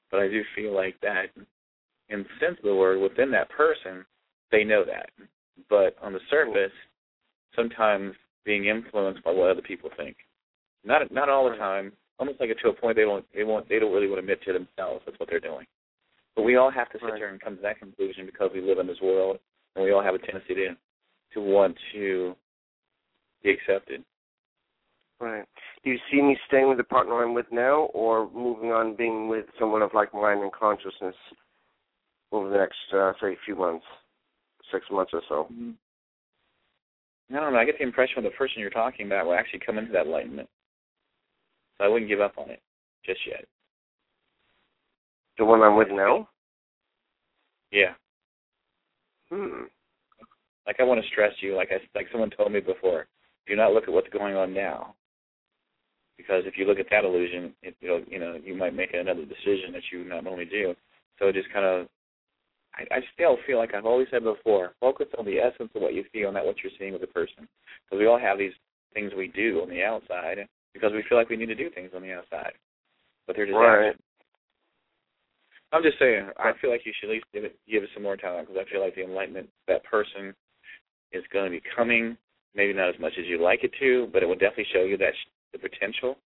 But I do feel like that, in the sense of the word, within that person, they know that. But on the surface, sometimes being influenced by what other people think. Not not all the time. Almost like to a point they won't they won't they don't really want to admit to themselves that's what they're doing. But we all have to sit right. there and come to that conclusion because we live in this world, and we all have a tendency to to want to be accepted. Right. Do you see me staying with the partner I'm with now, or moving on, being with someone of like mind and consciousness over the next, uh, say, few months, six months or so? Mm-hmm. I don't know. I get the impression the person you're talking about will actually come into that enlightenment. So I wouldn't give up on it just yet. The one I'm with now? Yeah. Hmm. Like I want to stress you, like I, like someone told me before, do not look at what's going on now. Because if you look at that illusion, it, you'll, you know, you might make another decision that you not normally do. So just kind of, I, I still feel like I've always said before, focus on the essence of what you feel, not what you're seeing with the person. Because we all have these things we do on the outside because we feel like we need to do things on the outside. But they're just right. action. I'm just saying, I feel like you should at least give it, give it some more time because I feel like the enlightenment, that person is going to be coming, maybe not as much as you'd like it to, but it will definitely show you that sh- the potential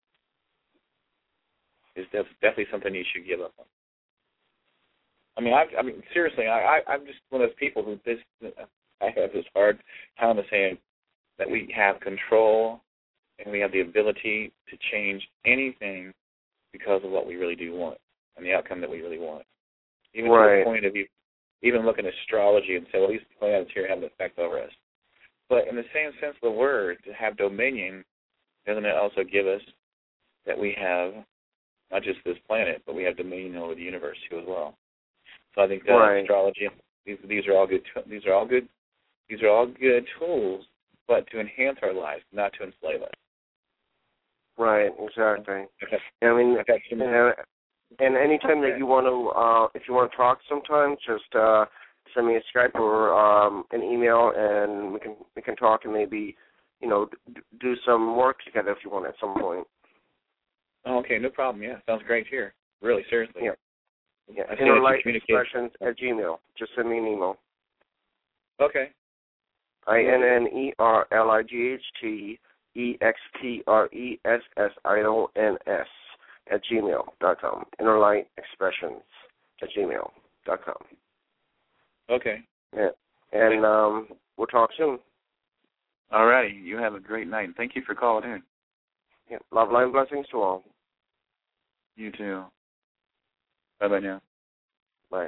is def- definitely something you should give up on. I mean, I, I mean, seriously, I, I, I'm just one of those people who this, I have this hard time of saying that we have control and we have the ability to change anything because of what we really do want and the outcome that we really want. Even right. to the point of you, even look at astrology and say, well, these planets here have an effect over us. But in the same sense of the word, to have dominion, doesn't it also give us that we have not just this planet, but we have dominion over the universe too as well? So I think that right. astrology, these these are all good. These are all good. These are all good tools, but to enhance our lives, not to enslave us. Right. Exactly. Okay. I mean, okay. and, and anytime okay. that you want to, uh, if you want to talk, sometime just uh, send me a Skype or um, an email, and we can we can talk and maybe, you know, d- do some work together if you want at some point. Oh, okay, no problem. Yeah, sounds great here. Really, seriously. Yeah. Yeah. I Inner Light Expressions at Gmail. Just send me an email. Okay. I N N E R L I G H T E X P R E S S I O N S at gmail dot com. Inner Light Expressions at gmail dot com. Okay. Yeah. And um, we'll talk soon. All righty. You have a great night. Thank you for calling in. Yeah. Love, light, and blessings to all. You too. Bye-bye now. Bye.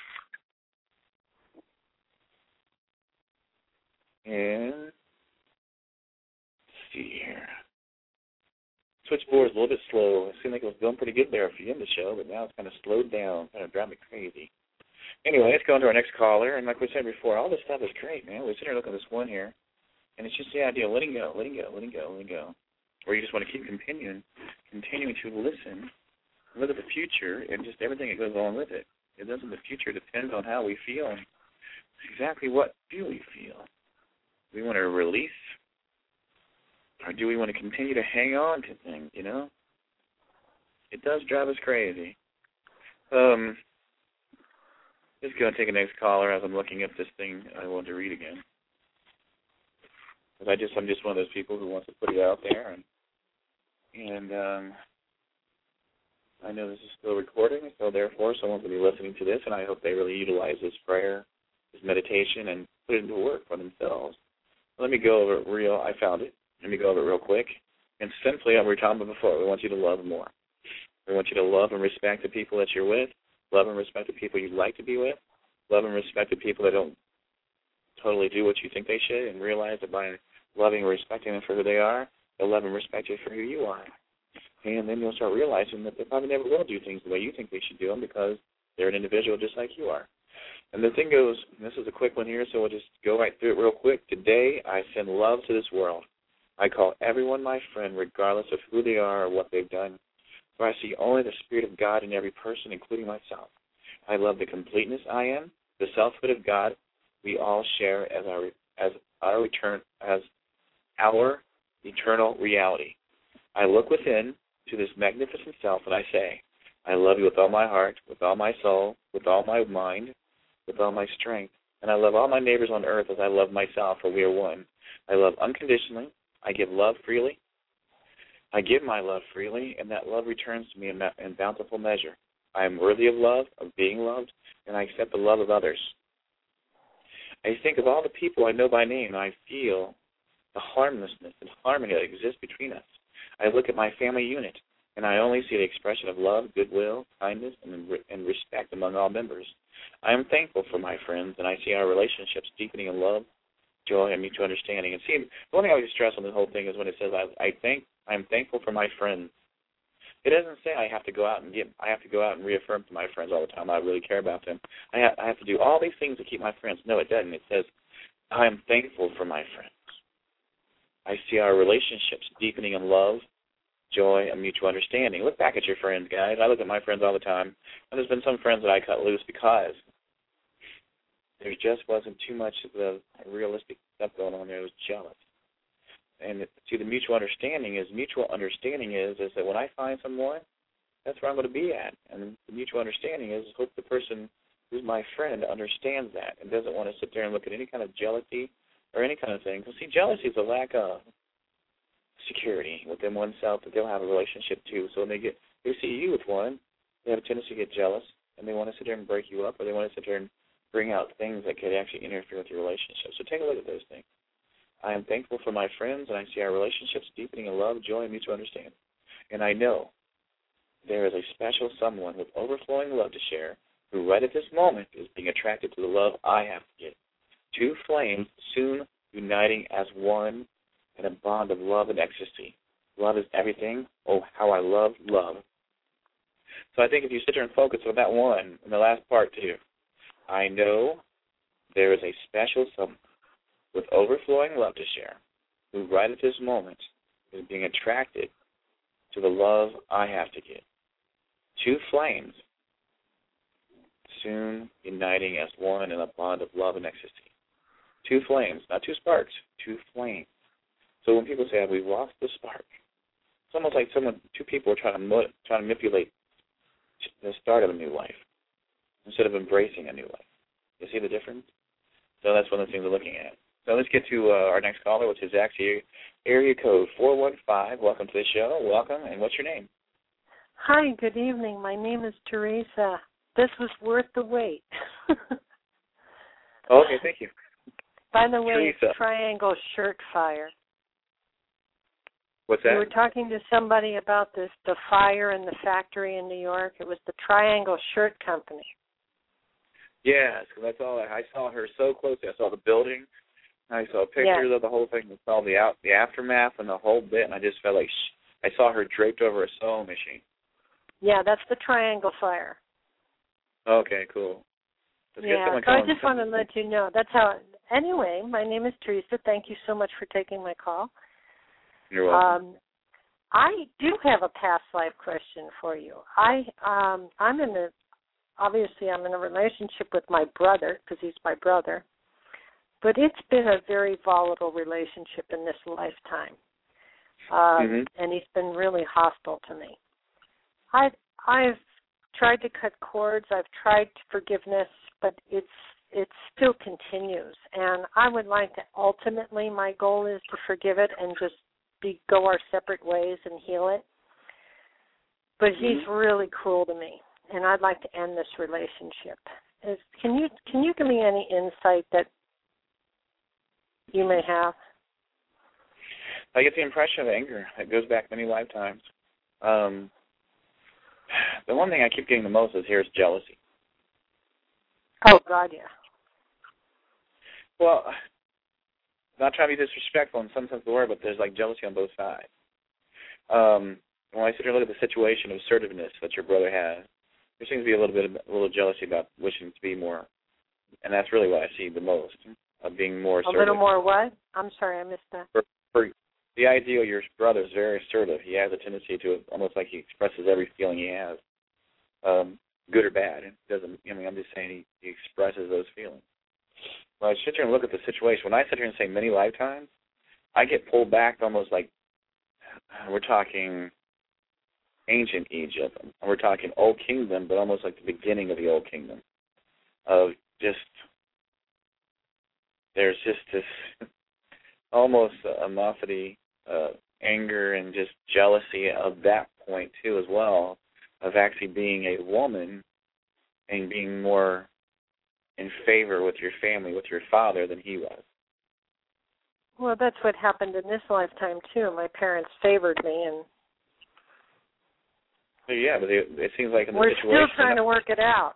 And let's see here. Switchboard is a little bit slow. It seemed like it was going pretty good there at the end of the show, but now it's kind of slowed down, kind of drive me crazy. Anyway, let's go on to our next caller. And like we said before, all this stuff is great, man. We're sitting here looking at this one here, and it's just the idea of letting go, letting go, letting go, letting go. Or you just want to keep continuing, continuing to listen, look at the future, and just everything that goes along with it. It doesn't. The future depends on how we feel and exactly what do we feel. Do we want to release, or do we want to continue to hang on to things, you know? It does drive us crazy. Um, just going to take a next caller as I'm looking at this thing I want to read again. Because I just, I'm just one of those people who wants to put it out there, and and um, I know this is still recording, so therefore someone's going to be listening to this, and I hope they really utilize this prayer, this meditation, and put it into work for themselves. Let me go over it real. I found it. Let me go over it real quick. And simply, we were talking about before, we want you to love more. We want you to love and respect the people that you're with, love and respect the people you'd like to be with, love and respect the people that don't totally do what you think they should, and realize that by loving and respecting them for who they are, they'll love and respect you for who you are. And then you'll start realizing that they probably never will do things the way you think they should do them because they're an individual just like you are. And the thing goes, and this is a quick one here, so we'll just go right through it real quick. Today, I send love to this world. I call everyone my friend, regardless of who they are or what they've done. For I see only the Spirit of God in every person, including myself. I love the completeness I am, the selfhood of God we all share as our as our return as our eternal reality. I look within to this magnificent self and I say, I love you with all my heart, with all my soul, with all my mind, with all my strength. And I love all my neighbors on earth as I love myself, for we are one. I love unconditionally. I give love freely. I give my love freely, and that love returns to me in, in bountiful measure. I am worthy of love, of being loved, and I accept the love of others. I think of all the people I know by name, and I feel the harmlessness and harmony that exists between us. I look at my family unit, and I only see the expression of love, goodwill, kindness, and, and respect among all members. I am thankful for my friends, and I see our relationships deepening in love, joy, and mutual understanding. And see, the one thing I always stress on this whole thing is when it says I, I think I am thankful for my friends. It doesn't say I have to go out and get. I have to go out and reaffirm to my friends all the time I really care about them. I have, I have to do all these things to keep my friends. No, it doesn't. It says I am thankful for my friends. I see our relationships deepening in love, joy, and mutual understanding. Look back at your friends, guys. I look at my friends all the time, and there's been some friends that I cut loose because there just wasn't too much of the realistic stuff going on there. I was jealous. And see, the mutual understanding is mutual understanding is is that when I find someone, that's where I'm going to be at. And the mutual understanding is hope the person who's my friend understands that and doesn't want to sit there and look at any kind of jealousy or any kind of thing. Because see, jealousy is a lack of security within oneself that they'll have a relationship too. So when they get they see you with one, they have a tendency to get jealous and they want to sit there and break you up, or they want to sit there and bring out things that could actually interfere with your relationship. So take a look at those things. I am thankful for my friends, and I see our relationships deepening in love, joy, and mutual understanding. And I know there is a special someone with overflowing love to share who right at this moment is being attracted to the love I have to give. Two flames soon uniting as one in a bond of love and ecstasy. Love is everything. Oh, how I love love. So I think if you sit there and focus on that one, in the last part too, I know there is a special someone with overflowing love to share, who right at this moment is being attracted to the love I have to give. Two flames soon uniting as one in a bond of love and ecstasy. Two flames, not two sparks, two flames. So when people say, we've lost the spark, it's almost like someone, two people are trying to, mo- trying to manipulate the start of a new life instead of embracing a new life. You see the difference? So that's one of the things we're looking at. So let's get to uh, our next caller, which is actually area code four one five. Welcome to the show. Welcome. And what's your name? Hi, good evening. My name is Teresa. This was worth the wait. Oh, okay, thank you. By the way, Teresa. It's Triangle Shirt Fire. What's that? We were talking to somebody about this, the fire in the factory in New York. It was the Triangle Shirt Company. Yes, that's all. I saw her so closely. I saw the building. I saw pictures yes. of the whole thing. I saw the out, the aftermath and the whole bit, and I just felt like sh- I saw her draped over a sewing machine. Yeah, that's the Triangle Fire. Okay, cool. Let's yeah, so I just want to let you know. That's how. Anyway, my name is Teresa. Thank you so much for taking my call. You're welcome. Um, I do have a past life question for you. I um, I'm in a obviously I'm in a relationship with my brother because he's my brother. But it's been a very volatile relationship in this lifetime, um, mm-hmm. and he's been really hostile to me. I've I've tried to cut cords. I've tried forgiveness, but it's it still continues. And I would like to ultimately, my goal is to forgive it and just be go our separate ways and heal it. But mm-hmm. he's really cruel to me, and I'd like to end this relationship. Is, can you can you give me any insight that you may have? I get the impression of anger. It goes back many lifetimes. Um, the one thing I keep getting the most is here's jealousy. Oh, God, yeah. Well, not trying to be disrespectful in some sense of the word, but there's like jealousy on both sides. Um, when I sit here and look at the situation of assertiveness that your brother has, there seems to be a little bit of a little jealousy about wishing to be more, and that's really what I see the most. Of being more assertive. A little more what? I'm sorry, I missed that. For, for the ideal, your brother is very assertive. He has a tendency to almost like he expresses every feeling he has, um, good or bad. It doesn't. I mean, I'm just saying he, he expresses those feelings. When I sit here and look at the situation, when I sit here and say many lifetimes, I get pulled back to almost like we're talking ancient Egypt. And we're talking Old Kingdom, but almost like the beginning of the Old Kingdom. Of just, there's just this almost animosity, uh, anger, and just jealousy of that point, too, as well, of actually being a woman and being more in favor with your family, with your father, than he was. Well, that's what happened in this lifetime, too. My parents favored me, and so, yeah, but it, it seems like in the we're situation... We're still trying to work it out.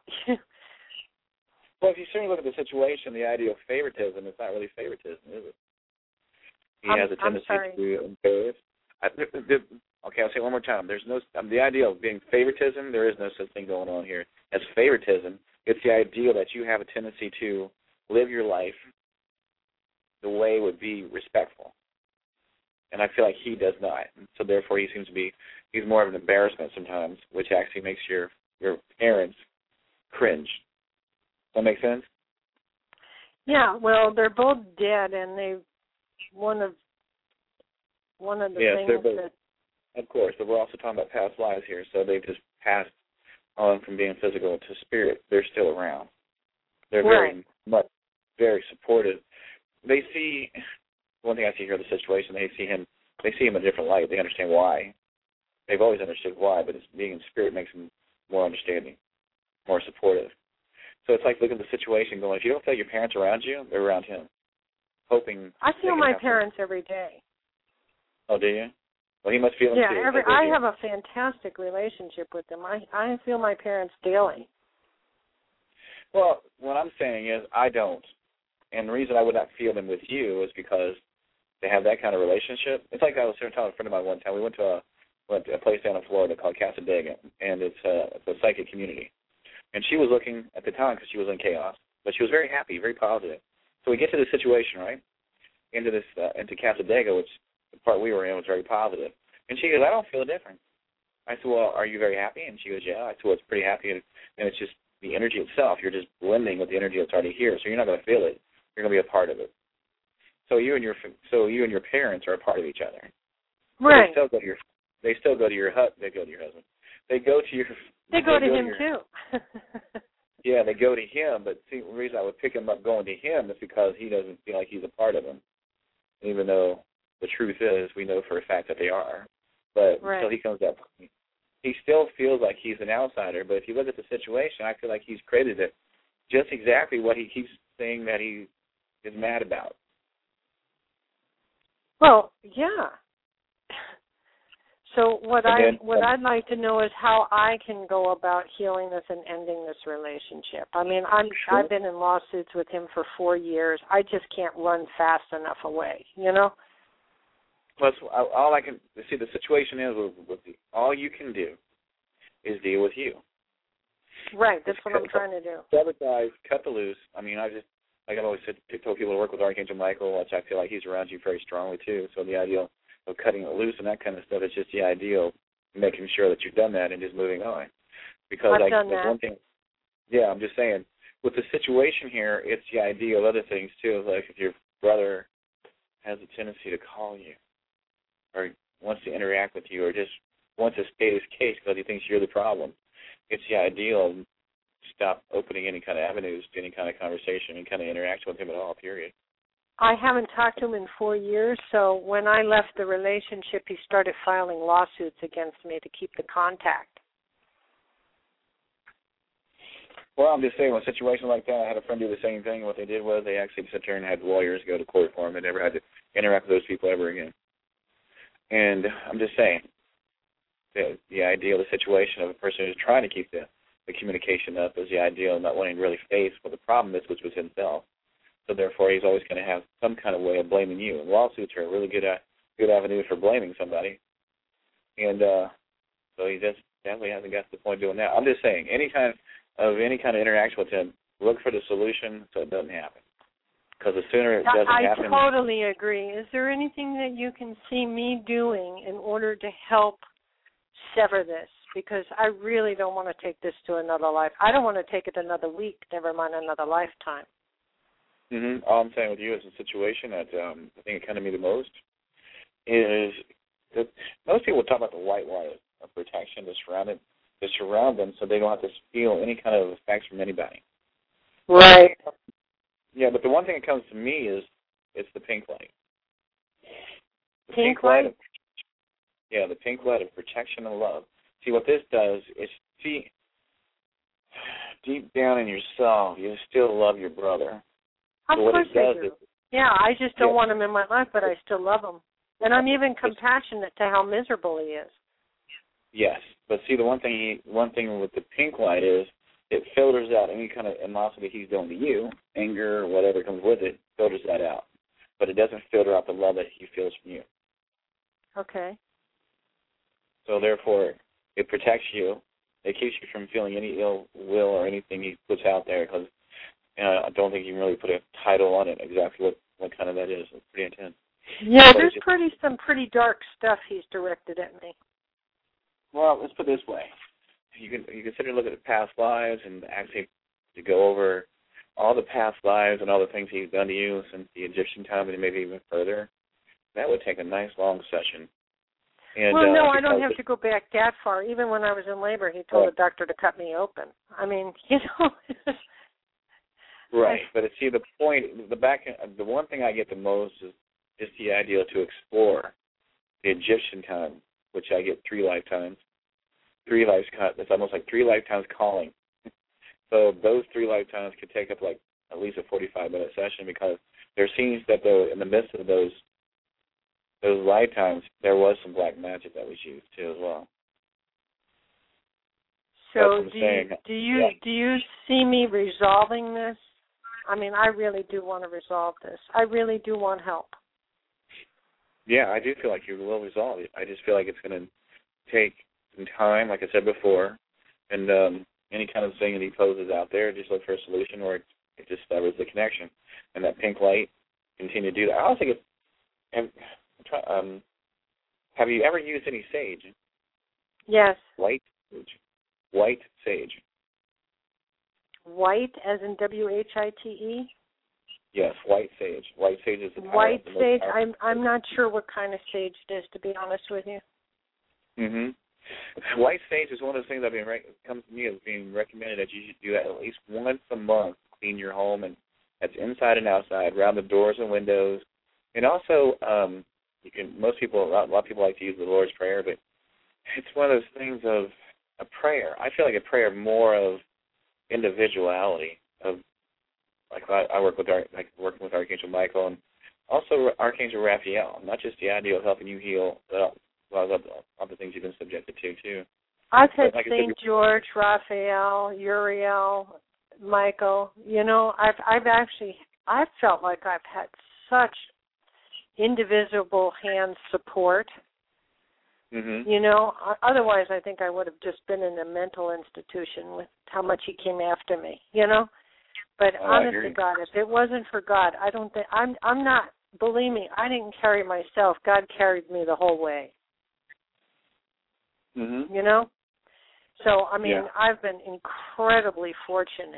Well, if you certainly look at the situation, the idea of favoritism, it's not really favoritism, is it? He I'm, has a tendency I'm sorry. to be unfair. I, the, the, okay, I'll say it one more time. There's no um, the idea of being favoritism. There is no such thing going on here as favoritism. It's the idea that you have a tendency to live your life the way it would be respectful, and I feel like he does not. So therefore, he seems to be he's more of an embarrassment sometimes, which actually makes your your parents cringe. Does that make sense? Yeah. Well, they're both dead, and they one of one of the yes, things they're both, that. Of course, but we're also talking about past lives here, so they've just passed on from being physical to spirit. They're still around. They're very right. much, very supportive. They see, one thing I see here in the situation, they see him, they see him in a different light. They understand why. They've always understood why, but it's, being in spirit makes them more understanding, more supportive. So it's like looking at the situation going, if you don't feel your parents around you, they're around him, hoping. I feel my parents every day. Oh, do you? Well, he must feel them yeah, too. Yeah, I have a fantastic relationship with them. I, I feel my parents daily. Well, what I'm saying is I don't. And the reason I would not feel them with you is because they have that kind of relationship. It's like I was telling a friend of mine one time. We went to a, went to a place down in Florida called Casadega, and it's a, it's a psychic community. And she was looking at the time because she was in chaos, but she was very happy, very positive. So we get to this situation, right, into this uh, into Casadega, which the part we were in was very positive. And she goes, I don't feel a difference. I said, well, are you very happy? And she goes, yeah. I said, well, it's pretty happy, and, and it's just the energy itself. You're just blending with the energy that's already here, so you're not going to feel it. You're going to be a part of it. So you and your so you and your parents are a part of each other. Right. They still go to your they still go to your hut. They go to your husband. They go to your. They go they to go him to your, too. yeah, they go to him. But see, the reason I would pick him up going to him is because he doesn't feel like he's a part of them, even though the truth is we know for a fact that they are. But right. until he comes up, he still feels like he's an outsider. But if you look at the situation, I feel like he's created it just exactly what he keeps saying that he is mad about. Well, yeah. So what and I then, what um, I'd like to know is how I can go about healing this and ending this relationship. I mean, I'm sure. I've been in lawsuits with him for four years. I just can't run fast enough away, you know. Plus, all I can see the situation is with, with the, all you can do is deal with you. Right, that's just what cut, I'm trying to do. Sabotage, cut the loose. I mean, I just like I've always said, told people to work with Archangel Michael, which I feel like he's around you very strongly too. So the idea of cutting it loose and that kind of stuff is just the ideal, making sure that you've done that and just moving on. Because I've like done that's that. one thing. Yeah, I'm just saying. With the situation here, it's the idea of other things too. Like if your brother has a tendency to call you, or wants to interact with you, or just wants to state his case because he thinks you're the problem, it's the ideal of stop opening any kind of avenues to any kind of conversation and kind of interaction with him at all, period. I haven't talked to him in four years, so when I left the relationship, he started filing lawsuits against me to keep the contact. Well, I'm just saying, with a situation like that, I had a friend do the same thing. What they did was they actually sat there and had lawyers go to court for them. They never had to interact with those people ever again. And I'm just saying, the, the idea of the situation of a person who's trying to keep the, the communication up is the idea of not wanting to really face what the problem is, which was himself. So therefore, he's always going to have some kind of way of blaming you. And lawsuits are a really good uh, good avenue for blaming somebody. And uh, so he just definitely hasn't got to the point of doing that. I'm just saying, any kind of any kind of interaction with him, look for the solution so it doesn't happen. Because the sooner it doesn't I happen... I totally agree. Is there anything that you can see me doing in order to help sever this? Because I really don't want to take this to another life. I don't want to take it another week, never mind another lifetime. Mm-hmm. All I'm saying with you is a situation that um, I think it kind of me the most is that most people talk about the white light, of protection to surround it, to surround them, so they don't have to feel any kind of effects from anybody. Right. Yeah, but the one thing that comes to me is it's the pink light. The pink, pink light? light of, yeah, the pink light of protection and love. See, what this does is, see, deep down in yourself, you still love your brother. Of so what course it does I do. Is, yeah, I just don't yeah. want him in my life, but I still love him. And I'm even compassionate to how miserable he is. Yes, but see, the one thing he, one thing with the pink light is it filters out any kind of animosity he's doing to you, anger, or whatever comes with it, filters that out. But it doesn't filter out the love that he feels from you. Okay. So therefore, it protects you. It keeps you from feeling any ill will or anything he puts out there, because uh, I don't think you can really put a title on it exactly what, what kind of that is. It's pretty intense. Yeah, but there's just, pretty some pretty dark stuff he's directed at me. Well, let's put it this way. You can you consider looking at past lives and actually to go over all the past lives and all the things he's done to you since the Egyptian time and maybe even further. That would take a nice long session. And, well, no, uh, I don't have to go back that far. Even when I was in labor, he told right. the doctor to cut me open. I mean, you know. Right, but see, the point, the back, the one thing I get the most is just the idea to explore the Egyptian time, which I get three lifetimes. Three lifetimes, it's almost like three lifetimes calling. So those three lifetimes could take up like at least a forty-five minute session, because there seems that though in the midst of those those lifetimes there was some black magic that was used too as well. So do you, do you yeah. do you see me resolving this? I mean, I really do want to resolve this. I really do want help. Yeah, I do feel like you will resolve it. I just feel like it's going to take some time, like I said before, and um, any kind of thing that he poses out there, just look for a solution where it, it just severs the connection. And that pink light, continue to do that. I also think it's, have, um, have you ever used any sage? Yes. White sage. White sage. White, as in W H I T E? Yes, white sage. White sage is the power, White the sage. I'm I'm not sure what kind of sage it is, to be honest with you. Mhm. White sage is one of those things that been rec- comes to me as being recommended that you should do that at least once a month. Clean your home, and that's inside and outside, around the doors and windows, and also um, you can. Most people, a lot, a lot of people like to use the Lord's Prayer, but it's one of those things of a prayer. I feel like a prayer more of individuality. Of like I, I work with our, like working with Archangel Michael and also Archangel Raphael. Not just the idea of helping you heal uh, a lot of other things you've been subjected to too. I've had like Saint George, Raphael, Uriel, Michael. You know, I've I've actually I've felt like I've had such indivisible hand support. Mm-hmm. You know, otherwise I think I would have just been in a mental institution with how much he came after me. You know, but oh, honest to God, if it wasn't for God, I don't think I'm. I'm not. Believe me, I didn't carry myself. God carried me the whole way. Mm-hmm. You know, so I mean, yeah. I've been incredibly fortunate.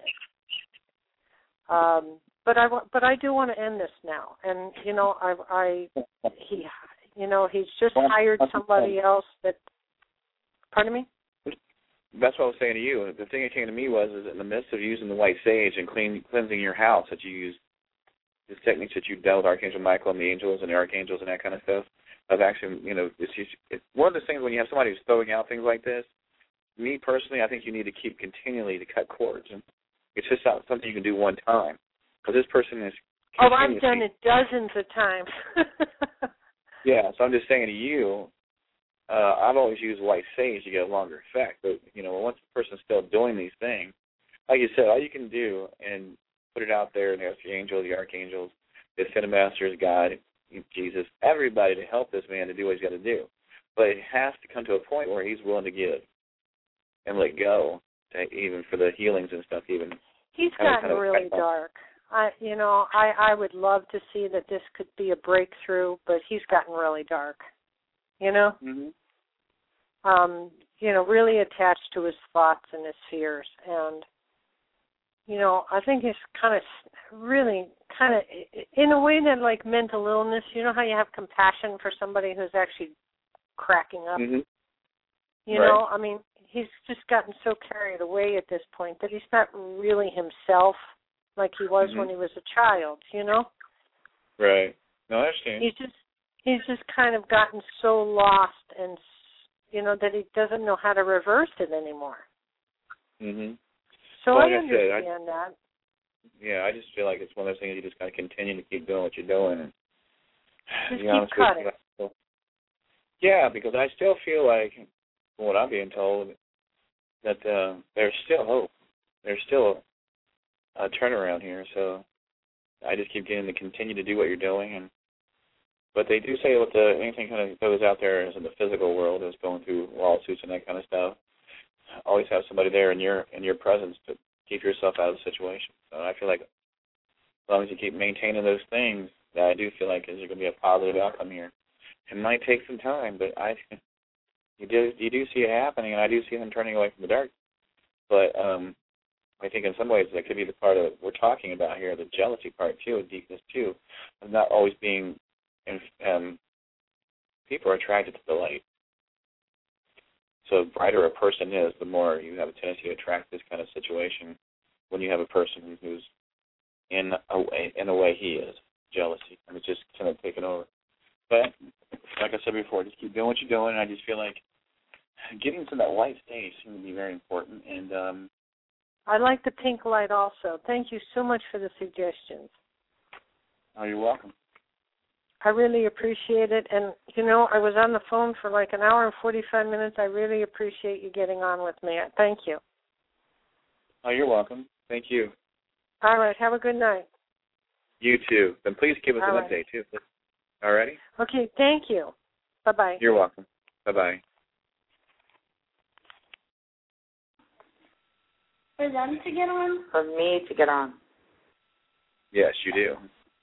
Um, but I but I do want to end this now, and you know, I I he. You know, he's just hired somebody else that, pardon me? That's what I was saying to you. The thing that came to me was is in the midst of using the white sage and clean, cleansing your house, that you use these techniques that you dealt with Archangel Michael and the angels and the archangels and that kind of stuff, of actually, you know, it's, just, it's one of those things when you have somebody who's throwing out things like this, me personally, I think you need to keep continually to cut cords. And it's just not something you can do one time. Because this person is Oh, I've done it dozens of times. Yeah, so I'm just saying to you, uh, I've always used white sage to get a longer effect. But, you know, once the person's still doing these things, like you said, all you can do and put it out there and ask the angels, the archangels, the ascended masters, God, Jesus, everybody to help this man to do what he's got to do. But it has to come to a point where he's willing to give and let go, to, even for the healings and stuff. Even he's gotten kind of really dark. I, you know, I, I would love to see that this could be a breakthrough, but he's gotten really dark, you know? Mm-hmm. Um, you know, really attached to his thoughts and his fears. And, you know, I think it's kind of really kind of, in a way that like mental illness, you know how you have compassion for somebody who's actually cracking up? Mm-hmm. You right. know, I mean, he's just gotten so carried away at this point that he's not really himself like he was mm-hmm. when he was a child, you know? Right. No, I understand. He's just he's just kind of gotten so lost and, you know, that he doesn't know how to reverse it anymore. Mhm. So well, like I I understand said, I, that. Yeah, I just feel like it's one of those things you just got to continue to keep doing what you're doing. And, Just be honest keep cutting. with you, yeah, because I still feel like, from what I'm being told, that uh, there's still hope. There's still a turnaround here. So I just keep getting to continue to do what you're doing. And but they do say with the anything kind of goes out there is in the physical world is going through lawsuits and that kind of stuff. Always have somebody there in your in your presence to keep yourself out of the situation. So I feel like as long as you keep maintaining those things, that I do feel like is going to be a positive outcome here. It might take some time, but I you do you do see it happening, and I do see them turning away from the dark. But um, I think in some ways that could be the part of we're talking about here, the jealousy part too, and deepness too, of not always being. In, um, people are attracted to the light. So the brighter a person is, the more you have a tendency to attract this kind of situation when you have a person who's in a way, in a way he is, jealousy. I mean, it's just kind of taking over. But like I said before, just keep doing what you're doing, and I just feel like getting to that light stage seems to be very important. And um, I like the pink light also. Thank you so much for the suggestions. Oh, you're welcome. I really appreciate it. And, you know, I was on the phone for like an hour and forty-five minutes. I really appreciate you getting on with me. Thank you. Oh, you're welcome. Thank you. All right. Have a good night. You too. Then please give us All an right. update, too. All righty? Okay. Thank you. Bye-bye. You're welcome. Bye-bye. For them to get on? For me to get on. Yes, you do.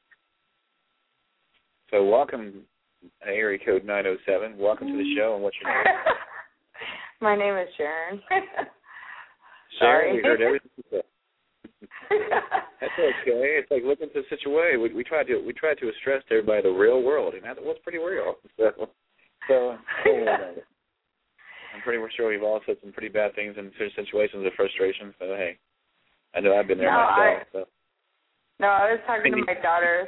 So welcome, area code nine oh seven. Welcome to the show, and what's your name? My name is Sharon. Sharon, we heard everything you said. That's okay. It's like looking to such a way. We, we try to we try to stress to everybody the real world, and that was pretty real. So, so don't worry about it. I'm pretty sure we've all said some pretty bad things in situations of frustration. So hey, I know I've been there no, myself. I, so. No, I was talking to my daughter.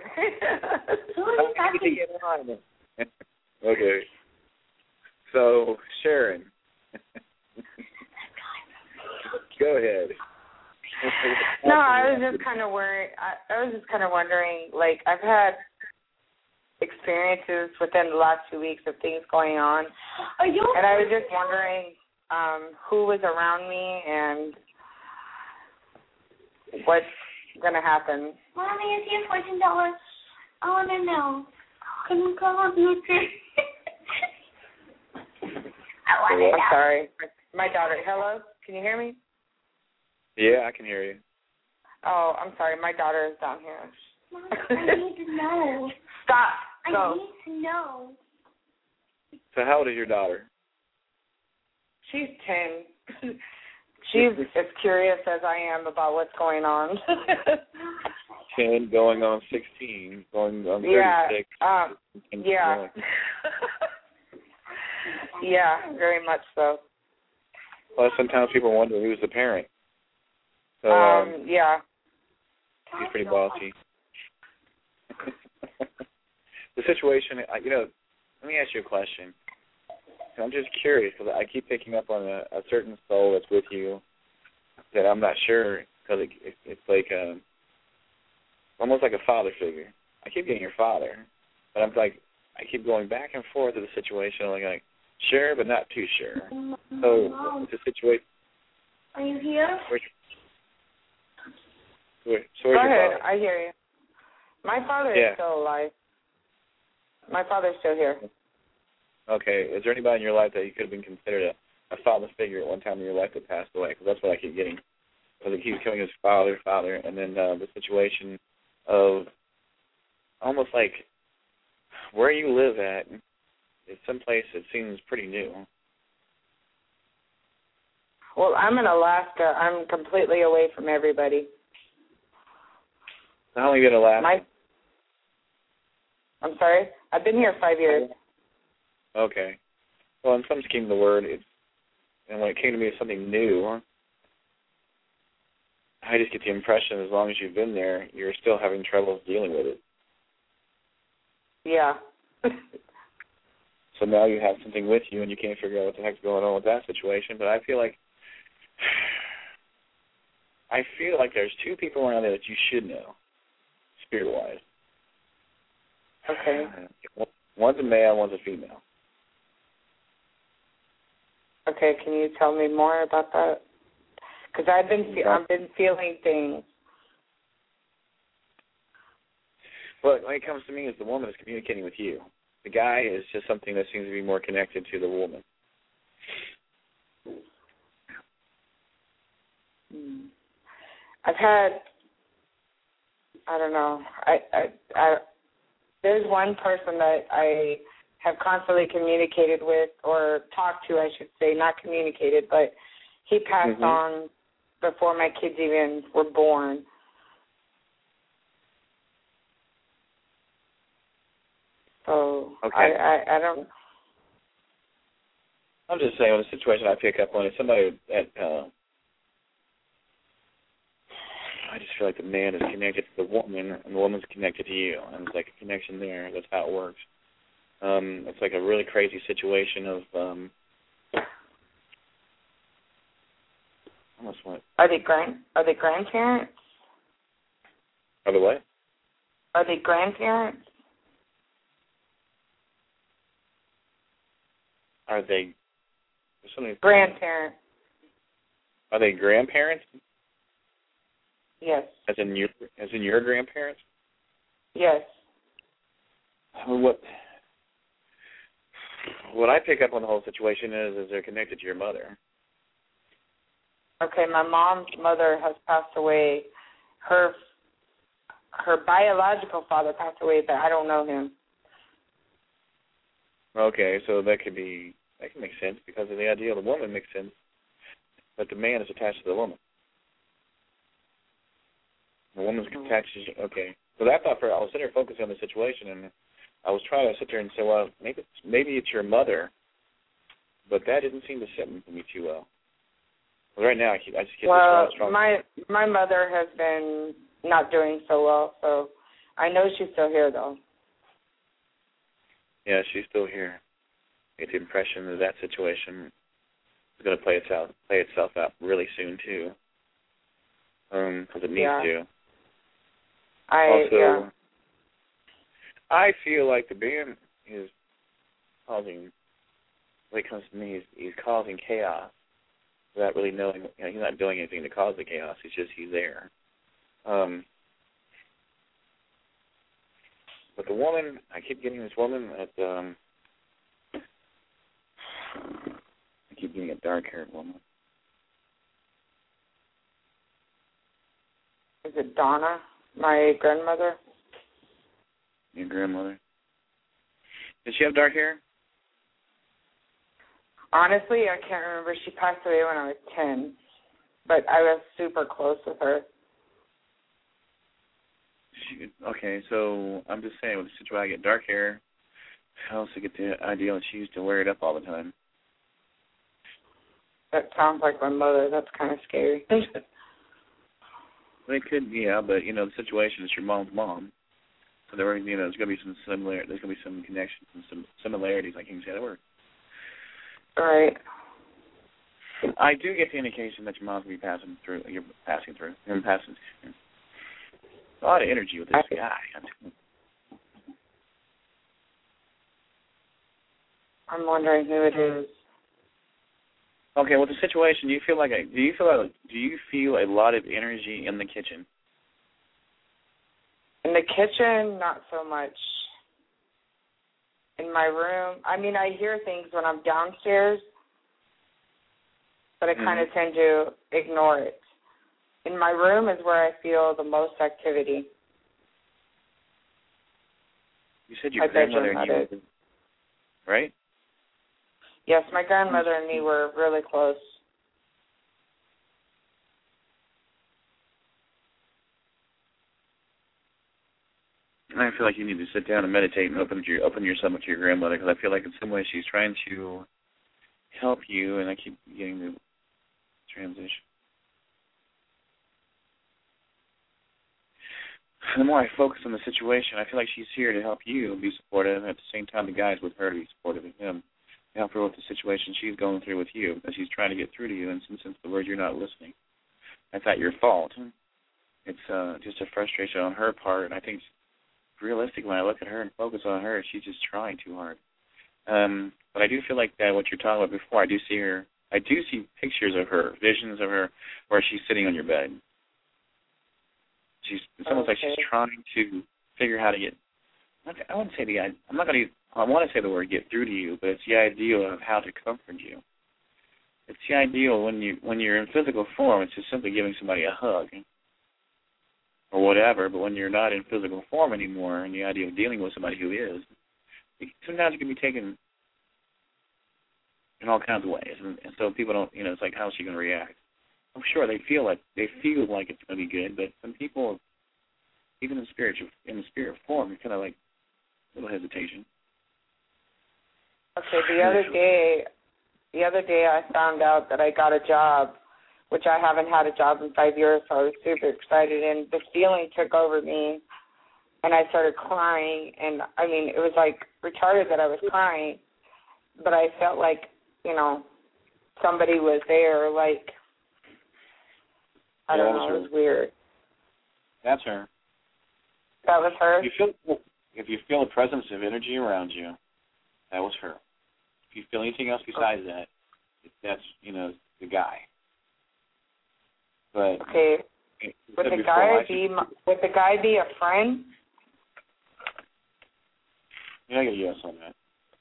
Okay. So, Sharon. Go ahead. No, I was just kind of worried. I, I was just kind of wondering, like, I've had experiences within the last two weeks of things going on. Are you and I was just wondering um, who was around me and what's going to happen. Mommy, is here fourteen dollars? I want to know. Can you call up me? I want to know. I'm sorry. My daughter. Hello? Can you hear me? Yeah, I can hear you. Oh, I'm sorry. My daughter is down here. Mom, I need to know. Stop. I Go. need to know. So how old is your daughter? She's ten. She's as curious as I am about what's going on. ten, going on sixteen, going on thirty-six. Yeah, um, yeah. Yeah, very much so. Well, sometimes people wonder who's the parent. So, um, um, yeah. She's pretty bossy. The situation, you know, let me ask you a question. I'm just curious because I keep picking up on a, a certain soul that's with you that I'm not sure because it, it, it's like a, almost like a father figure. I keep getting your father, but I'm like, I keep going back and forth to the situation. Like, like sure, but not too sure. So, what's the situation? Are you here? Where's, where, so Go where's your ahead. father? I hear you. My father Yeah. is still alive. My father's still here. Okay. Is there anybody in your life that you could have been considered a, a father figure at one time in your life that passed away? Because that's what I keep getting. Because it keeps coming as father, father, and then uh, the situation of almost like where you live at is someplace that seems pretty new. Well, I'm in Alaska. I'm completely away from everybody. How long have you been in Alaska? My, I'm sorry? I've been here five years. Okay. Well, in some scheme of the word, it's And when it came to me as something new, I just get the impression as long as you've been there, you're still having trouble dealing with it. Yeah. So now you have something with you and you can't figure out what the heck's going on with that situation. But I feel like I feel like there's two people around there that you should know, spirit-wise. Okay. One's a male, one's a female. Okay, can you tell me more about that? Because I've been I've been feeling things. Well, when it comes to me, is the woman is communicating with you. The guy is just something that seems to be more connected to the woman. I've had, I don't know, I, I, I, there's one person that I have constantly communicated with, or talked to, I should say, not communicated, but he passed mm-hmm. on before my kids even were born. So okay. I, I, I don't. I'm just saying, the situation I pick up on is somebody that uh, I just feel like the man is connected to the woman, and the woman's connected to you, and it's like a connection there. That's how it works. Um, it's like a really crazy situation of. Um, almost what? Are they grand? Are they grandparents? Are they what? Are they grandparents? Are they something? Grandparents. Are they grandparents? Yes. As in your, as in your grandparents? Yes. Well, what? What I pick up on the whole situation is, is they're connected to your mother. Okay, my mom's mother has passed away. Her her biological father passed away, but I don't know him. Okay, so that could be, that can make sense because of the idea of the woman makes sense, but the man is attached to the woman. The woman's mm-hmm. attached to, okay. So I thought for, I was sitting there focusing on the situation, and I was trying to sit there and say, well, maybe it's, maybe it's your mother, but that didn't seem to sit with me too well. Well, right now, I, keep, I just get well, this strong. my my mother has been not doing so well, so I know she's still here, though. Yeah, she's still here. I get the impression that that situation is going to play itself play itself out really soon too, um, because it needs yeah. to. I also, yeah. I feel like the man is causing. When it comes to me, he's, he's causing chaos without really knowing. You know, he's not doing anything to cause the chaos. He's just he's there. Um, But the woman, I keep getting this woman at, um, I keep getting a dark-haired woman. Is it Donna, my grandmother? Your grandmother? Did she have dark hair? Honestly, I can't remember. She passed away when I was ten, but I was super close with her. She, okay, so I'm just saying, with the situation I get dark hair, I also get the idea that she used to wear it up all the time. That sounds like my mother. That's kind of scary. Well, it could, yeah, but, you know, the situation is your mom's mom. So there, you know, there's going to be some similar, there's going to be some connections and some similarities, like you can say that word. All right. I do get the indication that your mom's going to be passing through, you're passing through, you're passing through. A lot of energy with this I, guy. I'm wondering who it is. Okay, well, the situation. Do you feel like a, do you feel like, do you feel a lot of energy in the kitchen? In the kitchen, not so much. In my room, I mean, I hear things when I'm downstairs, but I kind of mm-hmm. tend to ignore it. In my room is where I feel the most activity. You said your grandmother and you, it. right? Yes, my grandmother and me were really close. I feel like you need to sit down and meditate and open your open yourself up to your grandmother, because I feel like in some way she's trying to help you, and I keep getting the transition. The more I focus on the situation, I feel like she's here to help you be supportive, and at the same time the guy's with her to be supportive of him, to help her with the situation she's going through with you, as she's trying to get through to you, and since, since the word you're not listening. That's not your fault. It's uh, just a frustration on her part, and I think realistically when I look at her and focus on her, she's just trying too hard. Um, but I do feel like that what you're talking about before, I do see her, I do see pictures of her, visions of her, where she's sitting on your bed. She's, it's almost okay. like she's trying to figure how to get, I wouldn't say the, I'm not going to, I want to say the word get through to you, but it's the ideal of how to comfort you. It's the ideal when, you, when you're in physical form, it's just simply giving somebody a hug or whatever, but when you're not in physical form anymore and the idea of dealing with somebody who is, it, sometimes it can be taken in all kinds of ways. And, and so people don't, you know, it's like, how's she going to react? I'm sure they feel like they feel like it's going to be good, but some people, even in spiritual in the spirit form, it's kind of like a little hesitation. Okay, the other day, the other day I found out that I got a job, which I haven't had a job in five years, so I was super excited, and the feeling took over me, and I started crying, and I mean, it was like retarded that I was crying, but I felt like, you know, somebody was there, like, I don't know, it was weird. That's her. That was her? If you feel, if you feel a presence of energy around you, that was her. If you feel anything else besides okay. that, that's, you know, the guy. But okay. Would the guy be would the guy be a friend? Yeah, I get a yes on that.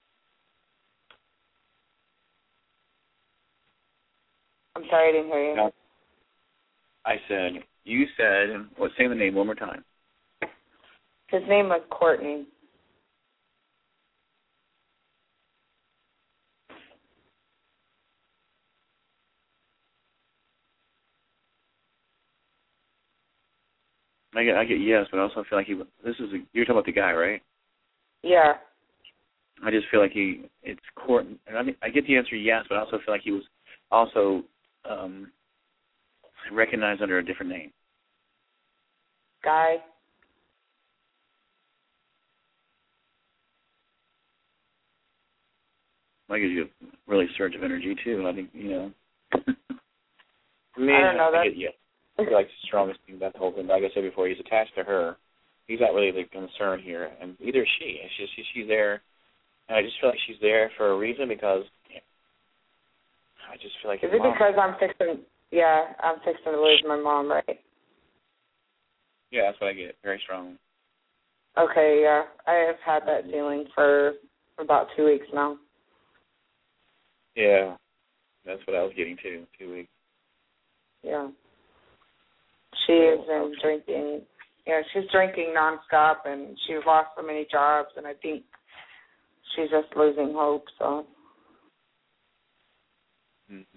I'm sorry, I didn't hear you. No. I said, you said, what, say the name one more time. His name was Courtney. I get, I get yes, but I also feel like he, this is, a, you're talking about the guy, right? Yeah. I just feel like he, it's Courtney, and I, I get the answer yes, but I also feel like he was also, um, recognized under a different name. Guy. That gives you a really surge of energy too. I think, you know. Me, I don't know that. Yeah, I feel like the strongest thing about the whole thing. Like I said before, he's attached to her. He's not really the concern here, and either is she. It's just she, she's there, and I just feel like she's there for a reason because you know, I just feel like. Is it mom, because I'm fixing? Yeah, I'm fixing to lose my mom, right? Yeah, that's what I get. Very strong. Okay, yeah. I have had that feeling for about two weeks now. Yeah, that's what I was getting too, two weeks. Yeah. She is in drinking. Yeah, she's drinking nonstop, and she's lost so many jobs, and I think she's just losing hope, so. Mm-hmm.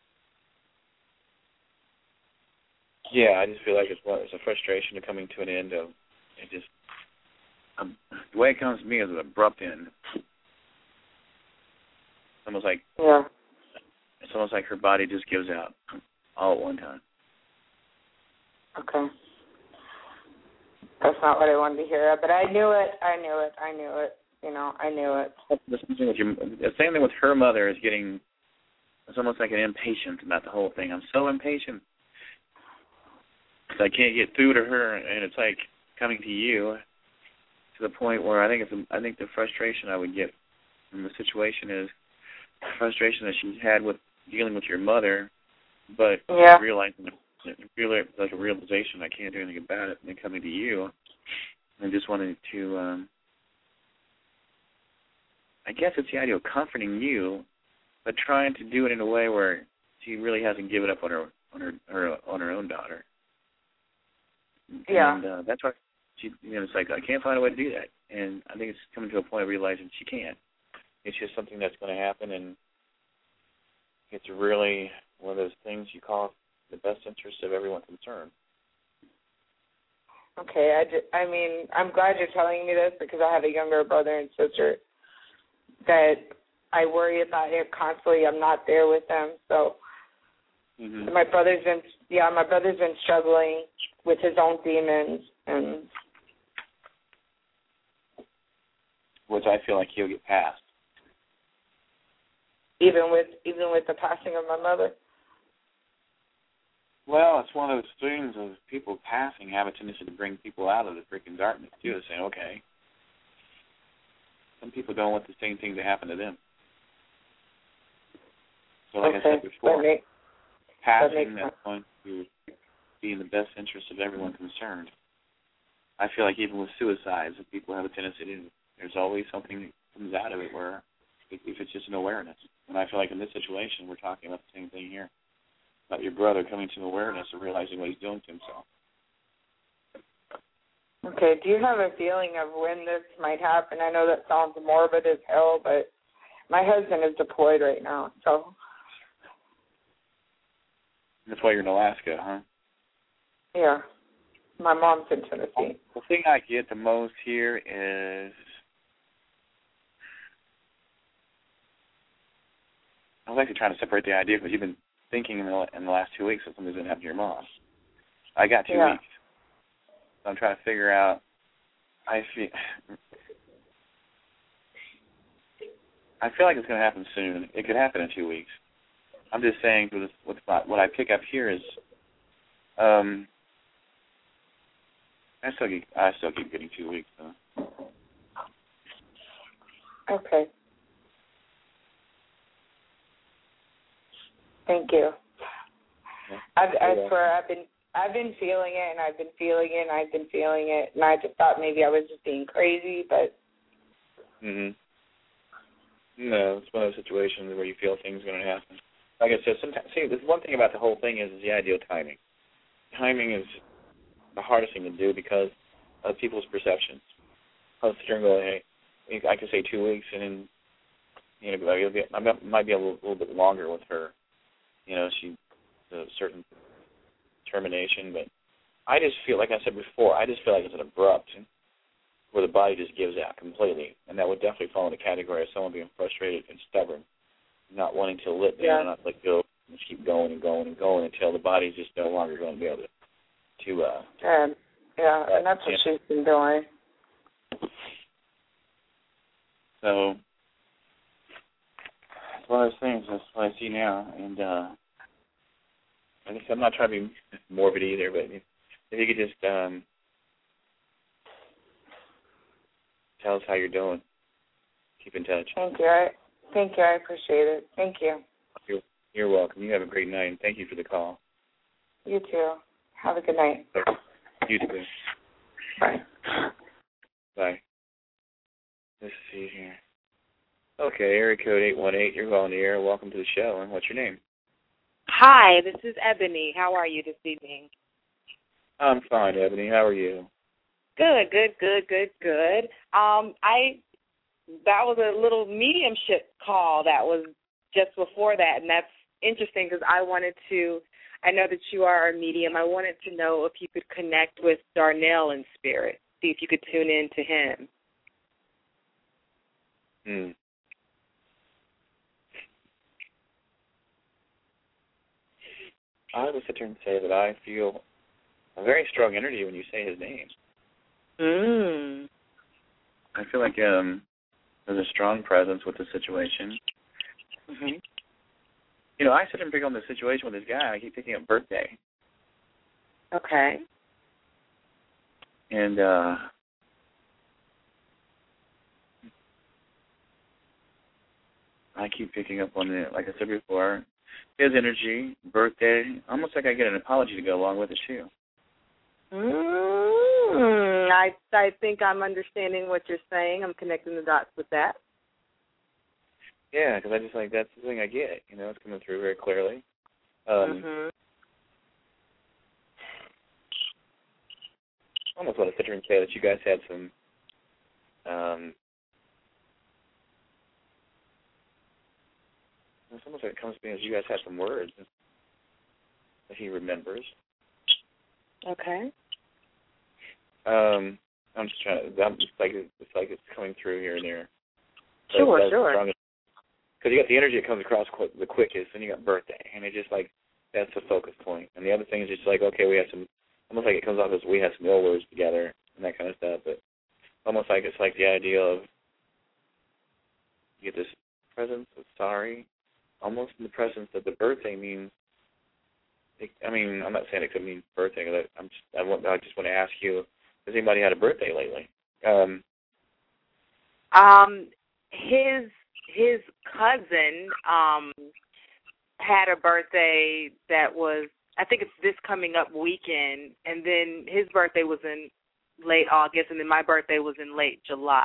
Yeah, I just feel like it's, well, it's a frustration of coming to an end of it. Just um, the way it comes to me is an abrupt end. It's almost like yeah, it's almost like her body just gives out all at one time. Okay, that's not what I wanted to hear, but I knew it. I knew it. I knew it. You know, I knew it. The same thing with your, the same thing with her mother is getting. It's almost like an impatient about the whole thing. I'm so impatient. I can't get through to her, and it's like coming to you to the point where I think it's. A, I think the frustration I would get from the situation is the frustration that she's had with dealing with your mother, but yeah. realizing, like a realization I can't do anything about it, and then coming to you, and just wanting to. Um, I guess it's the idea of comforting you, but trying to do it in a way where she really hasn't given up on her on her, her on her own daughter. Yeah. And uh, that's why she, you know, it's like I can't find a way to do that, and I think it's coming to a point of realizing she can't. It's just something that's going to happen, and it's really one of those things you call the best interest of everyone concerned. Okay, I, just, I mean, I'm glad you're telling me this because I have a younger brother and sister that I worry about it constantly. I'm not there with them, so mm-hmm. my brother's been yeah, my brother's been struggling with his own demons, and which I feel like he'll get past. Even with even with the passing of my mother. Well, it's one of those things of people passing have a tendency to bring people out of the freaking darkness too. To say, okay, some people don't want the same thing to happen to them. So, like okay. I said before, that make, passing that that's going to be in the best interest of everyone concerned. I feel like even with suicides, if people have a tendency to, there's always something that comes out of it where, if it's just an awareness. And I feel like in this situation, we're talking about the same thing here. About your brother coming to awareness and realizing what he's doing to himself. Okay, do you have a feeling of when this might happen? I know that sounds morbid as hell, but my husband is deployed right now, so. That's why you're in Alaska, huh? Yeah. My mom's in Tennessee. The thing I get the most here is, I was actually trying to separate the idea because you've been thinking in the, in the last two weeks that something's going to happen to your mom. I got two yeah. weeks. So I'm trying to figure out, I feel, I feel like it's going to happen soon. It could happen in two weeks. I'm just saying with, with what I pick up here is, um, I still keep, I still keep getting two weeks though. Okay. Thank you. Yeah. I, I swear I've been I've been feeling it and I've been feeling it and I've been feeling it and I just thought maybe I was just being crazy, but. Mhm. No, it's one of those situations where you feel things are going to happen. Like I said, sometimes see, the one thing about the whole thing is, is the idea of timing. Timing is the hardest thing to do because of people's perceptions. I'll sit there and go, hey, I can say two weeks, and then you know, it'll be, it might be a little, little bit longer with her. You know, she a certain termination, but I just feel, like I said before, I just feel like it's an abrupt, where the body just gives out completely, and that would definitely fall in the category of someone being frustrated and stubborn, not wanting to let down, yeah. not let go, and just keep going and going and going until the body's just no longer going to be able to. to uh, um, yeah, and that's what yeah. she's been doing. So, it's one of those things. That's what I see now, and uh, I guess I'm not trying to be morbid either, but if, if you could just um, tell us how you're doing. Keep in touch. Thank you. I, thank you. I appreciate it. Thank you. You're, you're welcome. You have a great night, and thank you for the call. You too. Have a good night. You too. Bye. Bye. Let's see here. Okay, area code eight one eight. You're on the air. Welcome to the show. And what's your name? Hi, this is Ebony. How are you this evening? I'm fine, Ebony. How are you? Good, good, good, good, good. Um, I that was a little mediumship call that was just before that, and that's interesting because I wanted to. I know that you are a medium. I wanted to know if you could connect with Darnell in spirit. See if you could tune in to him. Hmm. I would sit there and say that I feel a very strong energy when you say his name. Mm. I feel like um, there's a strong presence with the situation. Mm-hmm. You know, I sit and pick on the situation with this guy. I keep picking up birthday. Okay. And uh, I keep picking up on it, like I said before, his energy, birthday, almost like I get an apology to go along with it, too. Mm, I I think I'm understanding what you're saying. I'm connecting the dots with that. Yeah, because I just like that's the thing I get. You know, it's coming through very clearly. Um, mm-hmm. I almost want to sit here and say that you guys had some um, it's almost like it comes to me as you guys had some words that he remembers. Okay. Um, I'm just trying to. I'm just like it's like it's coming through here and there. Sure, sure. Strong, because you got the energy that comes across quick, the quickest, and you got birthday, and it just like that's the focus point. And the other thing is just like, okay, we have some, almost like it comes off as we have some ill words together and that kind of stuff, but almost like it's like the idea of you get this presence of sorry, almost in the presence of the birthday means. It, I mean, I'm not saying it could mean birthday. Cause I, I'm just, I, want, I just want to ask you, has anybody had a birthday lately? Um, um, his his cousin um had a birthday that was, I think it's this coming up weekend, and then his birthday was in late August, and then my birthday was in late July.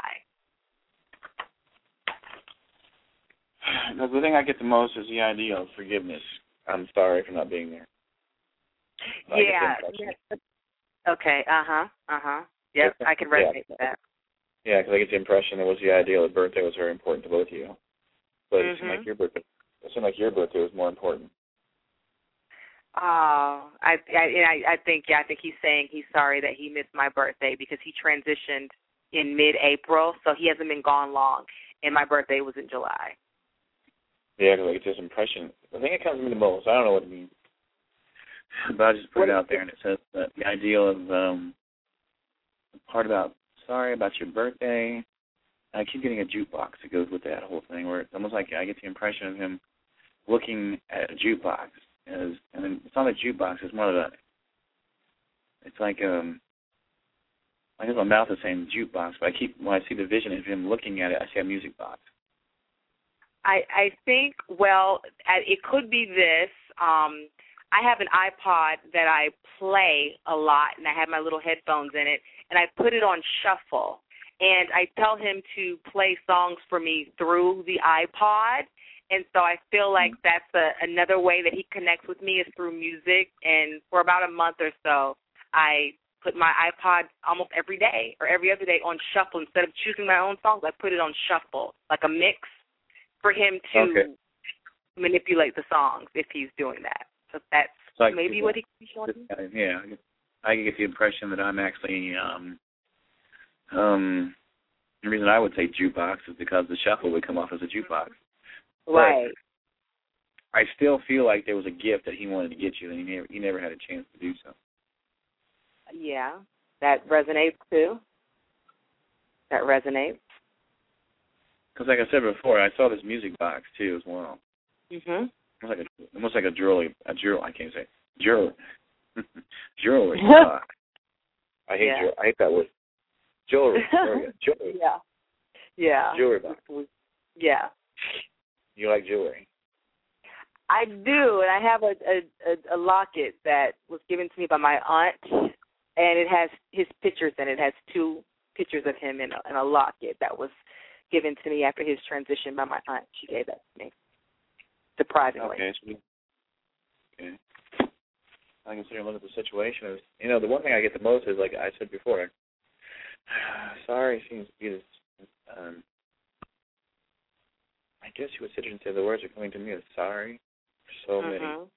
The thing I get the most is the idea of forgiveness. I'm sorry for not being there. I yeah. yeah. Okay. Uh huh. Uh huh. Yep. I can resonate yeah. with that. Yeah, because I get the impression it was the idea that birthday was very important to both of you, but mm-hmm. it seemed like your birthday. It seemed like your birthday was more important. Oh, I, I, I think, yeah, I think he's saying he's sorry that he missed my birthday because he transitioned in mid-April, so he hasn't been gone long, and my birthday was in July. Yeah, because I get this impression. I think it comes to me the most. I don't know what it means, but I just put what it out there, and it says that the idea of um, the part about sorry about your birthday. I keep getting a jukebox that goes with that whole thing, where it's almost like I get the impression of him looking at a jukebox. As, and then it's not a jukebox, it's more of a, it's like, um, I guess my mouth is saying jukebox, but I keep, when I see the vision of him looking at it, I see a music box. I, I think, well, it could be this. Um, I have an iPod that I play a lot, and I have my little headphones in it, and I put it on shuffle. And I tell him to play songs for me through the iPod. And so I feel like that's a, another way that he connects with me is through music. And for about a month or so, I put my iPod almost every day or every other day on shuffle. Instead of choosing my own songs, I put it on shuffle, like a mix for him to okay. manipulate the songs if he's doing that. So that's like, maybe what he can be showing me. Yeah, I get the impression that I'm actually, um, um, the reason I would say jukebox is because the shuffle would come off as a jukebox. Right. But I still feel like there was a gift that he wanted to get you, and he never, he never had a chance to do so. Yeah, that resonates too. That resonates. Because, like I said before, I saw this music box too as well. Mhm. Almost like a, almost like a jewelry, a jewel. I can't say jewelry. jewelry box. I hate yeah. jewelry. I hate that word. Jewelry. Jewelry. Yeah. Yeah. Jewelry box. Yeah. You like jewelry? I do, and I have a, a, a locket that was given to me by my aunt, and it has his pictures in it. It has two pictures of him in a, in a locket that was given to me after his transition by my aunt. She gave that to me, surprisingly. Okay. Okay. I consider look at the situation as, you know, the one thing I get the most is, like I said before, sorry seems to be this, um, I guess you would sit here and say the words are coming to me as sorry for so mm-hmm. many.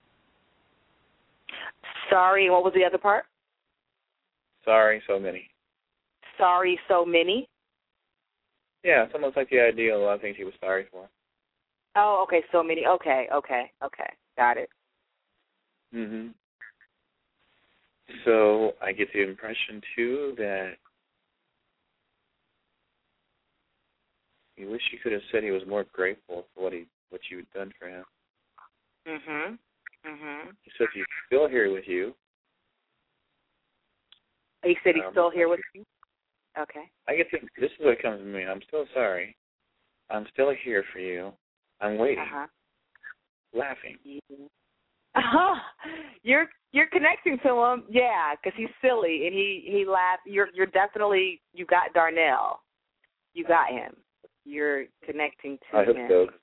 Sorry, what was the other part? Sorry, so many. Sorry, so many? Yeah, it's almost like the idea of a lot of things he was sorry for. Oh, okay, so many. Okay, okay, okay. Got it. Mm-hmm. So I get the impression, too, that you wish you could have said he was more grateful for what he, what you had done for him. Mhm. Mhm. He said he's still here with you. He said he's um, still here with you. Okay. I get the, this is what comes to me. I'm still sorry. I'm still here for you. I'm waiting. Uh-huh. Laughing. Uh-huh. You're you're connecting to him, yeah, because he's silly and he he laughs. You're you're definitely you got Darnell. You got him. You're connecting to I hope him. so.